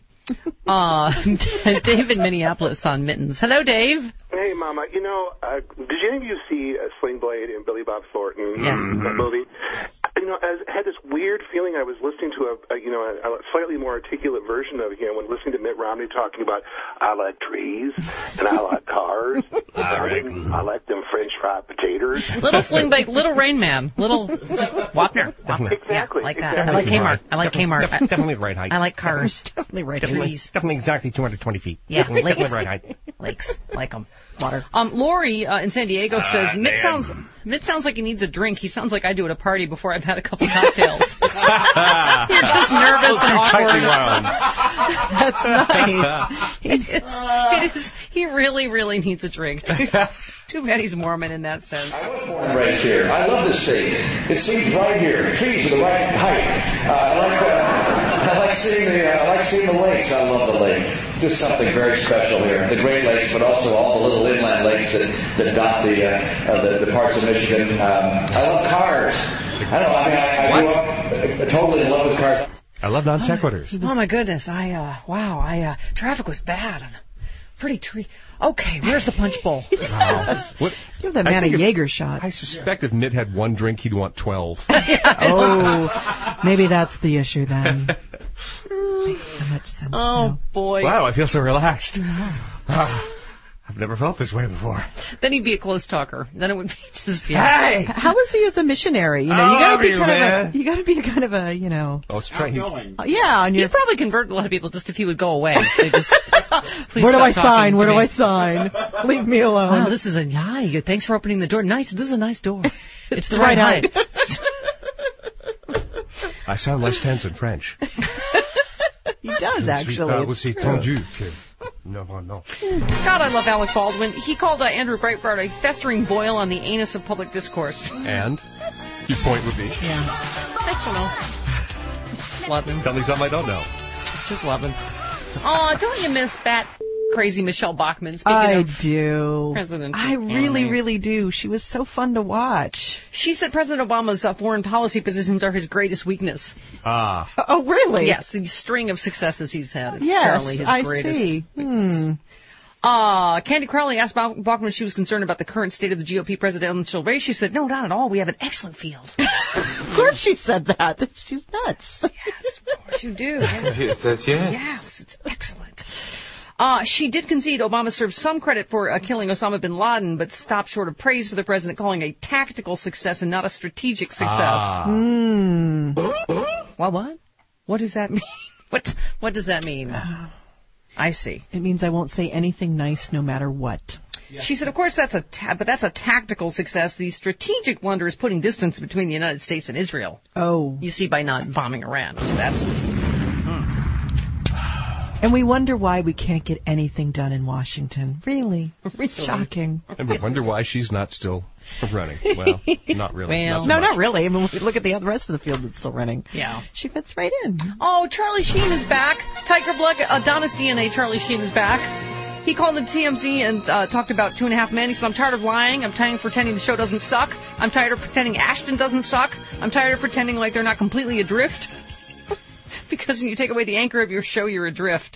Dave in Minneapolis on Mittens. Hello, Dave. Hey, Mama. Did any of you see Sling Blade in Billy Bob Thornton? Yes. That movie? I had this weird feeling. I was listening to a slightly more articulate version of him when listening to Mitt Romney talking about, I like trees and I like cars. I like them French fried potatoes. Little Sling Blade, Little Rain Man, little just Wapner. Exactly. Yeah, like that. I like Kmart. Definitely the right height. I like cars. Definitely right. Trees. Definitely exactly 220 feet. Yeah, definitely right height. Lakes, like them. Water. Lori in San Diego says Mitt sounds like he needs a drink. He sounds like I do at a party before I've had a couple cocktails. You're just nervous and awkward. That's nice. He really, really needs a drink. Too bad he's Mormon in that sense. Right here. I love this city. It seems right here. Trees are the right height. I like seeing the lakes. I love the lakes. There's something very special here. The Great Lakes, but also all the little inland lakes that dot the parts of Michigan. I love cars. I don't know. I grew up totally in love with cars. I love non sequiturs. Oh my goodness! Traffic was bad on pretty tree. Okay, where's the punch bowl? What? Give that man a Jaeger shot. I suspect if Mitt had one drink, he'd want 12. Oh, maybe that's the issue then. Makes so much sense. Oh, boy. Wow, I feel so relaxed. I've never felt this way before. Then he'd be a close talker. Then it would be just, Hey! How was he as a missionary? You know, you gotta be kind of a, you know. Oh, it's trying. Yeah, He'd probably convert a lot of people just if he would go away. They just, Where do I sign? Where do I sign? Leave me alone. Wow, this is thanks for opening the door. Nice. This is a nice door. It's the right height. I sound less tense in French. He does, actually. No. God, I love Alec Baldwin. He called Andrew Breitbart a festering boil on the anus of public discourse. And? His point would be? Yeah. I don't know. Just love him. Tell me something I don't know. Just love him. Oh, don't you miss crazy Michelle Bachmann? I do. President. I really, really do. She was so fun to watch. She said President Obama's foreign policy positions are his greatest weakness. Oh, really? Yes, the string of successes he's had is yes, apparently his greatest. See. Candy Crowley asked Bachmann if she was concerned about the current state of the GOP presidential race. She said, no, not at all. We have an excellent field. Of course she said that. She's nuts. Yes, of course you do. Yes, it's excellent. She did concede Obama served some credit for killing Osama bin Laden, but stopped short of praise for the president, calling a tactical success and not a strategic success. What? What does that mean? What does that mean? I see. It means I won't say anything nice no matter what. She said, of course, that's a tactical success. The strategic blunder is putting distance between the United States and Israel. Oh. You see, by not bombing Iran. And we wonder why we can't get anything done in Washington. Really? Shocking. And we wonder why she's not still running. Well, not really. Well, not really. I mean, we look at the rest of the field that's still running. Yeah. She fits right in. Oh, Charlie Sheen is back. Tiger Blood, Adonis DNA, Charlie Sheen is back. He called the TMZ and talked about 2.5 Men. He said, I'm tired of lying. I'm tired of pretending the show doesn't suck. I'm tired of pretending Ashton doesn't suck. I'm tired of pretending like they're not completely adrift. Because when you take away the anchor of your show, you're adrift.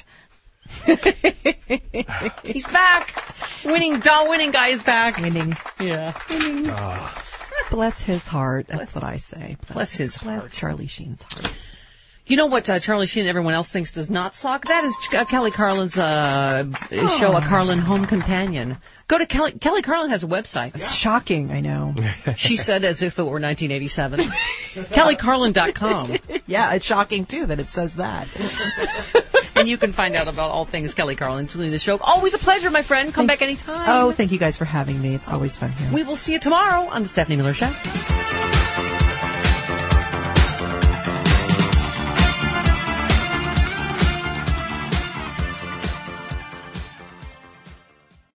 He's back. Winning guy is back. Winning. Yeah. Winning. Bless his heart. That's what I say. Bless his heart. Bless Charlie Sheen's heart. You know what Charlie Sheen and everyone else thinks does not suck? That is Kelly Carlin's show, A Carlin Home Companion. Go to Kelly Carlin has a website. It's shocking, I know. She said as if it were 1987. KellyCarlin.com. Yeah, it's shocking, too, that it says that. And you can find out about all things Kelly Carlin, including the show. Always a pleasure, my friend. Come back anytime. Oh, thank you guys for having me. It's always fun here. We will see you tomorrow on The Stephanie Miller Show.